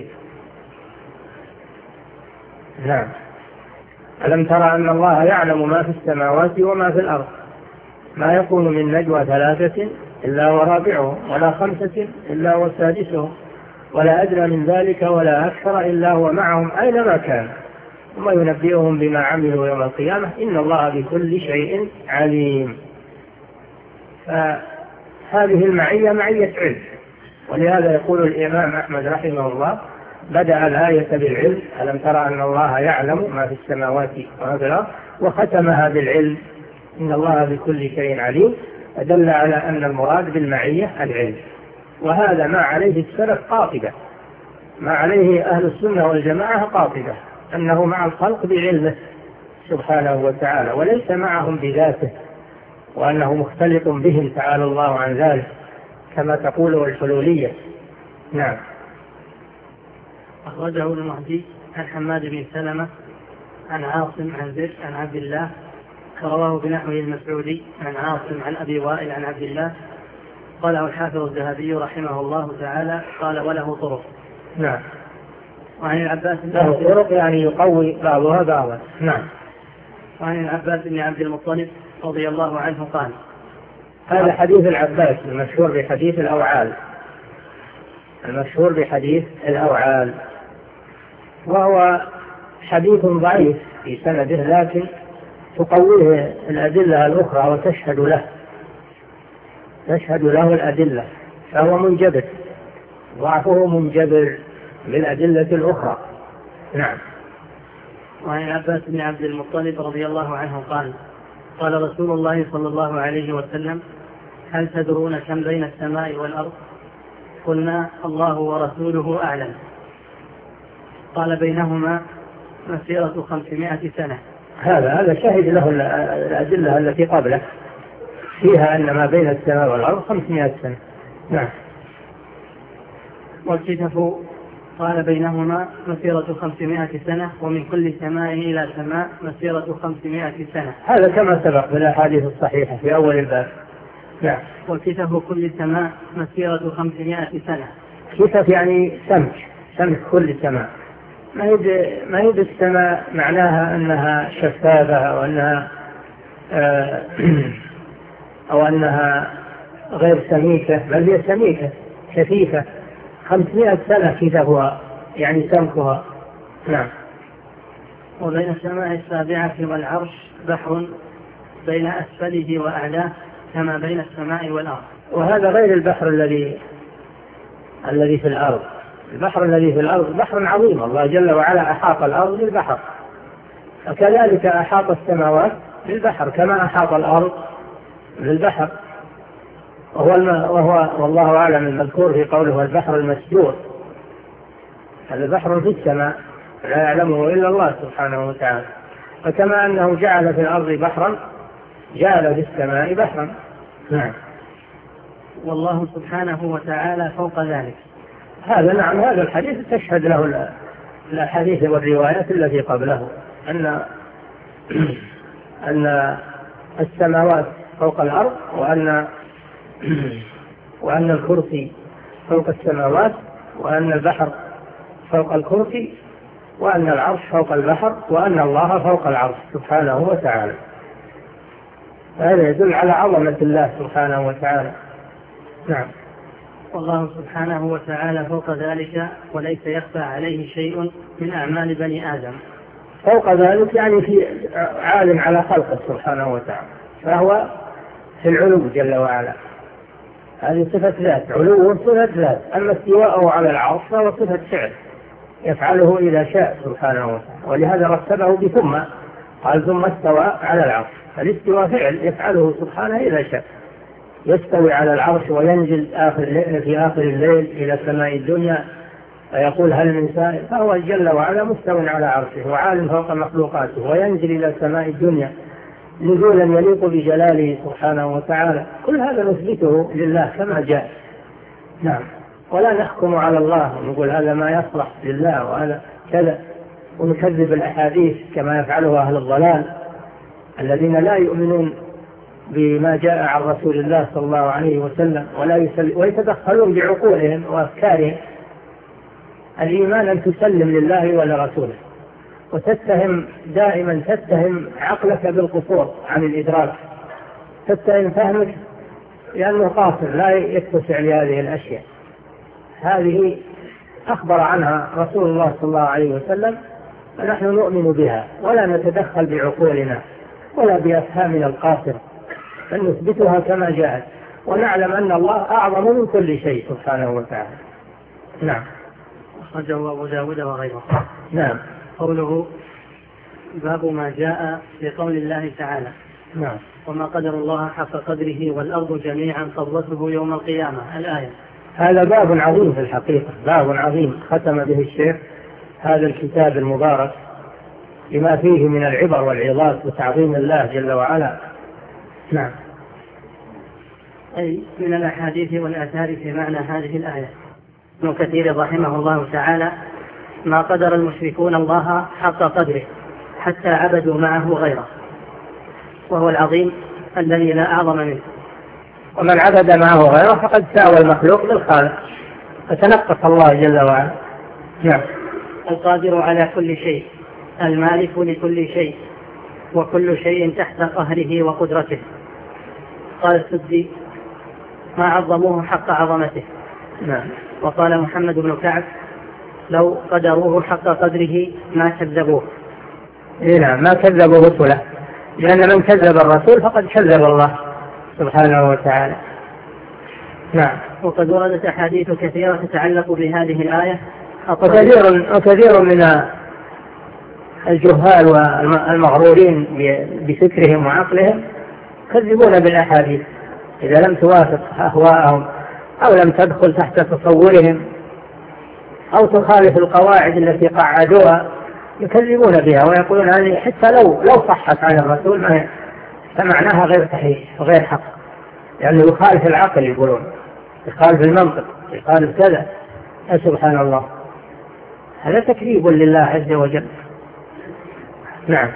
نعم. ألم ترى أن الله يعلم ما في السماوات وما في الأرض، ما يكون من نجوى ثلاثة إلا ورابعهم، ولا خمسة إلا وسادسهم، ولا أدنى من ذلك ولا أكثر إلا هو معهم أينما كان، ثم ينبئهم بما عملوا يوم القيامة إن الله بكل شيء عليم. فهذه المعية معية علم، ولهذا يقول الإمام أحمد رحمه الله بدأ الآية بالعلم، ألم ترى أن الله يعلم ما في السماوات وما في الأرض، وختمها بالعلم إن الله بكل شيء عليم، فدل على أن المراد بالمعية العلم. وهذا ما عليه السلف قاطبة، ما عليه أهل السنة والجماعة قاطبة، أنه مع الخلق بعلمه سبحانه وتعالى، وليس معهم بذاته، وأنه مختلط بهم تعالى الله عن ذلك كما تقوله الحلولية. نعم. أخرجه المهدي عن حماد بن سلمة عن عاصم عن زيد عن عبد الله، رواه بنحوه المسعودي عن عاصم عن أبي وائل عن عبد الله، قاله الحافظ الذهبي رحمه الله تعالى قال وله طرق. نعم. وعن العباس له طرق يعني يقوي بعضها بعضا. نعم. وعن العباس بن عبد المطلب رضي الله عنه قال، هذا حديث العباس المشهور بحديث الأوعال، المشهور بحديث الأوعال، وهو حديث ضعيف في سنده، لكن تقويه الأدلة الأخرى وتشهد له تشهد له الأدلة، فهو منجبر، ضعفه منجبر بالأدلة الأخرى. نعم. وعن العباس بن عبد المطلب رضي الله عنه قال قال رسول الله صلى الله عليه وسلم هل تدرون كم بين السماء والأرض؟ قلنا الله ورسوله أعلم. قال بينهما مسيرة خمسمائة سنة. هذا هذا شهد له الأدلة التي قبله فيها أن ما بين السماء والأرض خمسمائة سنة. نعم. والكتف قال بينهما مسيرة خمسمائة سنة ومن كل سماء إلى سماء مسيرة خمسمائة سنة. هذا كما سبق في الأحاديث الصحيحة في أول الباب. نعم. وكتف كل سماء مسيرة خمسمائة سنة. كتف يعني سمك سمك كل سماء. ما هي ما هي السماء معناها أنها شفافة أو أنها آه أو أنها غير سميكة، بل هي سميكة كثيفة. خمسمائة سنة كتفها يعني سمكها. نعم. وبين السماء السابعة والعرش بحر بين أسفله وأعلاه كما بين السماء والأرض. وهذا غير البحر الذي الذي في الأرض. البحر الذي في الأرض بحر عظيم، الله جل وعلا أحاط الأرض بالبحر، وكذلك أحاط السماوات بالبحر كما أحاط الأرض بالبحر. وهو, وهو والله أعلم المذكور في قوله البحر المسجور. هذا بحر في السماء لا يعلمه إلا الله سبحانه وتعالى. فكما أنه جعل في الأرض بحرا جعل في السماء بحرا. نعم. والله سبحانه وتعالى فوق ذلك. هذا نعم، هذا الحديث تشهد له الحديث والروايات التي قبله أن أن السماوات فوق الأرض، وأن وأن الكرسي فوق السماوات، وأن البحر فوق الكرسي، وأن العرش فوق البحر، وأن الله فوق العرش سبحانه وتعالى. هذا يدل على عظمة الله سبحانه وتعالى. نعم. والله سبحانه وتعالى فوق ذلك وليس يخفى عليه شيء من أعمال بني آدم. فوق ذلك يعني في عالم على خلقه سبحانه وتعالى، فهو في العلو جل وعلا. هذه صفة ذات، علو صفة ذات. أما استواءه على العرش فهو صفة فعل يفعله إذا شاء سبحانه وتعالى، ولهذا رتبه بثم، قال ثم استوى على العرش. فالاستواء فعل يفعله سبحانه إذا شاء، يستوي على العرش وينزل آخر في آخر الليل إلى سماء الدنيا فيقول هل من سائل، فهو جل وعلا مستوى على عرشه وعال فوق مخلوقاته، وينزل إلى سماء الدنيا نزولا يليق بجلاله سبحانه وتعالى. كل هذا نثبته لله كما جاء. نعم. ولا نحكم على الله ونقول هذا ما يصلح لله وهذا كذا، ونكذب الأحاديث كما يفعله أهل الضلال الذين لا يؤمنون بما جاء عن رسول الله صلى الله عليه وسلم ولا ويتدخلون بعقولهم وأفكارهم. الإيمان أن تسلم لله ولرسوله، وتتهم دائما تتهم عقلك بالقصور عن الإدراك، تتهم فهمك لأنه قاصر لا يتسع لهذه الأشياء. هذه أخبر عنها رسول الله صلى الله عليه وسلم، فنحن نؤمن بها ولا نتدخل بعقولنا ولا بأفهامنا القاصرة، بل نثبتها كما جاءت، ونعلم أن الله أعظم من كل شيء سبحانه وتعالى. نعم. أخرجه أبو داود وغيره. نعم. قوله باب ما جاء في قول الله تعالى نعم. وما قدر الله حق قدره والأرض جميعا قبضته يوم القيامة، الآية. هذا باب عظيم في الحقيقة، باب عظيم ختم به الشيخ هذا الكتاب المبارك لما فيه من العبر والعظات وتعظيم الله جل وعلا. نعم. أي من الأحاديث والآثار في معنى هذه الآية. ابن كثير رحمه الله تعالى ما قدر المشركون الله حق قدره حتى عبدوا معه غيره، وهو العظيم الذي لا أعظم منه. ومن عبد معه غيره فقد ساوى المخلوق بالخالق، فتنقص الله جل وعلا. نعم. القادر على كل شيء، المالك لكل شيء، وكل شيء تحت قهره وقدرته. قال السدي ما عظموه حق عظمته. نعم. وقال محمد بن كعب لو قدروه حق قدره ما كذبوه. نعم، ما كذبوا رسله، لأن من كذب الرسول فقد كذب الله سبحانه وتعالى. نعم. وقد وردت أحاديث كثيرة تتعلق بهذه الآية، وكثير, وكثير من الجهال والمغرورين بفكرهم وعقلهم يكذبون بالأحاديث إذا لم توافق أهواءهم أو لم تدخل تحت تصورهم أو تخالف القواعد التي قعدوها يكذبون بها ويقولون هذه حتى لو لو صحت عن الرسول ما فمعناها غير صحيح وغير حق، يعني يخالف العقل، يقولون يخالف المنطق، يخالف كذا. سبحان الله، هذا تكذيب لله عز وجل. نعم.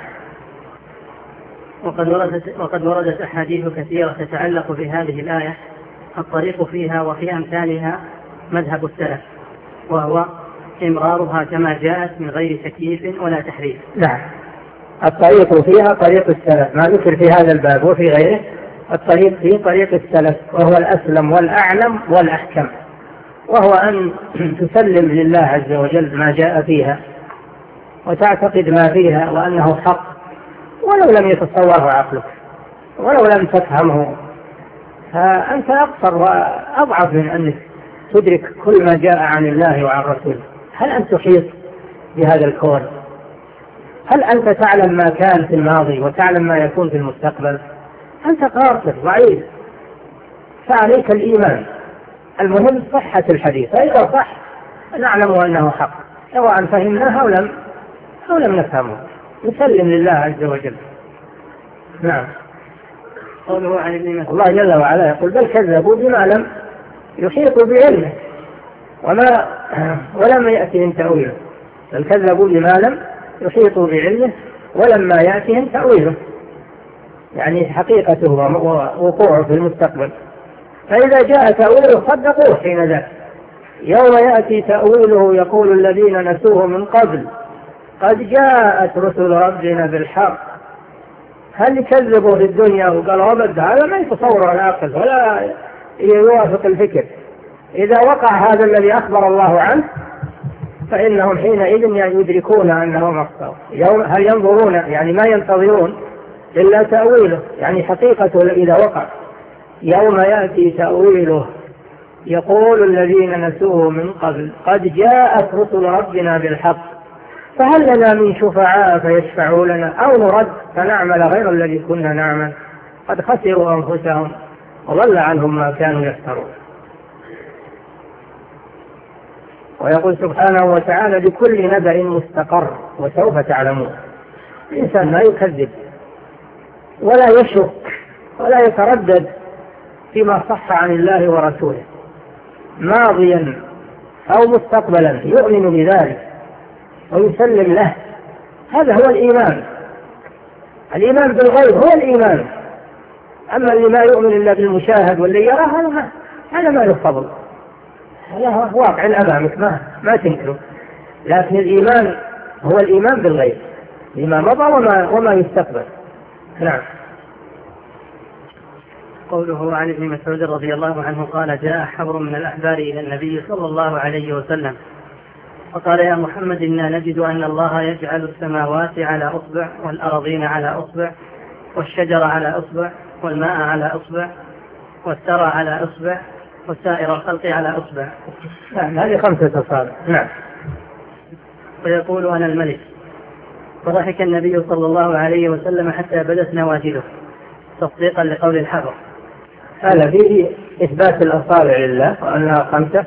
وقد وردت, وقد وردت أحاديث كثيرة تتعلق بهذه الآية الطريق فيها وفي أمثالها مذهب السلف، وهو إمرارها كما جاءت من غير تكييف ولا تحريف. نعم، الطريق فيها طريق السلف، ما ذكر في هذا الباب وفي غيره، الطريق فيه طريق السلف، وهو الأسلم والأعلم والأحكم، وهو أن تسلم لله عز وجل ما جاء فيها وتعتقد ما فيها وأنه حق ولو لم يتصوره عقلك ولو لم تفهمه، فأنت أقصر وأضعف من أنك تدرك كل ما جاء عن الله وعن رسوله. هل أنت تحيط بهذا الكون؟ هل أنت تعلم ما كان في الماضي وتعلم ما يكون في المستقبل؟ أنت قاصر ضعيف، فعليك الإيمان. المهم صحة الحديث، فإذا صح نعلم أنه حق سواء فهمناه أو لم أو لم نفهمه، نسلم لله عز وجل. نعم. قوله عن ابن مسعود الله جل وعلا يقول بل كذبوا بما لم يحيطوا بعلمه وما ولم يأتهم تأويله، بل كذبوا بما لم يحيطوا بعلمه ولما يأتهم تأويله، يعني حقيقته ووقوعه في المستقبل، فإذا جاء تأويله صدقوه حين ذاك. يوم يأتي تأويله يقول الذين نسوه من قبل قد جاءت رسل ربنا بالحق. هل يكذبوا في الدنيا وقالوا أبد؟ هذا ما يتصور العقل ولا يوافق الفكر. إذا وقع هذا الذي أخبر الله عنه فإنهم حينئذ يدركون أنه مخطئ. يوم هل ينظرون، يعني ما ينتظرون إلا تأويله، يعني حقيقته إذا وقع. يوم يأتي تأويله يقول الذين نسوه من قبل قد جاءت رسل ربنا بالحق فهل لنا من شفعاء فيشفعوا لنا أو نرد فنعمل غير الذي كنا نعمل قد خسروا أنفسهم وضل عنهم ما كانوا يفترون. ويقول سبحانه وتعالى لكل نبأ مستقر وسوف تعلمون. الإنسان ما يكذب ولا يشك ولا يتردد فيما صح عن الله ورسوله ماضيا أو مستقبلا، يؤمن بذلك ويسلم له. هذا هو الإيمان. الإيمان بالغيب هو الإيمان. أما اللي ما يؤمن إلا بالمشاهد واللي يراه هذا ما هذا ما له فضل، هذا واقع أمامك ما ما تنكره. لكن الإيمان هو الإيمان بالغيب، لما مضى وما وما يستقبل. نعم. قوله عن ابن مسعود رضي الله عنه قال جاء حبر من الأحبار إلى النبي صلى الله عليه وسلم فقال يا محمد إنا نجد أن الله يجعل السماوات على أصبع والأرضين على أصبع والشجر على أصبع والماء على أصبع والثرى على أصبع وسائر الخلق على أصبع. نعم، هذه خمسة أصابع. نعم. ويقول أنا الملك. فضحك النبي صلى الله عليه وسلم حتى بدت نواجذه تصديقا لقول الحبر. هذا فيه إثبات الأصابع لله وأنها خمسة،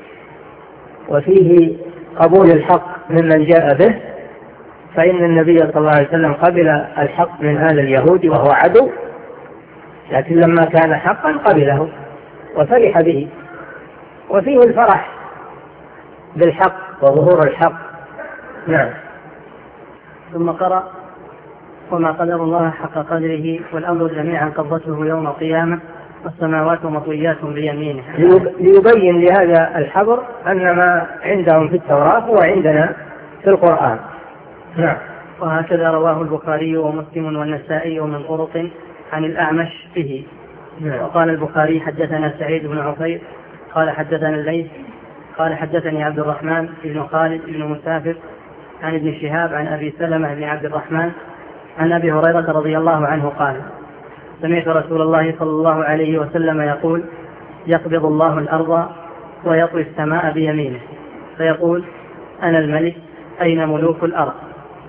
وفيه قبول الحق ممن جاء به، فإن النبي صلى الله عليه وسلم قبل الحق من هذا اليهودي وهو عدو، لكن لما كان حقا قبله وفرح به. وفيه الفرح بالحق وظهور الحق. نعم. ثم قرأ وما قدر الله حق قدره والأمر جميعا قبضته يوم القيامة والسماوات مطويات بيمينه، ليبين لهذا الحبر أن ما عندهم في التوراة هو عندنا في القرآن. نعم. وهكذا رواه البخاري ومسلم والنسائي من طرق عن الأعمش به. نعم. وقال البخاري حدثنا سعيد بن عفير قال حدثنا الليث قال حدثني عبد الرحمن بن خالد بن مسافر عن ابن شهاب عن أبي سلمة بن عبد الرحمن عن أبي هريرة رضي الله عنه قال سمعت رسول الله صلى الله عليه وسلم يقول يقبض الله الأرض ويطوي السماء بيمينه فيقول أنا الملك أين ملوك الأرض.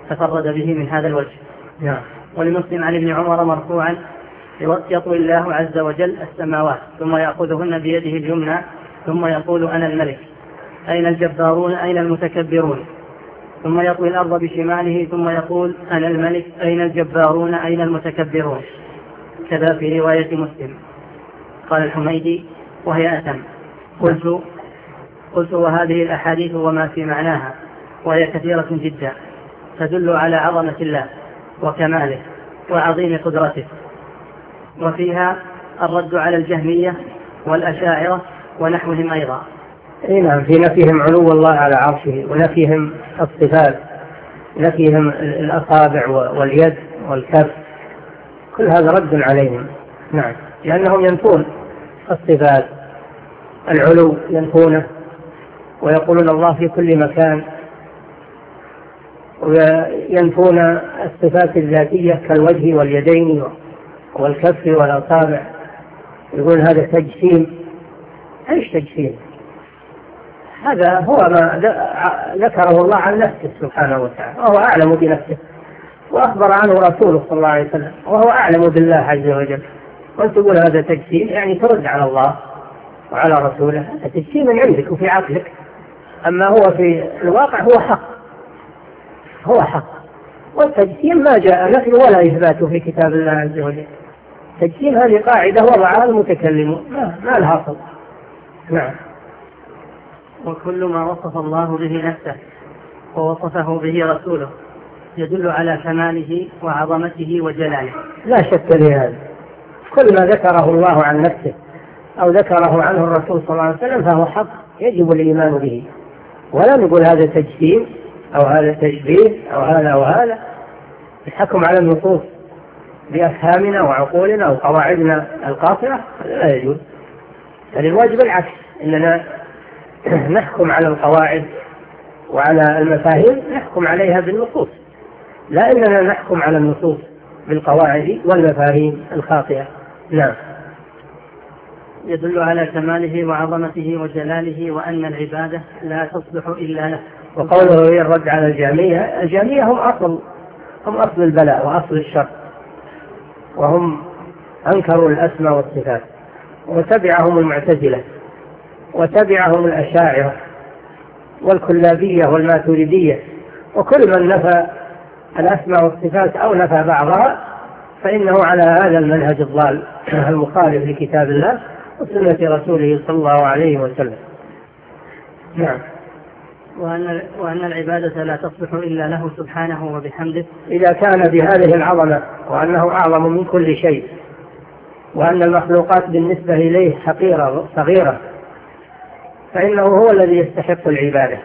تفرد به من هذا الوجه. نعم. ولمسلم عن ابن عمر مرفوعا: يطوي الله عز وجل السماوات ثم يأخذهن بيده اليمنى ثم يقول أنا الملك أين الجبارون أين المتكبرون، ثم يطوي الأرض بشماله ثم يقول أنا الملك أين الجبارون أين المتكبرون. كذا في رواية مسلم. قال الحميدي وهي أتم. قلت قلت وهذه الأحاديث وما في معناها وهي كثيرة جدا تدل على عظمة الله وكماله وعظيم قدرته، وفيها الرد على الجهمية والأشاعرة ونحوهم أيضا. اي نعم، في نفيهم علو الله على عرشه ونفيهم الصفات، نفيهم الأصابع واليد والكف، كل هذا رد عليهم. نعم، لأنهم ينفون الصفات، العلو ينفونه ويقولون الله في كل مكان، وينفون الصفات الذاتية كالوجه واليدين والكف والأصابع، يقول هذا تجسيم. ايش تجسيم؟ هذا هو ما ذكره الله عن نفسه سبحانه وتعالى، وهو أعلم بنفسه، وأخبر عنه رسوله صلى الله عليه وسلم، وهو أعلم بالله عز وجل. وأنت تقول هذا تجسيم، يعني ترد على الله وعلى رسوله. هذا تجسيم من عندك وفي عقلك، أما هو في الواقع هو حق، هو حق. والتجسيم ما جاء نفي ولا إثبات في كتاب الله عز وجل. تجسيم هذه قاعدة وضعها المتكلمون، ما, ما لها صل. نعم. وكل ما وصف الله به نفسه ووصفه به رسوله يدل على كماله وعظمته وجلاله، لا شك في هذا. كل ما ذكره الله عن نفسه أو ذكره عنه الرسول صلى الله عليه وسلم فهو حق، يجب الإيمان به، ولا نقول هذا تجسيم أو هذا تشبيه أو هذا أو هذا. الحكم على النصوص بأفهامنا وعقولنا وقواعدنا القاصرة لا يجوز، بل الواجب العكس، إننا نحكم على القواعد وعلى المفاهيم، نحكم عليها بالنصوص، لا إننا نحكم على النصوص بالقواعد والمفاهيم الخاطئة. نعم. يدل على كماله وعظمته وجلاله وأن العبادة لا تصلح إلا له. وقوله هي الرد على الجهمية، الجهمية هم أصل هم أصل البلاء وأصل الشر، وهم أنكروا الأسماء والصفات، وتبعهم المعتزلة وتبعهم الأشاعرة والكلابية والماتريدية، وكل من نفى الأسماء والصفات أو نفى بعضها فإنه على هذا المنهج الضال المخالف لكتاب الله وسنة رسوله صلى الله عليه وسلم. نعم. وأن, وأن العبادة لا تصلح إلا له سبحانه وبحمده إذا كان بهذه العظمة، وأنه أعظم من كل شيء، وأن المخلوقات بالنسبة إليه حقيرة صغيرة، فإنه هو الذي يستحق العبادة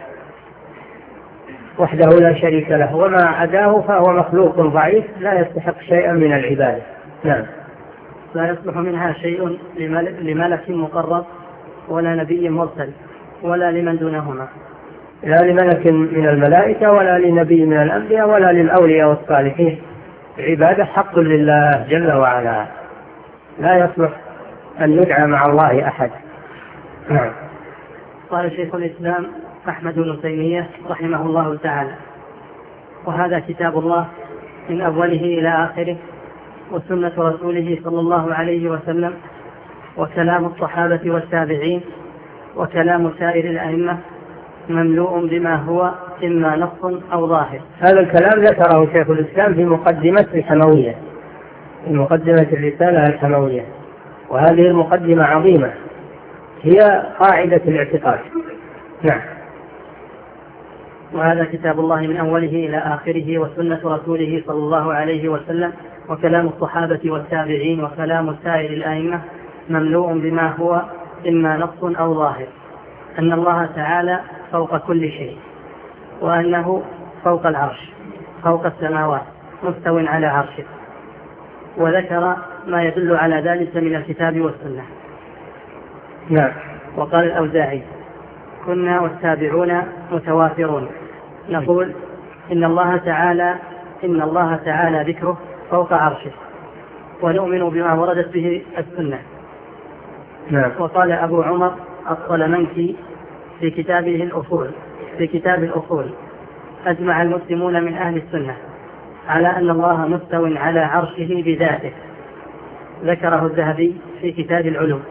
وحده لا شريك له، وما عداه فهو مخلوق ضعيف لا يستحق شيئا من العبادة. نعم. لا يصلح منها شيء لملك مقرب ولا نبي مرسل ولا لمن دونهما، لا لملك من الملائكة ولا لنبي من الأنبياء ولا للأولياء والصالحين. العبادة حق لله جل وعلا، لا يصلح أن يدعى مع الله أحد. نعم. قال شيخ الإسلام أحمد بن تيمية رحمه الله تعالى: وهذا كتاب الله من أوله إلى آخره، وسنة رسوله صلى الله عليه وسلم، وكلام الصحابة والتابعين، وكلام سائر الأئمة، مملوء بما هو إما نص أو ظاهر. هذا الكلام ذكره شيخ الإسلام في مقدمة الحموية، في مقدمة الرسالة الحموية، وهذه المقدمة عظيمة، هي قاعدة الاعتقاد. نعم. وهذا كتاب الله من أوله إلى آخره، وسنة رسوله صلى الله عليه وسلم، وكلام الصحابة والتابعين، وكلام سائر الأئمة، مملوء بما هو إما نص أو ظاهر، أن الله تعالى فوق كل شيء، وأنه فوق العرش فوق السماوات مستو على عرشه، وذكر ما يدل على ذلك من الكتاب والسنة. نعم. وقال الأوزاعي: كنا والتابعون متوافرون، نقول إن الله تعالى إن الله تعالى ذكره فوق عرشه، ونؤمن بما وردت به السنة. نعم. وقال أبو عمر الصلمنكي في كتابه الأصول في كتاب الأصول: أجمع المسلمون من أهل السنة على أن الله مستو على عرشه بذاته، ذكره الذهبي في كتاب العلوم.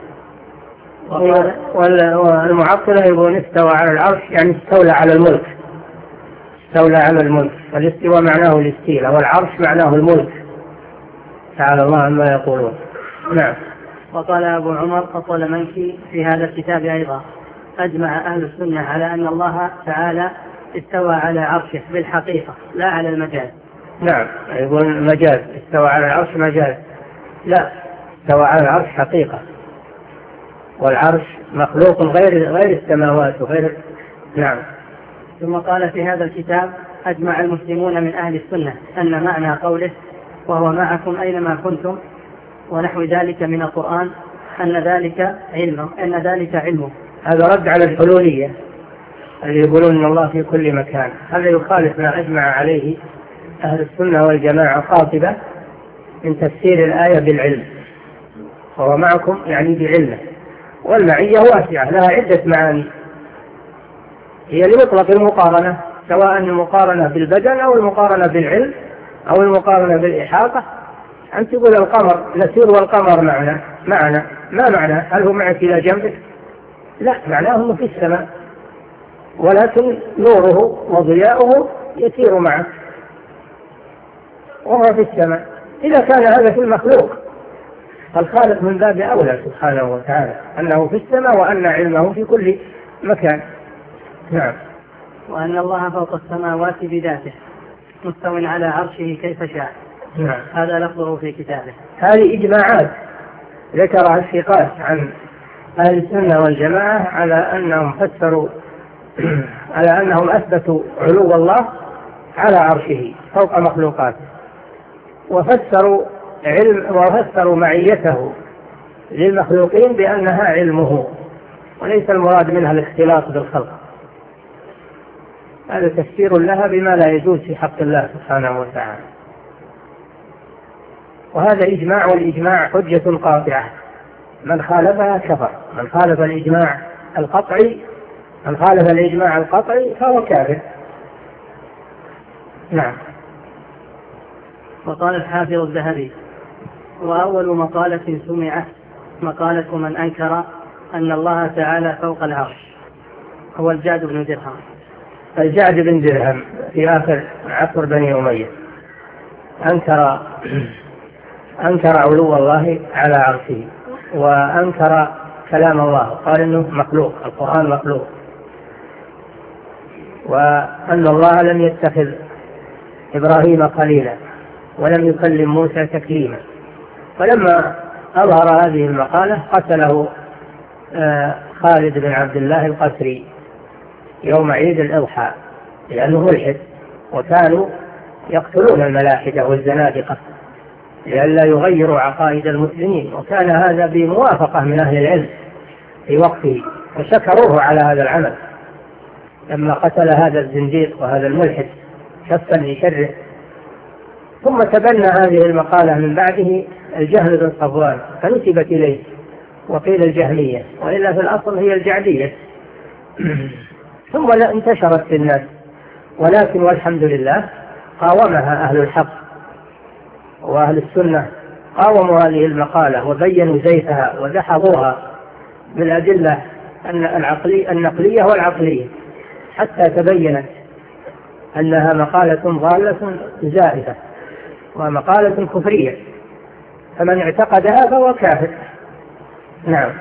والمعطلة يقولون استوى على العرش يعني استولى على الملك، استولى على الملك، والاستواء معناه الاستيلاء، والعرش معناه الملك، تعالى الله عما يقولون. نعم. وقال أبو عمر أطول منكي في هذا الكتاب أيضا: أجمع أهل السنة على أن الله تعالى استوى على عرشه بالحقيقة لا على المجاز. نعم، يقول مجاز، استوى على العرش مجاز، لا، استوى على العرش حقيقة، والعرش مخلوق غير غير السماوات وغير. نعم. ثم قال في هذا الكتاب: أجمع المسلمون من أهل السنة أن معنى قوله وهو معكم أينما كنتم ونحو ذلك من القرآن أن ذلك علمه أن ذلك علمه. هذا رد على الحلولية اللي يقولون أن الله في كل مكان، هذا يخالف ما أجمع عليه أهل السنة والجماعة قاطبة من تفسير الآية بالعلم، وهو معكم يعني بعلمه، والمعية واسعة لها عدة معاني، هي لمطلق المقارنة، سواء المقارنة بالبدن أو المقارنة بالعلم أو المقارنة بالإحاطة. أن تقول القمر نسير والقمر معنا معنا ما معنى؟ هل هو معك إلى جنبك؟ لا، معناه أنه في السماء، ولكن نوره وضياؤه يسير معك وهو في السماء. إذا كان هذا في المخلوق فالخالق من باب أولى سبحانه وتعالى أنه في السماء وأن علمه في كل مكان. نعم. وأن الله فوق السماوات بذاته مستو على عرشه كيف شاء. نعم. هذا لفظه في كتابه. هذه إجماعات ذكرها الثقات عن أهل السنة والجماعة على أنهم فسروا على أنهم أثبتوا علو الله على عرشه فوق مخلوقاته، وفسروا علم وفسروا معيته للمخلوقين بأنها علمه، وليس المراد منها الاختلاط بالخلق. هذا تفسير لها بما لا يجوز في حق الله سبحانه وتعالى، وهذا إجماع، والإجماع حجة قاطعة، من خالفها كفر، من خالف الإجماع القطعي من خالف الإجماع القطعي فهو كافر. نعم. وقال الحافظ الذهبي: وأول مقالة سمعت مقالة من أنكر أن الله تعالى فوق العرش هو الجعد بن درهم. الجعد بن درهم في آخر عصر بني أمية أنكر أنكر علو الله على عرشه، وأنكر كلام الله، قال إنه مخلوق، القرآن مخلوق، وأن الله لم يتخذ إبراهيم خليلا ولم يكلم موسى تكليما. فلما أظهر هذه المقالة قتله خالد بن عبد الله القسري يوم عيد الأضحى، لأنه ملحد، وكانوا يقتلون الملاحدة والزنادقة لئلا يغيروا عقائد المسلمين، وكان هذا بموافقة من أهل العلم في وقته، وشكروه على هذا العمل لما قتل هذا الزنديق وهذا الملحد كفا لشره. ثم تبنى هذه المقالة من بعده الجهل بن صفوان فنسبت إليه وقيل الجهمية، وإلا في الأصل هي الجعدية. ثم انتشرت في الناس، ولكن والحمد لله قاومها أهل الحق وأهل السنة، قاوموا هذه المقالة وبينوا زيفها ودحضوها بالأدلة العقلية النقلية والعقلية، حتى تبينت أنها مقالة ضالة زائفة ومقالة كفرية، فمن اعتقدها فهو كافر. نعم.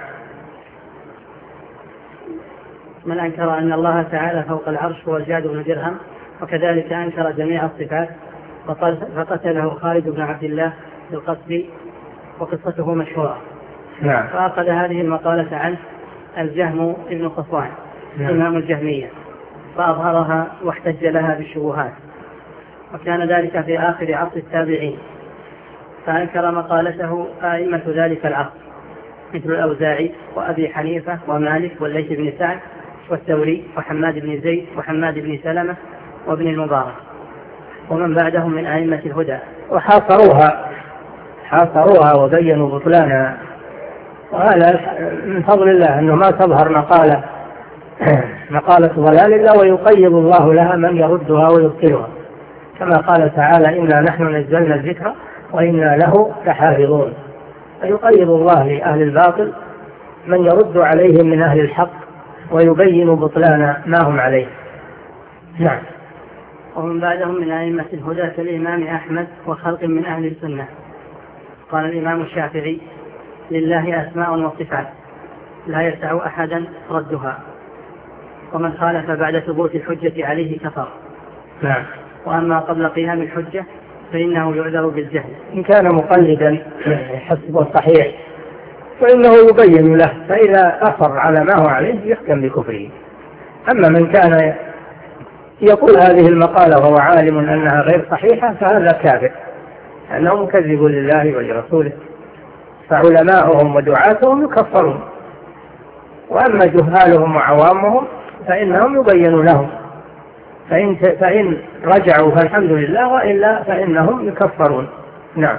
من أنكر أن الله تعالى فوق العرش هو الجعد بن درهم، وكذلك أنكر جميع الصفات فقتله خالد بن عبد الله بالقسري، وقصته مشهورة. نعم. فأخذ هذه المقالة عنه الجهم ابن صفوان إمام الجهمية، فأظهرها واحتج لها بالشبهات، وكان ذلك في آخر عصر التابعين، فأنكر مقالته أئمة ذلك العصر مثل الأوزاعي وأبي حنيفة ومالك والليث بن سعد والثوري وحماد بن زيد وحماد بن سلمة وابن المبارك ومن بعدهم من أئمة الهدى، وحاصروها حاصروها وبينوا بطلانها. وهذا من فضل الله أنه ما تظهر مقالة مقالة ضلال إلا ويقيض الله لها من يردها ويبطلها، كما قال تعالى إنا نحن نزلنا الذكر وإنا له لحافظون. فيقيض الله لأهل الباطل من يرد عليهم من أهل الحق ويبين بطلان ما هم عليه. نعم. ومن بعدهم من أئمة الهدى كالإمام أحمد وخلق من أهل السنة. قال الإمام الشافعي لله أسماء وصفات لا يسع أحدا ردها، ومن خالف بعد ثبوت الحجة عليه كفر. نعم. وأما قبل قيام الحجة فإنه يعذر بالجهل. إن كان مقلدا حسب الصحيح فإنه يبين له، فإذا أصر على ما هو عليه يحكم بكفره. أما من كان يقول هذه المقالة وهو عالم أنها غير صحيحة فهذا كافر، أنه مكذب لله ولرسوله، فعلماؤهم ودعاتهم يكفرون، وأما جهالهم وعوامهم فإنهم يبين لهم، فإن, فإن رجعوا فالحمد لله، وإلا فإنهم يكفرون. نعم.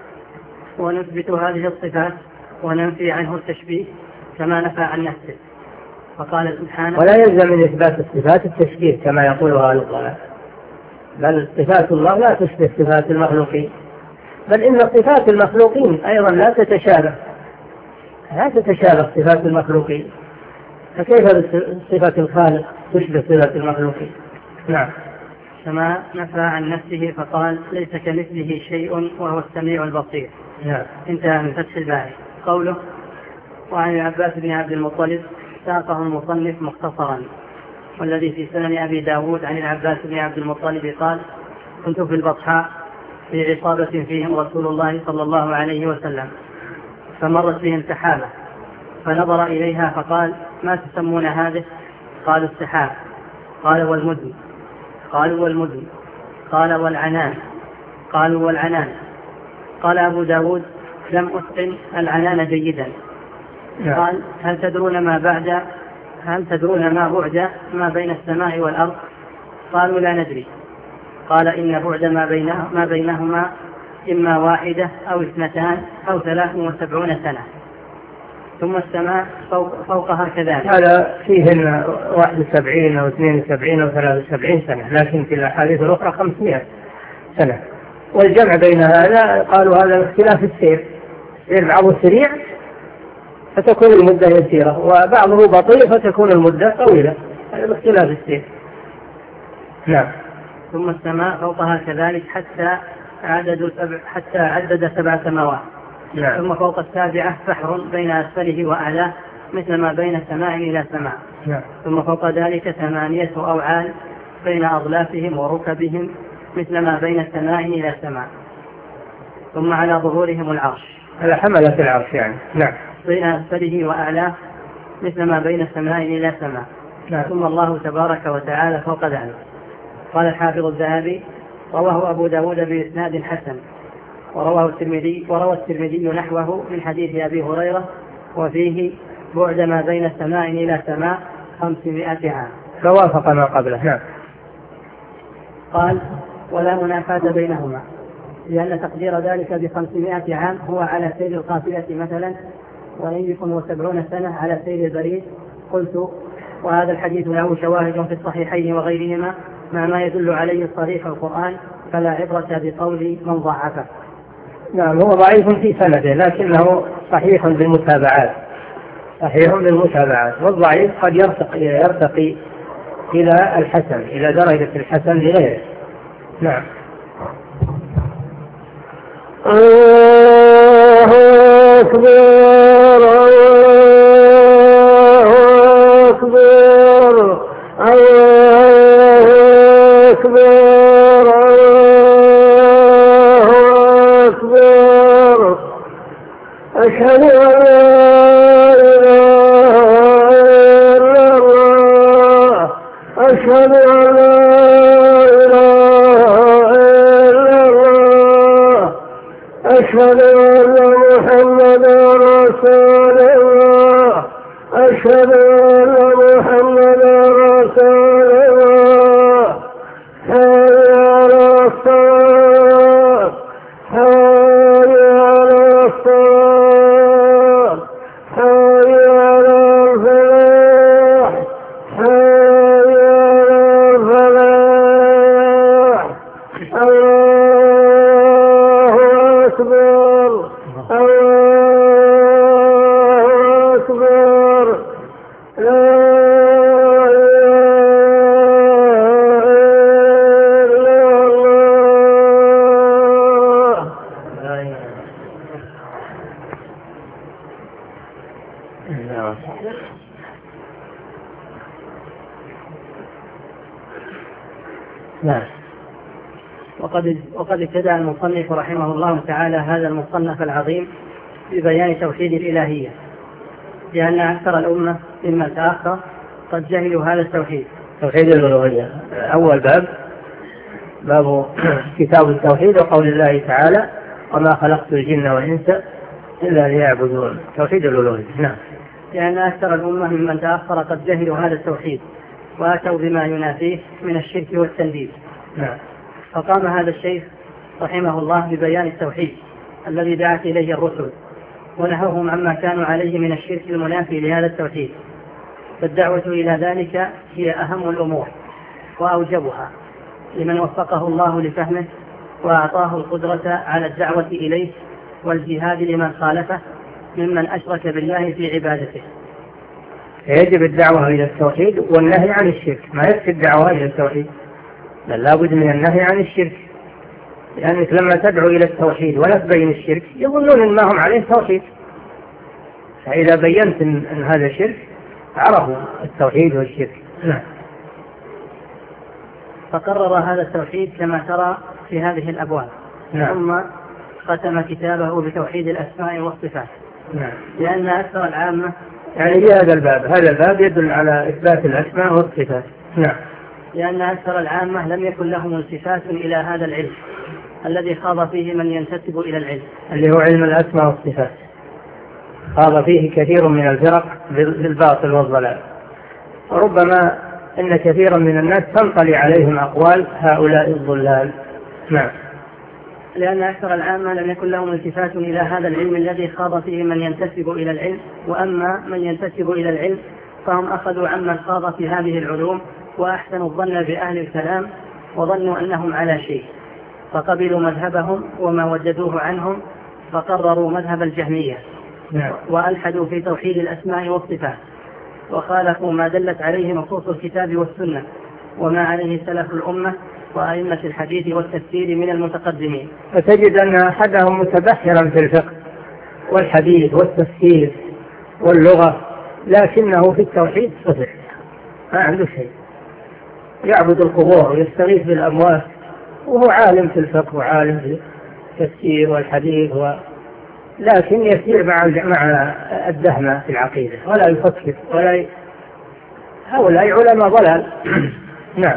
ونثبت هذه الصفات وننفي عنه التشبيه كما نفى عن نفسه. فقال سبحانه ولا يلزم من إثبات الصفات التشبيه كما يقولها الضلال، بل صفات الله لا تشبه صفات المخلوقين، بل إن صفات المخلوقين أيضا لا تتشابه لا تتشابه صفات المخلوقين، فكيف صفة الخالق تشبه صفة المخلوقين؟ نعم. كما نفى عن نفسه فقال ليس كمثله شيء وهو السميع البصير. نعم. انتهى من فتح الباري. قوله وعن العباس بن عبد المطلب ساقه المصنف مختصرا، والذي في سنن أبي داود عن العباس بن عبد المطلب قال كنت في البطحاء في عصابة فيهم رسول الله صلى الله عليه وسلم، فمرت بهم سحابة فنظر إليها فقال ما تسمون هذه؟ قالوا السحاب. قال والمدن؟ قالوا والمدن. قال والعنان؟ قالوا والعنان. قال أبو داود لم أتقن العنان جيدا. قال هل تدرون ما بعد هل تدرون ما بعد ما بين السماء والأرض؟ قالوا لا ندري. قال إن بعد ما, بينه ما بينهما إما واحدة أو اثنتان أو ثلاث وسبعون سنة، ثم السماء فوق فوقها كذلك. هذا فيهن واحد وسبعين أو اثنين وسبعين أو ثلاث وسبعين سنة، لكن في الأحاديث الأخرى خمسمائة سنة. والجمع بين هذا قالوا هذا اختلاف السير، السير بعضه سريع فتكون المدة يسيرة، وبعضه بطيء فتكون المدة طويلة، هذا اختلاف السير. نعم. ثم السماء فوقها كذلك حتى عدد سبع حتى عدد سبع سماوات. نعم. ثم فوق السابعة فحر بين أسفله وأعلاه مثل ما بين سماء إلى سماء. نعم. ثم فوق ذلك ثمانية أوعال بين أضلافهم وركبهم مثل ما بين السماء إلى السماء. ثم على ظهورهم العرش. هذا حملة العرش يعني. نعم. بين أسفله وأعلاه مثل ما بين السماء إلى السماء. نعم. ثم الله تبارك وتعالى فوق ذلك. قال الحافظ الذهبي رواه أبو داود بإسناد حسن، ورواه الترمذي وروى الترمذي نحوه من حديث أبي هريرة وفيه بعد ما بين السماء إلى سماء خمسمائة عام، فوافق ما قبله. نعم. قال ولا منافاة بينهما، لأن تقدير ذلك بخمسمائة عام هو على سير القافلة مثلا، وإن يكن وسبعون سنة على سير البريد. قلت وهذا الحديث له شواهد في الصحيحين وغيرهما مع ما يدل عليه صريح القرآن، فلا عبرة بقول من ضعفه. نعم. هو ضعيف في سنده لكنه صحيح بالمتابعات، صحيح بالمتابعات، والضعيف قد يرتقي, يرتقي إلى الحسن، إلى درجة الحسن لغيره. نعم. الله أكبر الله أكبر الله أكبر الله أكبر أشهد أن لا إله إلا الله أشهد أن لا إله إلا الله أشهد أن محمدا رسول الله أشهد أن محمدا رسول الله حي على الصلاة حي على الصلاة حي على الفلاح حي نعم. وقد وقد ابتدأ المصنف رحمه الله تعالى هذا المصنف العظيم ببيان توحيد الإلهية، لأن أكثر الأمة ممن تأخر قد جهلوا هذا التوحيد. توحيد الألوهية أول باب، باب كتاب التوحيد وقول الله تعالى وما خلقت الجن والإنس إلا ليعبدون، توحيد الألوهية. نعم. لأن أكثر الأمة ممن تأخر قد جهلوا هذا التوحيد وأتوا بما ينافيه من الشرك والتنديد. نعم. فقام هذا الشيخ رحمه الله ببيان التوحيد الذي دعت إليه الرسل ونهوهم عما كانوا عليه من الشرك المنافي لهذا التوحيد. فالدعوة إلى ذلك هي أهم الأمور وأوجبها لمن وفقه الله لفهمه وأعطاه القدرة على الدعوة إليه والجهاد لمن خالفه ممن أشرك بالله في عبادته. يجب الدعوة إلى التوحيد والنهي عن الشرك، ما يكفي الدعوة إلى التوحيد، بل لابد من النهي عن الشرك، لأنك لما تدعو إلى التوحيد ولا تبين الشرك يظنون أن ما هم عليه توحيد، فإذا بينت أن هذا شرك عرفوا التوحيد والشرك. نعم. فقرر هذا التوحيد كما ترى في هذه الأبواب. نعم. ثم ختم كتابه بتوحيد الأسماء والصفات. نعم. لأن أكثر العامة يعني هذا الباب هذا الباب يدل على إثبات الأسماء والصفات. نعم. لأن أكثر العامة لم يكن لهم التفات إلى هذا العلم الذي خاض فيه من ينتسب إلى العلم، اللي هو علم الأسماء والصفات، خاض فيه كثير من الفرق بالباطل والضلال، وربما إن كثيرا من الناس تنطلي عليهم أقوال هؤلاء الضلال. نعم. لأن أكثر العامة لم يكن لهم التفات إلى هذا العلم الذي خاض فيه من ينتسب إلى العلم، وأما من ينتسب إلى العلم فهم أخذوا عمن خاض في هذه العلوم وأحسنوا الظن بأهل الكلام وظنوا أنهم على شيء، فقبلوا مذهبهم وما وجدوه عنهم فقرروا مذهب الجهمية. نعم. وألحدوا في توحيد الأسماء والصفات وخالفوا ما دلت عليه نصوص الكتاب والسنة وما عليه سلف الأمة وأئمة الحديث والتفسير من المتقدمين. فتجد أن أحدهم متبحرا في الفقه والحديث والتفسير واللغة، لكنه في التوحيد صفر، ما عنده شيء، يعبد القبور ويستغيث بالأموات، وهو عالم في الفقه وعالم في التفسير والحديث و... لكن يسير مع مع الدهمة في العقيدة ولا يفكر ولا ي... هؤلاء علماء ضلال. نعم.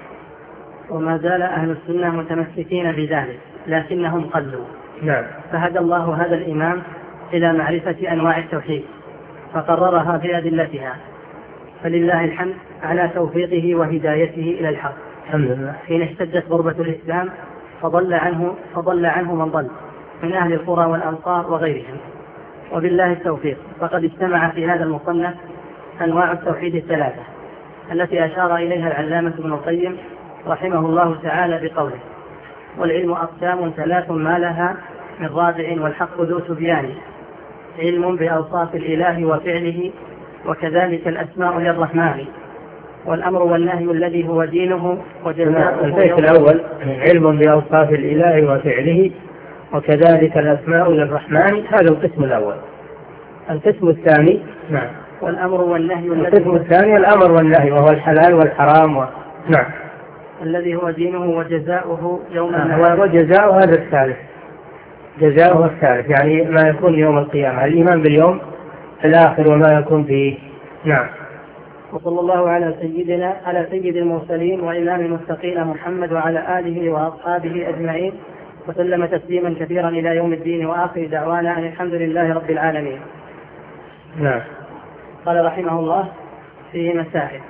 وما زال أهل السنة متمسكين بذلك لكنهم قلوا. نعم. فهدى الله هذا الإمام إلى معرفة أنواع التوحيد فقررها بأدلتها، فلله الحمد على توفيقه وهدايته إلى الحق. الحمد لله. حين اشتدت غربة الإسلام فضل عنه فضل عنه من ضل من أهل القرى والأمصار وغيرهم، وبالله التوفيق. فقد اجتمع في هذا المصنف أنواع التوحيد الثلاثة التي أشار إليها العلامة ابن القيم رحمه الله تعالى بقوله: والعلم أقسام ثلاث ما لها من رابع والحق ذو تبيان، علم بأوصاف الإله وفعله وكذلك الأسماء للرحمن، والأمر والنهي الذي هو دينه وجزاؤه. البيت الأول علم بأوصاف الإله وفعله وكذلك الأسماء للرحمن، هذا القسم الأول. القسم الثاني نعم والأمر والنهي القسم الثاني الأمر والنهي وهو الحلال والحرام و... نعم الذي هو دينه وجزاؤه يوم آه وجزاؤه هذا الثالث، جزاؤه الثالث يعني ما يكون يوم القيامة، الإيمان باليوم الآخر وما يكون فيه. نعم. وصلى الله على سيدنا على سيد المرسلين وإمام المتقين محمد وعلى آله وأصحابه أجمعين وسلم تسليما كثيرا إلى يوم الدين، وآخر دعوانا أن الحمد لله رب العالمين. نعم. قال رحمه الله فيه مسائل.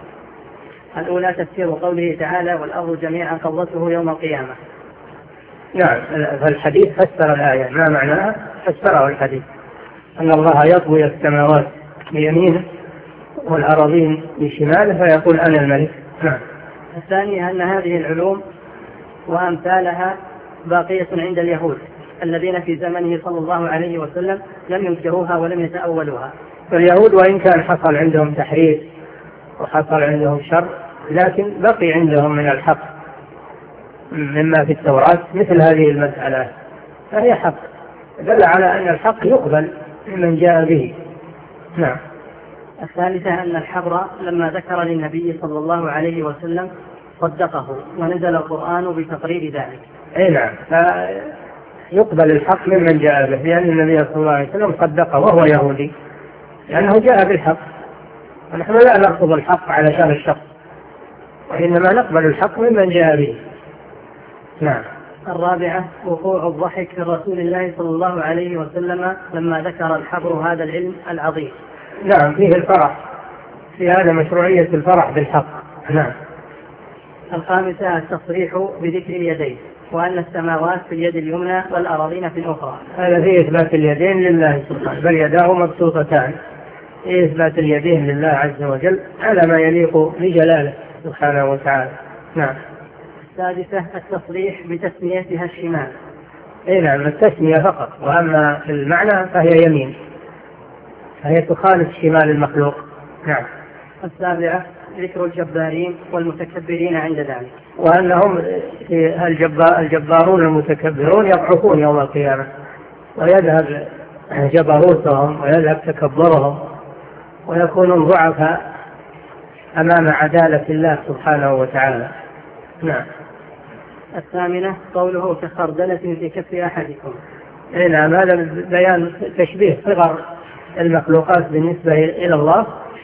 الأولى تفسير قوله تعالى: والأرض جميعا قبضته يوم القيامة. نعم. فالحديث فسر الآية، ما معناها؟ فسره الحديث أن الله يطوي السماوات بيمينه والأراضين بشماله فيقول أنا الملك. نعم. الثانية أن هذه العلوم وأمثالها باقية عند اليهود الذين في زمنه صلى الله عليه وسلم لم ينكروها ولم يتأولوها. فاليهود وإن كان حصل عندهم تحريف وحصل عندهم شر، لكن بقي عندهم من الحق مما في التوراة مثل هذه المسألة، فهي حق دل على أن الحق يقبل ممن جاء به. نعم. الثالثة أن الحبر لما ذكر للنبي صلى الله عليه وسلم صدقه ونزل القرآن بتقرير ذلك. أي نعم، يقبل الحق ممن جاء به، لأن النبي صلى الله عليه وسلم صدقه وهو يهودي، لأنه جاء بالحق. ونحن لا نرفض الحق على شان الشخص، وإنما نقبل الحق ممن جاء به. نعم. الرابعة وقوع الضحك في رسول الله صلى الله عليه وسلم لما ذكر الحبر هذا العلم العظيم. نعم، فيه الفرح، في هذا مشروعية الفرح بالحق. نعم. الخامسة التصريح بذكر اليدين، وأن السماوات في اليد اليمنى والأراضين في الأخرى. هذا فيه إثبات اليدين لله سبحانه، بل يداه مبسوطتان، فيه إثبات اليدين لله عز وجل على ما يليق بجلاله سبحانه وتعالى. نعم. السادسة التصريح بتسميتها الشمال. اي نعم، التسمية فقط، واما المعنى فهي يمين، فهي تخالف شمال المخلوق. نعم. السابعة ذكر الجبارين والمتكبرين عند ذلك، وانهم الجبارون المتكبرون يضعفون يوم القيامة، ويذهب جبروتهم ويذهب تكبرهم، ويكونون ضعفاء امام عدالة الله سبحانه وتعالى. نعم. الثامنة قوله كخردلة في كف أحدكم. إيه نعم، هذا بيان تشبيه صغر المخلوقات بالنسبة إلى الله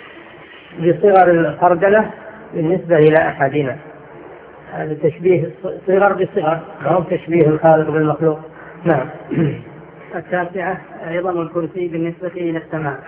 بصغر الخردلة بالنسبة إلى أحدنا. هذا تشبيه صغر بصغر، أو تشبيه الخالق بالمخلوق. نعم. التاسعة عظم الكرسي بالنسبة إلى السماء.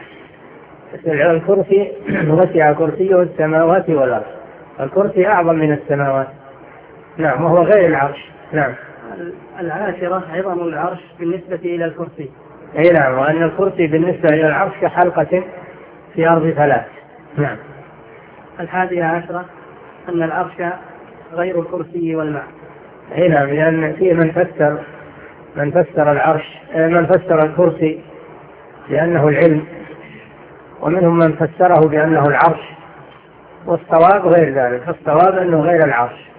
الكرسي وسع كرسيه السماوات والأرض، الكرسي أعظم من السماوات. نعم، وهو غير العرش. نعم. العاشرة عظم العرش بالنسبة إلى الكرسي. أي نعم، وأن الكرسي بالنسبة إلى العرش كحلقة في أرض ثلاث. نعم. الحادية عشرة أن العرش غير الكرسي والماء. أي نعم، لأن فيه من فسر من فسر العرش من فسر الكرسي بأنه العلم، ومنهم من فسره بأنه العرش، والصواب غير ذلك. الصواب أنه غير العرش،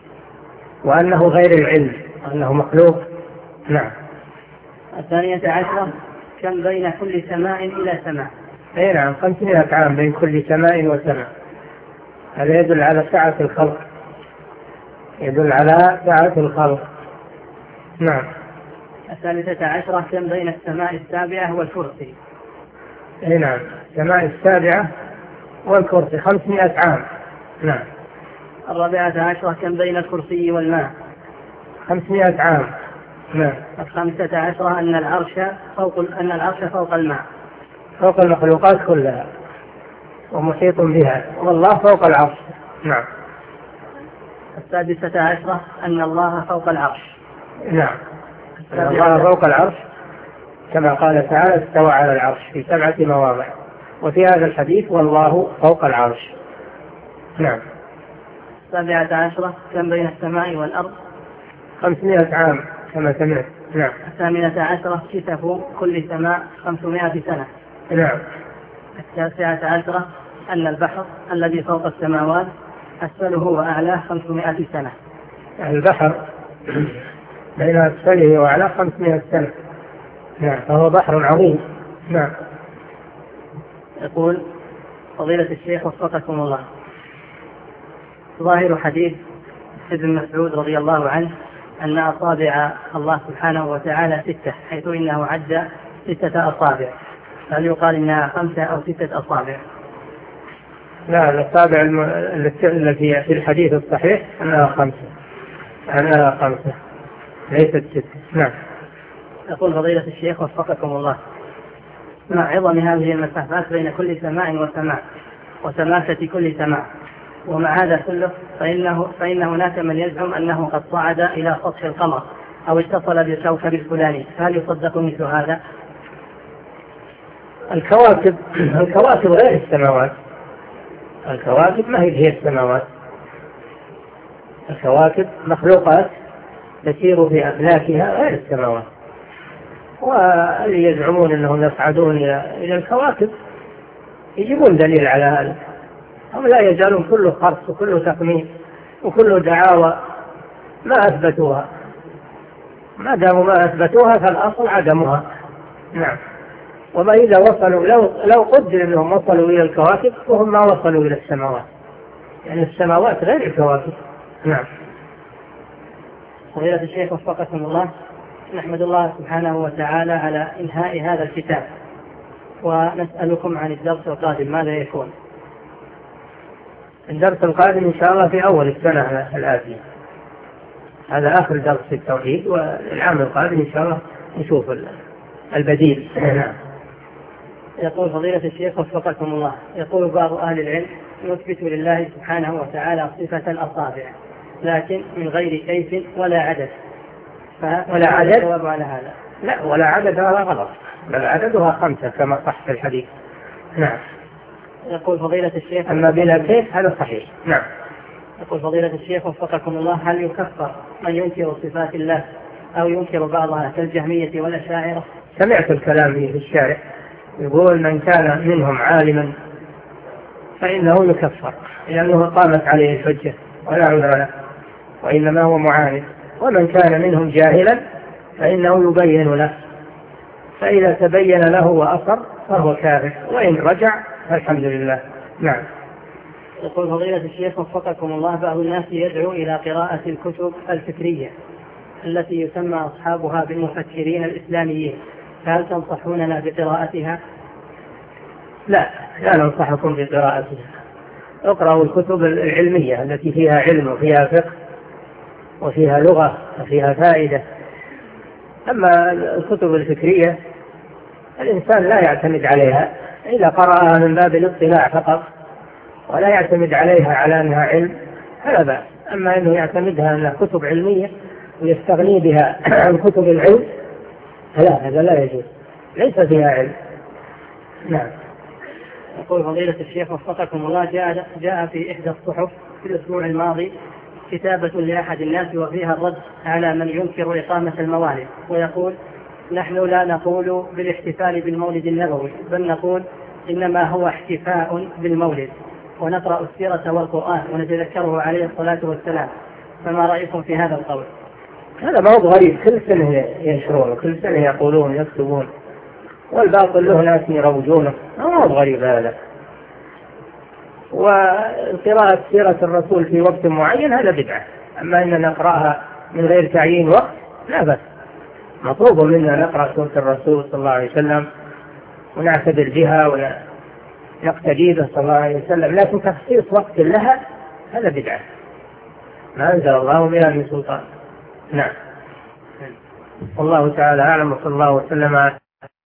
وأنه غير العلم، وأنه مخلوق. نعم. الثانية عشرة كم بين كل سماء إلى سماء. أي نعم، خمسمائة عام بين كل سماء وسماء. هذا يدل على سعة الخلق، يدل على سعة الخلق. نعم. الثالثة عشرة كم بين السماء السابعة والكرسي. أي نعم، السماء السابعة والكرسي خمسمائة عام. نعم. الرابعة عشرة كم بين الكرسي والماء. خمسمائة عام. نعم. الخامسة عشرة أن العرش فوق أن العرش فوق الماء، فوق المخلوقات كلها ومحيط بها، والله فوق العرش. نعم. السادسة عشرة أن الله فوق العرش. نعم، أن الله فوق العرش كما قال تعالى استوى على العرش في سبعة مواضع، وفي هذا الحديث والله فوق العرش. نعم. السابعة عشرة كم بين السماء والأرض. خمسمائة عام كما سمعت. نعم. الثامنة عشرة كتف كل سماء خمسمائة سنة. نعم. التاسعة عشرة أن البحر الذي فوق السماوات أسفله وأعلاه خمسمائة سنة. البحر بين أسفله وأعلاه خمسمائة سنة. نعم، فهو بحر عظيم. نعم. يقول فضيلة الشيخ وفقكم الله، ظاهر حديث ابن مسعود رضي الله عنه أن أصابع الله سبحانه وتعالى ستة، حيث إنه عد ستة أصابع، هل يقال إنها خمسة أو ستة أصابع؟ لا، الأصابع التي في الحديث الصحيح أنها خمسة، أنها خمسة ليست ستة. نعم. يقول فضيلة الشيخ وفقكم الله، مع عظم هذه المسافات بين كل سماء وسماء وسماسة كل سماء، ومع هذا كله فإنه فإن هناك من يزعم أنه قد صعد إلى سطح القمر أو اتصل بالكوكب الفلاني، فهل يصدق مثل هذا؟ الكواكب الكواكب غير السماوات، الكواكب ما هي هي السماوات، الكواكب مخلوقات تسير في أفلاكها غير السماوات. واللي يزعمون أنهم يصعدون إلى الكواكب يجيبون دليل على هذا، هم لا يزالون كله خرص وكله تقميم وكله دعاوى ما أثبتوها، ما داموا ما أثبتوها فالأصل عدمها. نعم. وما إذا وصلوا لو, لو قدر أنهم وصلوا إلى الكواكب وهم ما وصلوا إلى السماوات، يعني السماوات غير الكواكب. نعم. فضيلة الشيخ وفقكم الله، نحمد الله سبحانه وتعالى على إنهاء هذا الكتاب، ونسألكم عن الدرس القادم ماذا يكون؟ الدرس القادم إن شاء الله في أول السنة الآتية، هذا آخر درس في التوحيد، والعام القادم إن شاء الله نشوف البديل. يقول فضيلة الشيخ وفقكم الله، يقول بعض أهل العلم نثبت لله سبحانه وتعالى صفة الأصابع لكن من غير كيف ولا عدد، ولا عدد الجواب على هذا؟ لا، ولا عدد، هذا غلط، بل عددها خمسة كما صح في الحديث. نعم. يقول فضيلة الشيخ أما بلا كيف هذا صحيح. نعم. يقول فضيلة الشيخ وفقكم الله، هل يكفر من ينكر صفات الله أو ينكر بعضها كالجهمية والأشاعرة؟ سمعت الكلام في الشارع يقول من كان منهم عالما فإنه يكفر لأنه قامت عليه الحجة ولا عذر له، وإنما هو معاند، ومن كان منهم جاهلا فإنه يبين له، فإذا تبين له وأصر فهو كافر، وإن رجع فالحمد لله. نعم. يقول فضيلة الشيخ وفقكم الله، بعض الناس يدعو إلى قراءة الكتب الفكرية التي يسمى أصحابها بالمفكرين الإسلاميين، فهل تنصحوننا بقراءتها؟ لا، لا ننصحكم بقراءتها. اقرأوا الكتب العلمية التي فيها علم وفيها فقه وفيها لغة وفيها فائدة. أما الكتب الفكرية الإنسان لا يعتمد عليها إذا قرأها من باب الاطلاع فقط، ولا يعتمد عليها على أنها علم فلا بأس. أما أنه يعتمدها أنها كتب علمية ويستغني بها عن كتب العلم فلا، هذا لا يجوز، ليس فيها علم. نعم. يقول فضيلة الشيخ وفقكم الله، جاء, جاء في إحدى الصحف في الأسبوع الماضي كتابة لأحد الناس وفيها الرد على من ينكر إقامة الموالد، ويقول نحن لا نقول بالاحتفال بالمولد النبوي، بل نقول إنما هو احتفاء بالمولد، ونقرأ السيرة والقرآن ونتذكره عليه الصلاة والسلام، فما رأيكم في هذا القول؟ هذا موضوع غريب، كل سنة ينشرون وكل سنة يقولون يكتبون، والباطل له ناس يروجونه، موضوع غريب هذا. وقراءة سيرة الرسول في وقت معين هذا بدعة، أما أننا نقرأها من غير تعيين وقت لا بس، مطلوب منا نقرأ سورة الرسول صلى الله عليه وسلم ونعتبر بها ونقتدي به صلى الله عليه وسلم، لكن تخصيص وقت لها هذا بدعة ما أنزل الله بها من سلطان. نعم. والله تعالى أعلم، وصلى الله وسلم